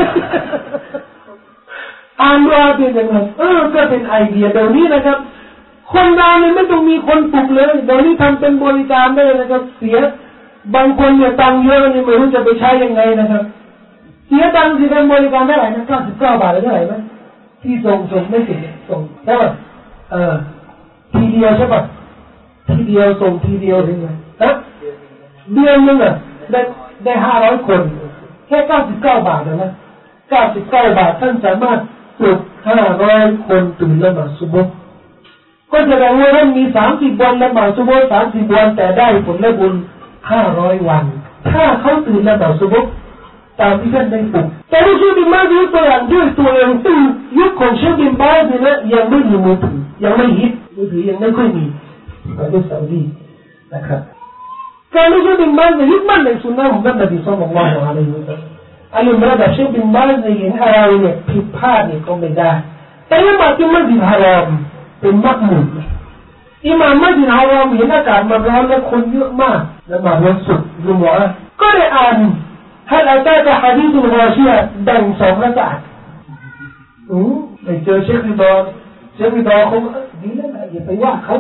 อ่านดุอาตื่นจากนอนเออก็เป็นไอเดียเดี๋ยวนี้นะครับคนเราเนี่ยไม่ต้องมีคนปลุกเลยเดี๋ยวนี้ทำเป็นบริการได้นะครับเสียบางคนเนี่ยตังเยอะนี่ไม่รู้จะไปใช้ยังไงนะครับเสียตังค์ที่เป็นบริการได้ไหร่นะเก้าสิบเก้าบาทหรือเท่าไหร่ไหมที่ส่งส่งไม่ถึงส่งใช่ป่ะเออทีเดียวใช่ป่ะทีเดียวส่งทีเดียวถึงไงฮะเดือนนึงอ่ะได้ได้ห้าร้อยคนแค่เก้าสิบเก้าบาทนะเก้าสิบเก้าบาทท่านสามารถปลุกห้าร้อยคนตื่นละหมาดซุบฮ์ก็แสดงว่าท่านมีสามสิบวันละหมาดซุบฮ์สามสิบวันแต่ได้ผลละบุญห้าร้อยวันถ้าเขาตื่นละหมาดซุบฮ์ตามที่ท่านได้ปลุกแต่ที่เชฟบินบาสยกตัวอย่างด้วยตัวเองซึ่งยุคของเชฟบินบาสเนี่ยยังไม่มีมือถือยังไม่ฮิตมือถือยังไม่ค่อยมีประเทศซาอุดีนะครับการที่เชฟบินบาสเนี่ยยึดมั่นในสุนนะของท่านนบีศ็อลลัลลอฮุอะลัยฮิวะซัลลัมอันนี้ระดับเชฟบินบาสเนี่ยเห็นอะไรเนี่ยผิดพลาดเนี่ยก็ไม่ได้แต่ยังมาที่มัสยิดฮารอมเป็นมักมุดอิหม่ามมัสยิดฮารอมเห็นอากาศมันร้อนและคนเยอะมากและมาวันศุกร์จุมอะห์ก็ได้อ่านฮัลอาตากับฮะดีษุลกอชียะห์แบ่งสองรากะอะห์อือไปเจอเชคบิดอเชคบิดอเขาดีแล้วนะอย่าไปว่าเขา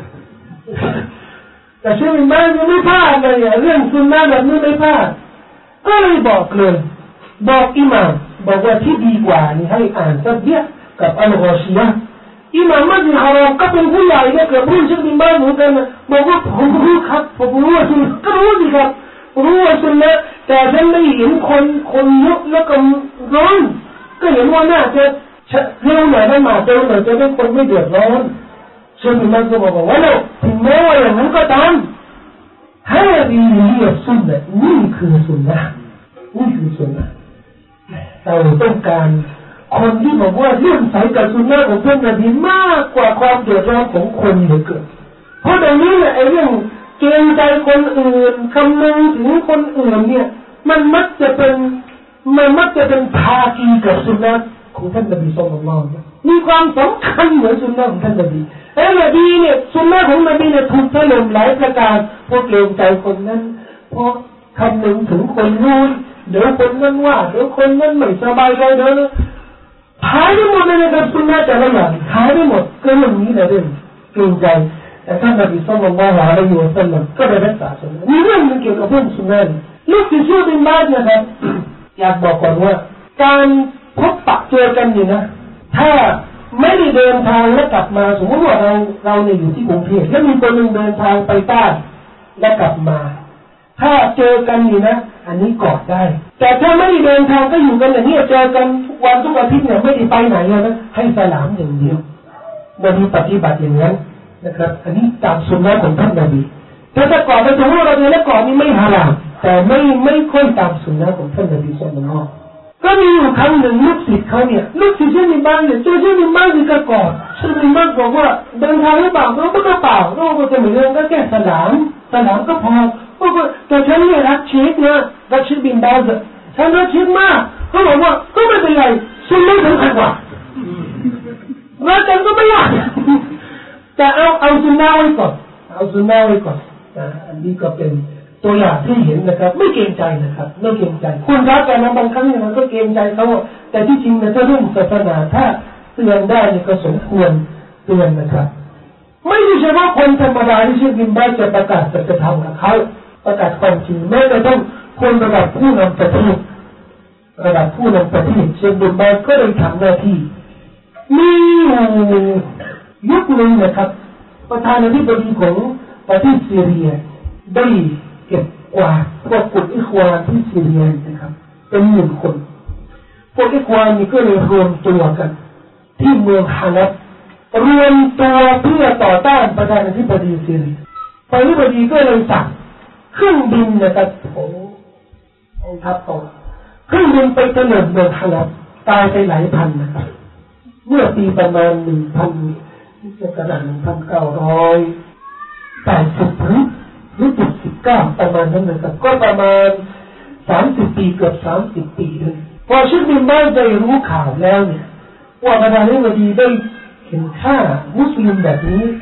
แต่เชคบิดอยังไม่พลาดเลยเรื่องซุนนะห์แบบนี้ไม่พลาดก็เลยบอกเลยบอกอิหม่ามบอกว่าที่ดีกว่านี่ให้อ่านซับเบียกับอัลกอชียะห์อิหม่ามมัสยิดฮารอมก็เป็นผู้ใหญ่เนี่ยเกือบรุ่นเชคบิดอเหมือนกันนะบอกว่าผมรู้ครับผมรู้ว่าซุนนะห์ก็รู้สิครับรู้ว่าซุนนะห์แต่ฉันไม่เห็นคนคนเยอะแล้วก็ร้อนก็เห็นว่าน่าจะเร็วหน่อยได้มาเร็วหน่อยจะได้คนไม่เดือดร้อนเชฟบินบาสก็บอกว่าแล้วถึงแม้ว่าอย่างนั้นก็ตามฮาดีฮิยะซุนนะห์นี่คือซุนนะห์นี่คือซุนนะห์เราต้องการคนที่บอกว่าเลื่อมใสกับซุนนะห์ของท่านนบีมากกว่าความเดือดร้อนของคนเหลือเกินเพราะเดี๋ยวนี้เนี่ยไอ้เรื่องเกรงใจคนอื่นคำนึงถึงคนอื่นเนี่ยมันมักจะเป็นมันมักจะเป็นภาคีกับสุนนะของท่านนบีศ็อลลัลลอฮุอะลัยฮิวะซัลลัมมีความสำคัญเหมือนสุนนะของท่านนบีแต่นบีเนี่ยสุนนะของนบีเนี่ยถูกถล่มหลายประการเพราะเกรงใจคนนั้นเพราะคำนึงถึงคนนู้นเดี๋ยวคนนั้นว่าเดี๋ยวคนนั้นไม่สบายใจเดี๋ยวนะหายไปหมดเลยนะครับสุนนะแต่ละอย่างหายไปหมดก็เรื่องนี้แหละเรื่องเกรงใจแต่ท่านนบีศ็อลลัลลอฮุอะลัยฮิวะซัลลัมก็ได้รักษาสุนนะมีเรื่องนึงเกี่ยวกับเรื่องสุนนะลูกศิษย์เชฟบินบาสนะครับอยากบอกก่อนว่าการพบปะเจอกันนี่นะถ้าไม่ได้เดินทางและกลับมาสมมติว่าเราเราเนี่ยอยู่ที่กรุงเทพแล้วมีคนหนึ่งเดินทางไปใต้และกลับมาถ้าเจอกันนี่นะอันนี้กอดได้แต่ถ้าไม่ได้เดินทางก็อยู่กันอย่างนี้เจอกันทุกวันทุกอาทิตย์เนี่ยไม่ได้ไปไหนเลยนะให้สลามอย่างเดียวนบีปฏิบัติอย่างนั้นนะครับอันนี้ตามสุนนะของท่านนบีถ้าจะกอดไปถึงว่าเราเดินแล้วกอดนี่ไม่ฮาลาลแต่ไม่ไม่ค่อยตามสุนนะของท่านนบีศ็อลลัลลอฮุก็มีอยู่ครั้งหนึ่งลูกศิษย์เขาเนี่ยลูกศิษย์เชฟบินบาสเนี่ยเจอเชฟบินบาสนี่ก็กอดเชฟบินบาสบอกว่าเดินทางหรือเปล่าเขาก็เปล่าเขาก็จะเหมือนก็แค่สลามสลามก็พอเขาก็แต่ฉันเนี่ยรักเชฟนะรักเชฟบินบาสฉันรักเชฟมากเขาบอกว่าก็ไม่เป็นไรสุนนะสำคัญกว่ารักกันก็ไม่ยากแต่เอาเอาสุนนะไว้ก่อนเอาสุนนะไว้ก่อนอันนี้ก็เป็นตัวอย่างที่เห็นนะครับไม่เกรงใจนะครับไม่เกรงใจคุณรักกันนะบางครั้งเนี่ยมันก็เกรงใจเขาแต่ที่จริงนะถ้าเรื่องศาสนาถ้าเตือนได้เนี่ยก็สมควรเตือนนะครับไม่ใช่เฉพาะคนธรรมดาที่เชื่อบินบาสจะประกาศสัจธรรมกับเขาประกาศความจริงแม้แต่ต้องคนระดับผู้นำประเทศระดับผู้นำประเทศเชื่อบินบาสก็ได้ทำหน้าที่มียุคหนึ่งนะครับประธานาธิบดีของประเทศซีเรียได้เก็บกวาดพวกกลุ่มอิควานที่ซีเรียนะครับเป็นหนึ่งคนพวกอิควานนี่ก็เลยรวมตัวกันที่เมืองฮาลับรวมตัวเพื่อต่อต้านประธานาธิบดีซีเรียประธานาธิบดีก็เลยสั่งเครื่องบินนะครับขององทัพเขาเครื่องบินไปถล่มเมืองฮาลับตายไปหลายพันนะครับเมื่อปีประมาณหนึ่งพันจะกระดานหนึ่งพันเก้าร้อยแปดสิบหรือหรือจุดสิบเก้าประมาณนั้นนะครับก็ประมาณสามสิบปีเกือบสามสิบปีเลยพอเชฟบินบาสได้รู้ข่าวแล้วเนี่ยว่าประธานาธิบดีได้เห็นค่ามุสลิมแบบนี้เข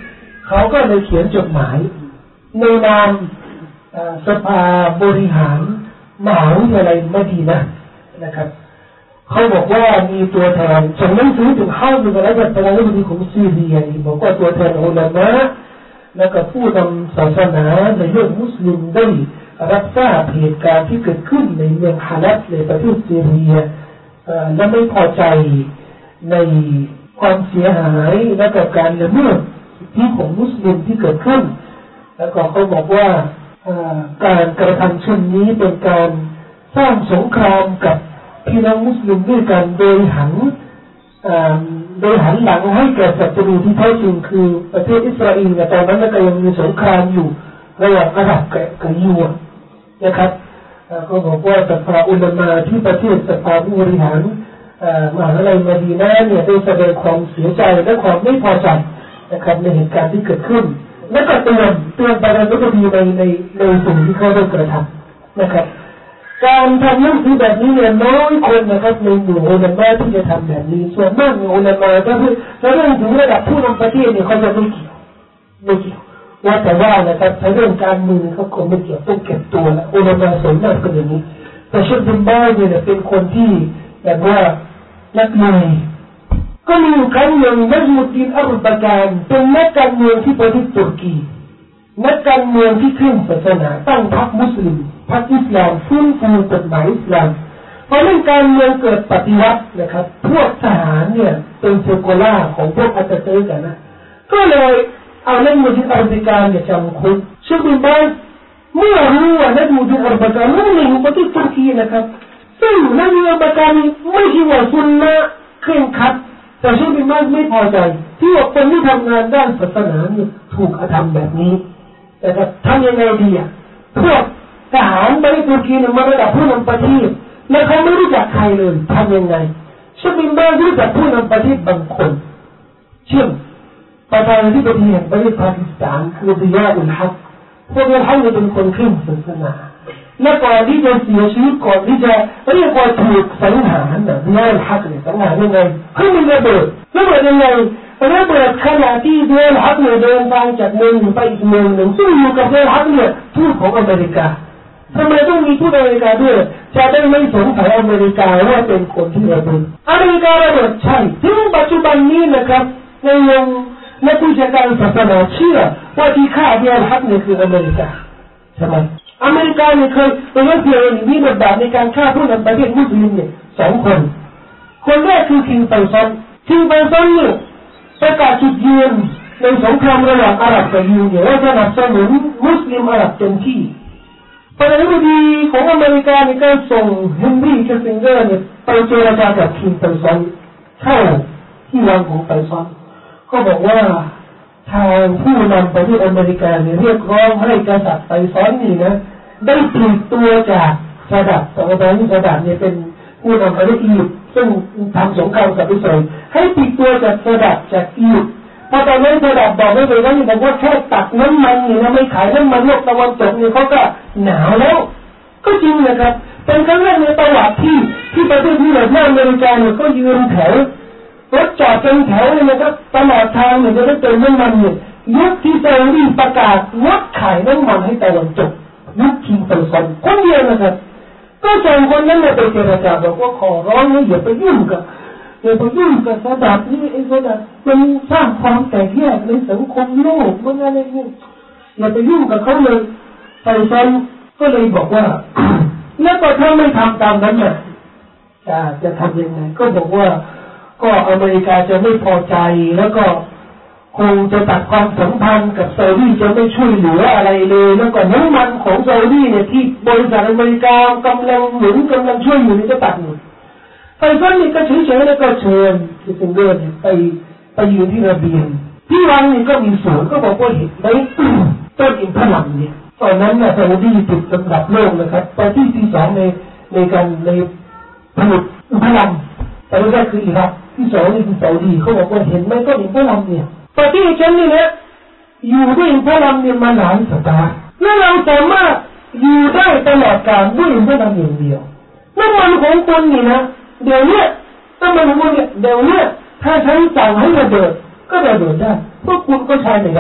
เขาก็เลยเขียนจดหมายในนามสภาบริหารมหาวิทยาลัยมะดีนะห์นะครับเขาบอกว่ามีตัวแทนส่งหนังสือถึงฮาฟิซและประธานาธิบดีของซีเรียบอกว่าตัวแทนอุลามะแล้วก็ผู้นำศาสนาในโลกมุสลิมได้รับทราบเหตุการณ์ที่เกิดขึ้นในเมืองฮาลับในประเทศซีเรียและไม่พอใจในความเสียหายและกับการละเมิดสิทธิของมุสลิมที่เกิดขึ้นแล้วก็เขาบอกว่าการกระทำเช่นนี้เป็นการสร้างสงครามกับพี่น้องมุสลิมด้วยกันโดยหันโดยหันหลังให้แก่ศัตรูที่แท้จริงคือประเทศอิสราเอลแต่ตอนนั้นก็ยังมีสงครามอยู่ระหว่างอาหรับกับยิวนะครับก็บอกว่าสภาอุลามะที่ประเทศสภาผู้บริหารมหาวิทยาลัยมะดีนะห์เนี่ยได้แสดงความเสียใจและความไม่พอใจนะครับในเหตุการณ์ที่เกิดขึ้นและก็เตือนเตือนประธานาธิบดีในในในสิ่งที่เขาได้กระทำนะครับการทำหนังสือแบบนี้เนี่ยน้อยคนนะครับในหมู่อุลามะที่จะทำแบบนี้ส่วนมากหมู่อุลามะก็คือถ้าเรื่องถึงระดับผู้นำประเทศเนี่ยเขาจะไม่เกี่ยวไม่เกี่ยวว่าแต่ว่านะครับถ้าเรื่องการเมืองเขาคงไม่เกี่ยวต้องเก็บตัวละอุลามะส่วนมากเป็นอย่างนี้แต่เชคบินบาซเนี่ยเป็นคนที่แบบว่านักมวยก็มีครั้งหนึ่งนัจมุดดีนอัลบะกานเป็นนักการเมืองที่ประเทศตุรกีนักการเมืองที่เคร่งศาสนาตั้งพรรคมุสลิมพรรคอิสลามฟื้นฟูกฎหมายอิสลามพอเรื่องการเมืองเกิดปฏิวัตินะครับพวกทหารเนี่ยเป็นเซโกล่าของพวกอาตาเติร์กนะก็เลยเอานักมุสลิมอัลบะกานเนี่ยจำคุกเชคบินบาซเมื่อรู้ว่านักมุสลิมอัลบะกานนั่นเองประเทศตุรกีนะครับซึ่งนักมุสลิมอัลบะกานไม่ใช่ว่าซุนนะห์เคร่งครัดแต่เชคบินบาซไม่พอใจที่ว่าคนที่ทำงานด้านศาสนาเนี่ยถูกกระทำแบบนี้แต่จะทำยังไงดีอ่ะพวกทหารไปตุรกีเนี่ยมาระดับผู้นำประเทศแล้วเขาไม่รู้จักใครเลยทำยังไงเชคบินบาซรู้จักผู้นำประเทศบางคนเช่นประธานาธิบดีแห่งประเทศปากีสถานคือดิยาอุลฮักพวกเขาเป็นคนเคร่งศาสนาและก่อนที่จะเสียชีวิตก่อนที่จะเรียกว่าถูกสังหารน่ะดิยาอุลฮักเนี่ยสังหารยังไงเขามีระเบิดระเบิดยังไงระเบิดขณะที่ดิยาอุลฮักเนี่ยเดินทางจากเมืองหนึ่งไปอีกเมืองหนึ่งซึ่งอยู่กับดิยาอุลฮักเนี่ยทูตของอเมริกาทำไมต้องมีทูตอเมริกาด้วยจะได้ไม่สงสัยอเมริกาว่าเป็นคนที่ระเบิดอเมริการะเบิดใช่ถึงปัจจุบันนี้นะครับในวงนักวิชาการศาสนาเชื่อว่าที่ฆ่าดิยาอุลฮักเนี่ยคืออเมริกาใช่ไหมอเมริกาเนี่ยเคยเป็นรัสเซียมีบทบาทในการฆ่าผู้นำประเทศมุสลิมเนี่ยสองคนคนแรกคือคิงไฟซอนคิงไฟซอนเนี่ยประกาศจุดยืนในสงครามระหว่างอาหรับกับยิวเนี่ยว่าสนับสนุนมุสลิมอาหรับเต็มที่ประธานาธิบดีของอเมริกาเนี่ยก็ส่งเฮนรี่คิสซิงเกอร์เนี่ยไปเจรจากับคิงไฟซอนเข้าที่วังของไฟซอนก็บอกว่าทางผู้นำประเทศอเมริกาเนี่ยเรียกร้องให้กษัตริย์ไฟซอนนี่นะได้ปลีกตัวจากซาดัดตอนนี้ซาดัดเนี่ยเป็นผู้นำประเทศอียิปต์ซึ่งทำสงครามกับอิสราเอลให้ปลีกตัวจากซาดัดจากอียิปต์พอตอนนั้นซาดัดบอกไม่ไปว่านี่บอกว่าแค่ตัดน้ำมันนี่นะไม่ขายน้ำมันโลกตะวันตกเนี่ยเขาก็หนาวแล้วก็จริงนะครับเป็นครั้งแรกในประวัติที่ที่ประเทศที่แบบอเมริกาเนี่ยก็ยืนแถวรถจอดเป็นแถวเลยนะครับตลอดทางเนี่ยจะได้เติมน้ำมันเนี่ยยุคที่ซาอุดีประกาศงดขายน้ำมันให้ตะวันตกยุคคิงไฟซอนคนเดียวนะครับก็ส่งคนนั้นมาไปเจรจาบอกว่าขอร้องนะอย่าไปยุ่งกับอย่าไปยุ่งกับซาดัดนี่ไอ้ซาดัดมันสร้างความแตกแยกในสังคมโลกมันอะไรเนี่ยอย่าไปยุ่งกับเขาเลยไฟซอนก็เลยบอกว่า แล้วก็ถ้าไม่ทำตามนั้นน่ะจะจะทำยังไงก็บอกว่าก็อเมริกาจะไม่พอใจแล้วก็คงจะตัดความสัมพันธ์กับซาอุดีจะไม่ช่วยเหลืออะไรเลยแล้วก็น้ำมันของซาอุดีเนี่ยที่บริษัทอเมริกากำลังหนุนกำลังช่วยอยู่นี่จะตัดหมดไฟซอนนี่ก็เฉยๆแล้วก็เชิญคิสซิงเกอร์เนี่ยไปไปยืนที่ระเบียงที่วังนี่ก็มีสวนก็บอกว่าเห็นไหมต้นอินทผลัมเนี่ยตอนนั้นเนี่ยซาอุดีติดอันดับโลกนะครับประเทศที่สองในในการในผลิตอินทผลัมแต่แรกคืออิรักที่สองนี่คือซาอุดีเขาบอกว่าเห็นไหมต้นอินทผลัมเนี่ยประเทศฉันนี่นะอยู่ด้วยอินทผลัมเนี่ยมาหลายศตวรรษและเราสามารถอยู่ได้ตลอดกาลด้วยอินทผลัมอย่างเดียวน้ำมันของคนนี่นะเดี๋ยวนี้น้ำมันของคนเนี่ยเดี๋ยวนี้ถ้าฉันสั่งให้ระเบิดก็ระเบิดได้พวกคุณก็ใช้ไม่ได้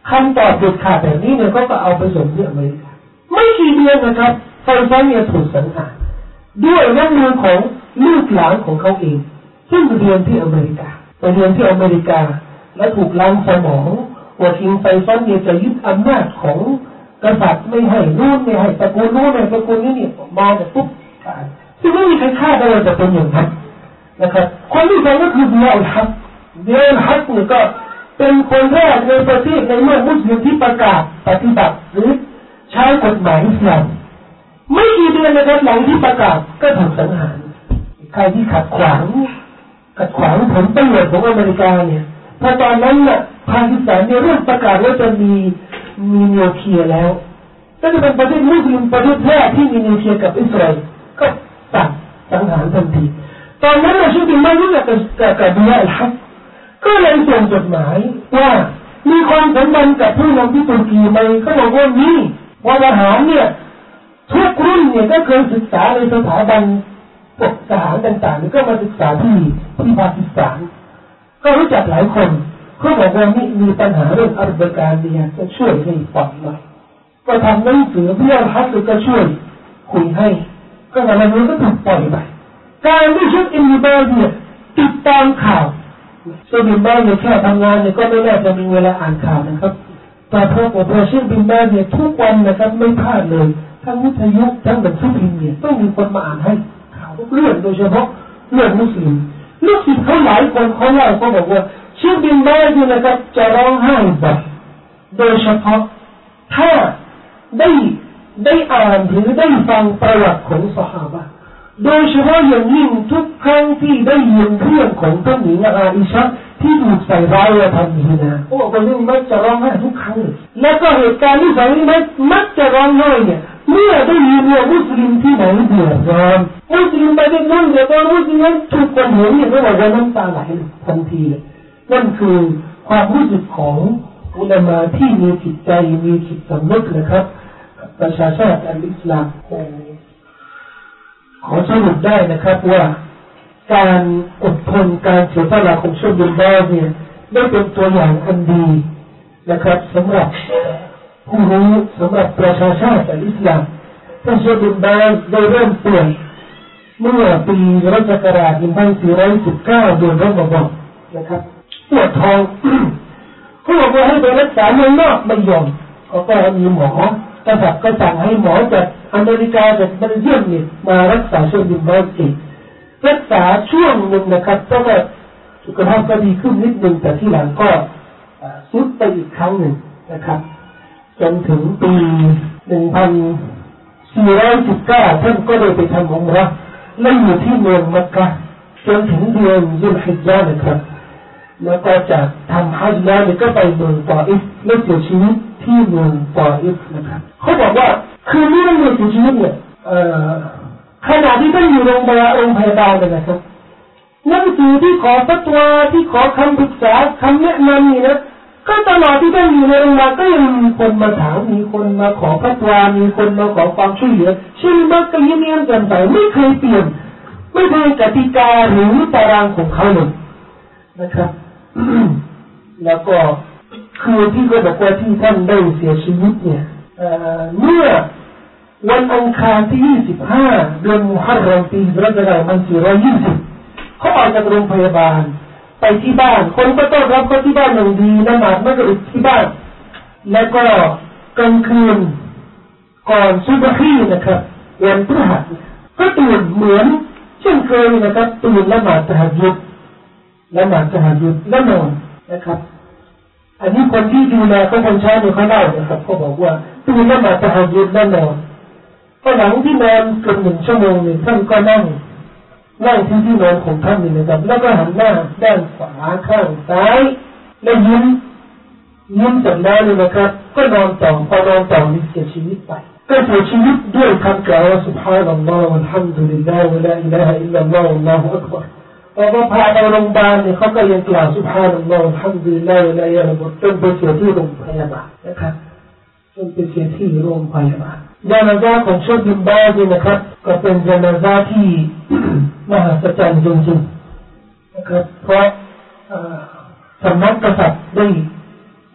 คำตอบเด็ดขาดแบบนี้เนี่ยก็ก็เอาไปส่งที่อเมริกาไม่กี่เดือนนะครับไฟฟ้าเนี่ยถูกสังหารด้วยน้ำมือของลูกหลานของเขาเองซึ่งเรียนที่อเมริกาไปเรียนที่อเมริกาและถูกล้างสมองว่าคิงไฟฟ้าเนี่ยจะยึดอำนาจของกษัตริย์ไม่ให้นู่นไม่ให้ตระกูลนู่นไม่ให้ตระกูลนี้เนี่ยมาจากปุ๊บซึ่งไม่มีใครคาดได้ว่าจะเป็นอย่างนั้นนะครับคนที่สองก็คือเดียร์อัลฮักเดียร์อัลฮักเนี่ยก็เป็นคนแรกในประเทศในโลกมุสลิมที่ประกาศปฏิบัติหรือใช้กฎหมายอิสลามไม่กี่เดือนนะครับหลังที่ประกาศก็ถูกสังหารใครที่ขัดขวางขัดขวางผลประโยชน์ของอเมริกาเนี่ยพอตอนนั้นน่ะปากีสถานเนี่ยเริ่มประกาศว่าจะมีมีนิวเคลียร์แล้วก็จะเป็นประเทศมุสลิมประเทศแรกที่มีนิวเคลียร์กับอิสราเอลก็สั่งสังหารทันทีตอนนั้นเราชื่อบินไม่รู้จักกับกับเดียร์อัลฮักก็เลยส่งจดหมายว่ามีความสัมพันธ์กับผู้นำที่ตุรกีไหมเขาบอกว่ามีว่าทหารเนี่ยทุกรุ่นเนี่ยก็เคยศึกษาในสถาบันพวกทหารต่างๆก็มาศึกษาที่ที่ปากีสถานก็รู้จักหลายคนเขาบอกว่านี่มีปัญหาเรื่องอัลบาการเนี่ยจะช่วยให้ฟังหน่อยก็ทำหนังสือเพื่อฮัสก็ช่วยคุยให้ก็อะไรนู้นก็ถูกปล่อยไปการที่ชุดอินดิบาเนี่ยติดตามข่าวส่วนบินบ้านเนี่ยแค่ทำงานเนี่ยก็ไม่น่าจะมีเวลาอ่านข่าวนะครับแต่พอผมพอเช่นบินบ้านเนี่ยทุกวันนะครับไม่พลาดเลยทั้งวิทยุทั้งหนังสือพิมพ์เนี่ยต้องมีคนมาอ่านให้ข่าวทุกเรื่องโดยเฉพาะเรื่องมุสลิมลูกศิษย์เขาหลายคนเขาเล่าเขาบอกว่าเช่นบินบ้านเนี่ยนะครับจะร้องไห้บ่อยโดยเฉพาะถ้าได้ได้อ่านหรือได้ฟังประวัติของซอฮาบะห์โดยเฉพาะอย่างยิ่งทุกครั้งที่ได้ยินเรื่องของท่านหญิงอาอิชะที่ถูกใส่ร้ายและทำฮินาโอ้คนนี้มักจะร้องไห้ทุกครั้งเลยและก็เหตุการณ์ที่สองนี้มักมักจะร้องไห้เนี่ยเมื่อได้ยินว่ามุสลิมที่ไหนเดือดร้อนมุสลิมไปเป็นนั่งเดือดร้อนมุสลิมนั้นถูกคนเห็นเนี่ยก็บอกว่าน้ำตาไหลทันทีเลยนั่นคือความรู้สึกของอุลามะที่มีจิตใจมีจิตสำนึกนะครับประชาชาติอัลอิสลามขอสรุปได้นะครับว่าการอดทนการเสียสละของชนบินบาเนี่ยได้เป็นตัวอย่างอันดีนะครับสำหรับผู้รู้สำหรับประชาชาติอัลอิสลามท่านชนบินบาได้เริ่มป่วยเมื่อปีรัชกาลที่หนึ่งพันสี่ร้อยสิบเก้าเดือนรอมฎอนนะครับปวดท้องเขาบอกว่าให้ไปรักษาเมืองนอกไม่ยอมเขาก็มีหมอกษัตริย์ก็สั่งให้หมอจากอเมริกาจากเบลเยียมเนี่ยมารักษาชนบินบาเองรักษาช่วงหนึ่งนะครับก็แบบสุขภาพก็ดีขึ้นนิดนึงแต่ที่หลังก็สุดไปอีกครั้งหนึ่งนะครับจนถึงปีหนึ่งพันสี่ร้อยสิบเก้าท่านก็ได้ไปทำอุมเราะห์และอยู่ที่เมืองมักกะฮ์จนถึงเดือนซุลฮิจญะห์นะครับแล้วก็จะทำฮัจญ์แล้วก็ไปเมืองตออิฟและเสียชีวิตที่เมืองตออิฟนะครับเขาบอกว่าคืนนี้ท่านเสียชีวิตเนี่ยขณะที่ท่านอยู่โรงพยาบาลโรงพยาบาลเลยนะครับหนังสือที่ขอฟัตวาที่ขอคำปรึกษาคำแนะนำนี่นะก็ตลอดที่ท่านอยู่ในโรงพยาบาลก็ยังมีคนมาถามมีคนมาขอฟัตวามีคนมาขอความช่วยเหลือชื่อมักก็ยิ้มแย้มแจ่มใสไม่เคยเปลี่ยนไม่เคยกติกาหรือตารางของเขาเลยนะครับ แล้วก็คือที่เขาบอกว่าที่ท่านได้เสียชีวิตเนี่ยเมื่อวันอังคารที่ยี่สิบห้าเดือนมุฮัรรอมปีรัชกาลที่สี่ร้อยยี่สิบเขาออกจากโรงพยาบาลไปที่บ้านคนก็ต้อนรับเขาที่บ้านอย่างดีละหมาดมักริบที่บ้านแล้วก็กลางคืนก่อนซุบฮีนะครับวันพฤหัสก็ตื่นเหมือนเช่นเคยนะครับตื่นละหมาดตะฮัจญุดละหมาดตะฮัจญุดและนอนนะครับอันนี้คนที่ดูแลเขาคนใช้เนี่ยเขาเล่านะครับเขาบอกว่าตื่นละหมาดตะฮัจญุดและนอนพอหลังที่นอนเกือบหนึ่งชั่วโมงเนี่ยท่านก็นั่งนั่งที่ที่นอนของท่านนี่นะครับแล้วก็หันหน้าด้านขวาข้างซ้ายแล้วยิ้มยิ้มเสร็จแล้วนี่นะครับก็นอนต่อพอนอนต่อนี่เสียชีวิตไปก็เสียชีวิตด้วยคำกล่าวว่าซุบฮานัลลอฮ์วัลฮัมดุลิลลาฮ์วะลาอิลาฮะอิลลัลลอฮ์วัลลอฮุอักบัรพอพาไปโรงพยาบาลเนี่ยเขาก็ยังกล่าวซุบฮานัลลอฮ์วัลฮัมดุลิลลาฮ์วะลาอิลาฮะอิลลัลลอฮ์จนไปเสียที่โรงพยาบาลนะครับจนไปเสียที่โรงพยาบาลญาณาซาของชนบินบาเนี่ยนะครับก็เป็นญาณาซาที่ มหัศจรรย์จริงๆนะครับเพราะสำนักกษัตริย์ได้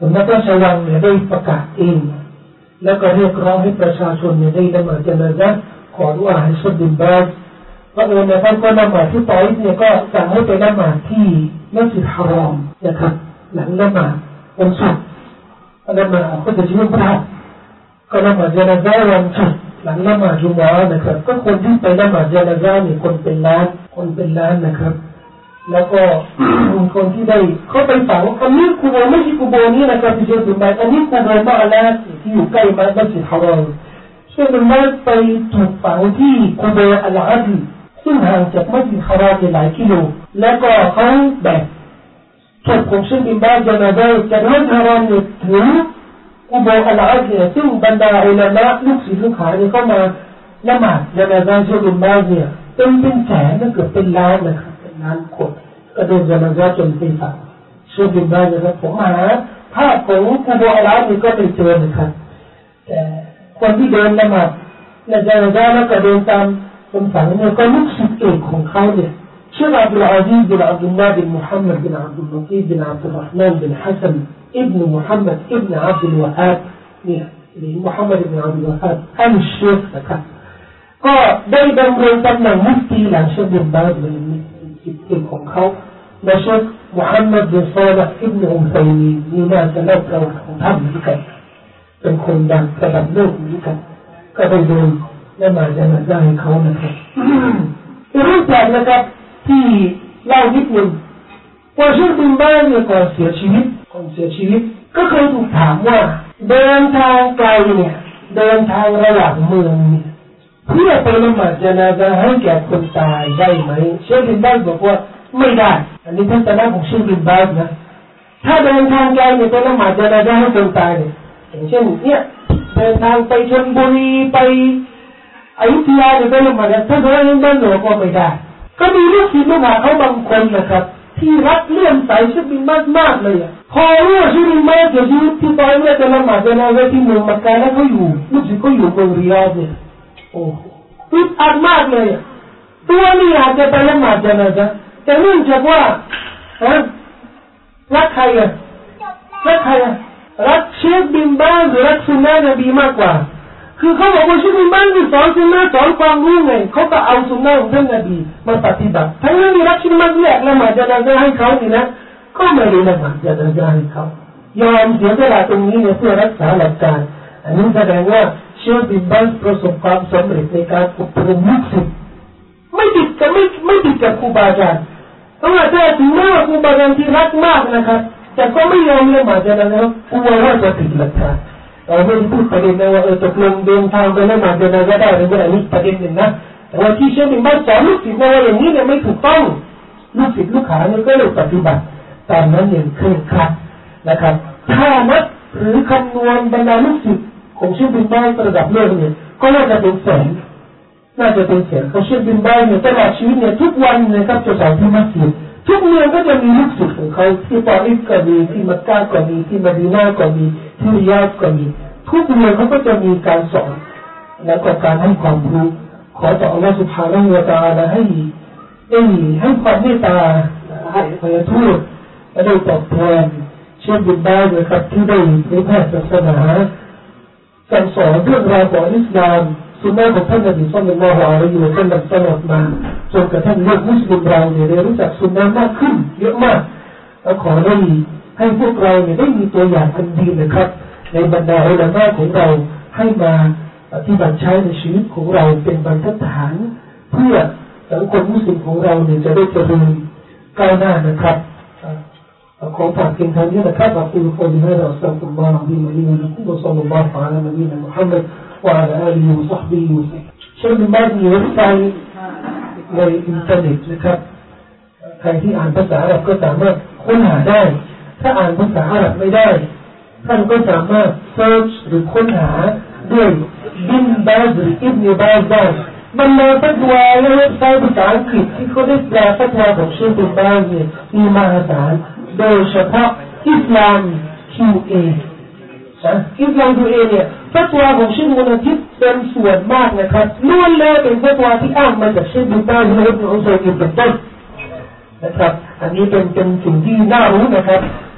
สำนักราชวังเนี่ยได้ประกาศเองแล้วก็เรียกร้องให้ประชาชนเนี่ยได้ละหมาดญะนาซะห์ขอดุอาให้ชดบินบาสว่าเออนะครับก็ละหมาดที่ตอยเนี่ยก็สั่งให้ไปละหมาดที่มัสยิดฮารอมนะครับหลังละหมาดวันศุกร์ละหมาดก็จะชื่อพระก็ละหมาดญะนาซะห์วันศุกร์หลังละหมาดจุมอะห์นะครับก็คนที่ไปละหมาดญะนาซะห์เนี่ยคนเป็นล้านคนเป็นล้านนะครับแล้วก็ คนที่ได้เขาไปฝังอันนี้กูโบไม่ใช่กูโบนี่นะครับที่เชื่อถือไปอันนี้กูโบมาอัลลาห์ที่อยู่ใกล้มัสยิดฮารอมเชื่อถือว่าไปถูกฝังที่กูโบอัลอาดีซึ่งห่างจากมัสยิดฮารอมหลายกิโลแล้วก็เขาแบกศพของเชคบินบาซญะนาซะห์จากมัสยิดฮารอมเนี่ยถึงกูโบอัลอาดีซึ่งบรรดาอุลามะลูกศิษย์ลูกหาเนี่ยเข้ามาละหมาดญะนาซะห์เชคบินบาซเนี่ยเป็นเป็นแสนนั่นเกือบเป็นล้านนะครับล้านคนก็เดินญะนาซะห์จนไปฝังเชคบินบาซนะครับผมหาภาพของกูโบอัลอาดีก็ไปเจอนะครับแต่คนที่เดินละหมาดญะนาซะห์แล้วก็เดินตามคนฝังเนี่ยก็ลูกศิษย์เอกของเขาเนี่ยเชคอับดุลอาซีซบินอับดุลลาห์บินมุฮัมมัดบินอับดุลลตีฟบินอับดุลเราะห์มานบินฮัสซันอิบนุมุฮัมมัดอิบนุอับดุลวะฮาบเนี่ยนี่มุฮัมมัดอิบนุอับดุลวะฮาบอัลเชคนะครับก็ได้ดำรงตำแหน่งมุฟตีหลังเชคบินบาซเป็นศิษย์เอกของเขาและเชคมุฮัมมัดบินซอลิห์อิบนุอุซัยมีนนี่น่าจะเล่าประวัติของท่านเหมือนกันเป็นคนดังระดับโลกเหมือนกันก็ได้ดูและมาจะมาได้เขานะครับอีกเรื่องแปลกนะครับที่เล่านิดหนึ่งว่าเชคบินบาซเนี่ยก่อนเสียชีวิตก่อนเสียชีวิตก็เคยถูกถามว่าเดินทางไกลเนี่ยเดินทางระหว่างเมืองเนี่ยเพื่อไปละหมาดญะนาซะห์ให้แก่คนตายได้ไหมเชคบินบาซบอกว่าไม่ได้อันนี้ทัศนะของเชคบินบาซนะถ้าเดินทางไกลเนี่ยไปละหมาดญะนาซะห์ให้คนตายเนี่ยอย่างเช่นเนี่ยเดินทางไปชลบุรีไปอยุธยาเนี่ยไปละหมาดถ้าเดินบ้านหลวงก็ไม่ได้ก็มีลูกศิษย์ลูกหาเขาบางคนนะครับที่รักเลื่อมใสเชคบินบาซมากเลยพอรู้ว่าเชคบินบาซเสียชีวิตที่ตอนนี้จะละหมาดญะนาซะห์ที่เมืองมักกะแล้วเขาอยู่ลูกศิษย์เขาอยู่เมืองริยาดเนี่ยโอ้อึดอัดมากเลยตัวนี่อยากจะไปละหมาดญะนาซะห์แต่เนื่องจากว่าฮะรักใครอ่ะรักใครอ่ะรักเชคบินบาซหรือรักสุนนะนบีมากกว่าคือเขาบอกว่าเชคบินบาซที่สอนสุนนะสอนความรู้ไงเขาก็เอาสุนนะของท่านนบีมาปฏิบัติทั้งนั้นรักเชคบินบาซแยกละหมาดญะนาซะห์ให้เขานี่นะก็ไม่ได้ละหมาดญะนาซะห์ให้เขายอมเสียสละตรงนี้เนี่ยเพื่อรักษาหลักการอันนี้แสดงว่าเชคบินบาซประสบความสำเร็จในการอบรมลูกศิษย์ไม่ติดกับไม่ไม่ติดกับครูบาอาจารย์ต้องอาจารย์ถึงแม้ว่าครูบาอาจารย์ที่รักมากนะครับแต่ก็ไม่ยอมละหมาดญะนาซะห์กลัวว่าจะผิดหลักการเราไม่ได้พูดประเด็นนะว่าเออตกลงเดินทางไปละหมาดญะนาซะห์ได้หรือไม่อันนี้ประเด็นหนึ่งนะแต่ว่าที่เชคบินบาซสอนลูกศิษย์ว่าอย่างนี้เนี่ยไม่ถูกต้องลูกศิษย์ลูกหาเนี่ยก็เลยปฏิบัติตามนั้นอย่างเคร่งครัดนะครับถ้านับหรือคำนวณบรรดาลูกศิษย์ของเชคบินบาซระดับโลกเนี่ยก็น่าจะเป็นแสนน่าจะเป็นแสนเขาเชคบินบาซเนี่ยตลอดชีวิตเนี่ยทุกวันนะครับจะสอนที่มัสยิดทุกเมืองก็จะมีลูกศิษย์ของเขาที่ตออิฟก็มีที่มักกะก็มีที่มะดีนะห์ก็มีที่ริยาดก็มีทุกเมืองเขาก็จะมีการสอนและก็การให้ความรู้ขอต่ออัลเลาะห์ซุบฮานะฮูวะตะอาลาให้ได้ให้ความเมตตาให้อภัยโทษและได้ตอบแทนเชคบินบาซนะครับที่ได้เผยแผ่ศาสนาการสอนเรื่องราวของอิสลามสุนนะของท่านนบีศ็อลลัลลอฮุอะลัยฮิวะซัลลัมตลอดมาจนกระทั่งโลกมุสลิมเราเนี่ยได้รู้จักสุนนะมากขึ้นเยอะมากและขอได้ให้พวกเราเนี่ยได้มีตัวอย่างอันดีนะครับในบรรดาอุลามะของเราให้มาปฏิบัติใช้ในชีวิตของเราเป็นบรรทัดฐานเพื่อสังคมมุสลิมของเราเนี่ยจะได้เจริญก้าวหน้านะครับขอฝากเพียงเท่านี้นะครับขอบคุณคนที่ให้เราสักการะบิมาลีนะคุณศ็อลลัลลอฮุอะลัยฮิวะซัลลัมนบีมุฮัมมัดوعلى آله وصحبه وسلم เชคบินบาซมีเว็บไซต์ในอินเทอร์เน็ตนะครับใครที่อ่านภาษาอาหรับก็สามารถค้นหาได้ถ้าอ่านภาษาอาหรับไม่ได้ท่านก็สามารถเซิร์ชหรือค้นหาด้วยบินบาซหรืออิบนุบาซได้บรรดาฟัตวาและเว็บไซต์ภาษาอังกฤษที่เขาได้แปลฟัตวาของเชคบินบาซเนี่ยมีมหาศาลโดยเฉพาะอิสลาม คิว เอ อิสลาม คิว เอ เนี่ยฟัตวาของเชคมุนัดดิษเป็นส่วนมากนะครับล้วนแล้วเป็นฟัตวาที่อ้างมาจากเชคบินบาซและอิบนุอุซัยมีนเป็นต้นนะครับอันนี้เป็นเป็นสิ่งที่น่ารู้นะครับ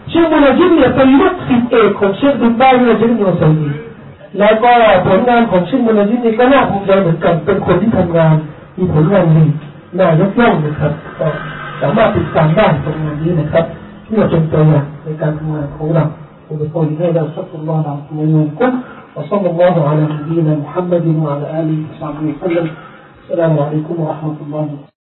เชคมุนาจิบเนี่ยเป็นลูกศิษย์เอกของเชคบินบาสและเชคอิบนุซัยมีนแล้วก็ผลงานของเชคมุนาจิบนี่ก็น่าภูมิใจเหมือนกันเป็นคนที่ทำงานมีผลงานดีน่ายกย่องนะครับก็สามารถติดตามได้ผลงานนี้นะครับเพื่อเป็นตัวอย่างในการทำงานของเราوبقول هذا استغفر الله العظيم لي ولكم وصلى الله على نبينا محمد وعلى اله وصحبه وسلم السلام عليكم ورحمه الله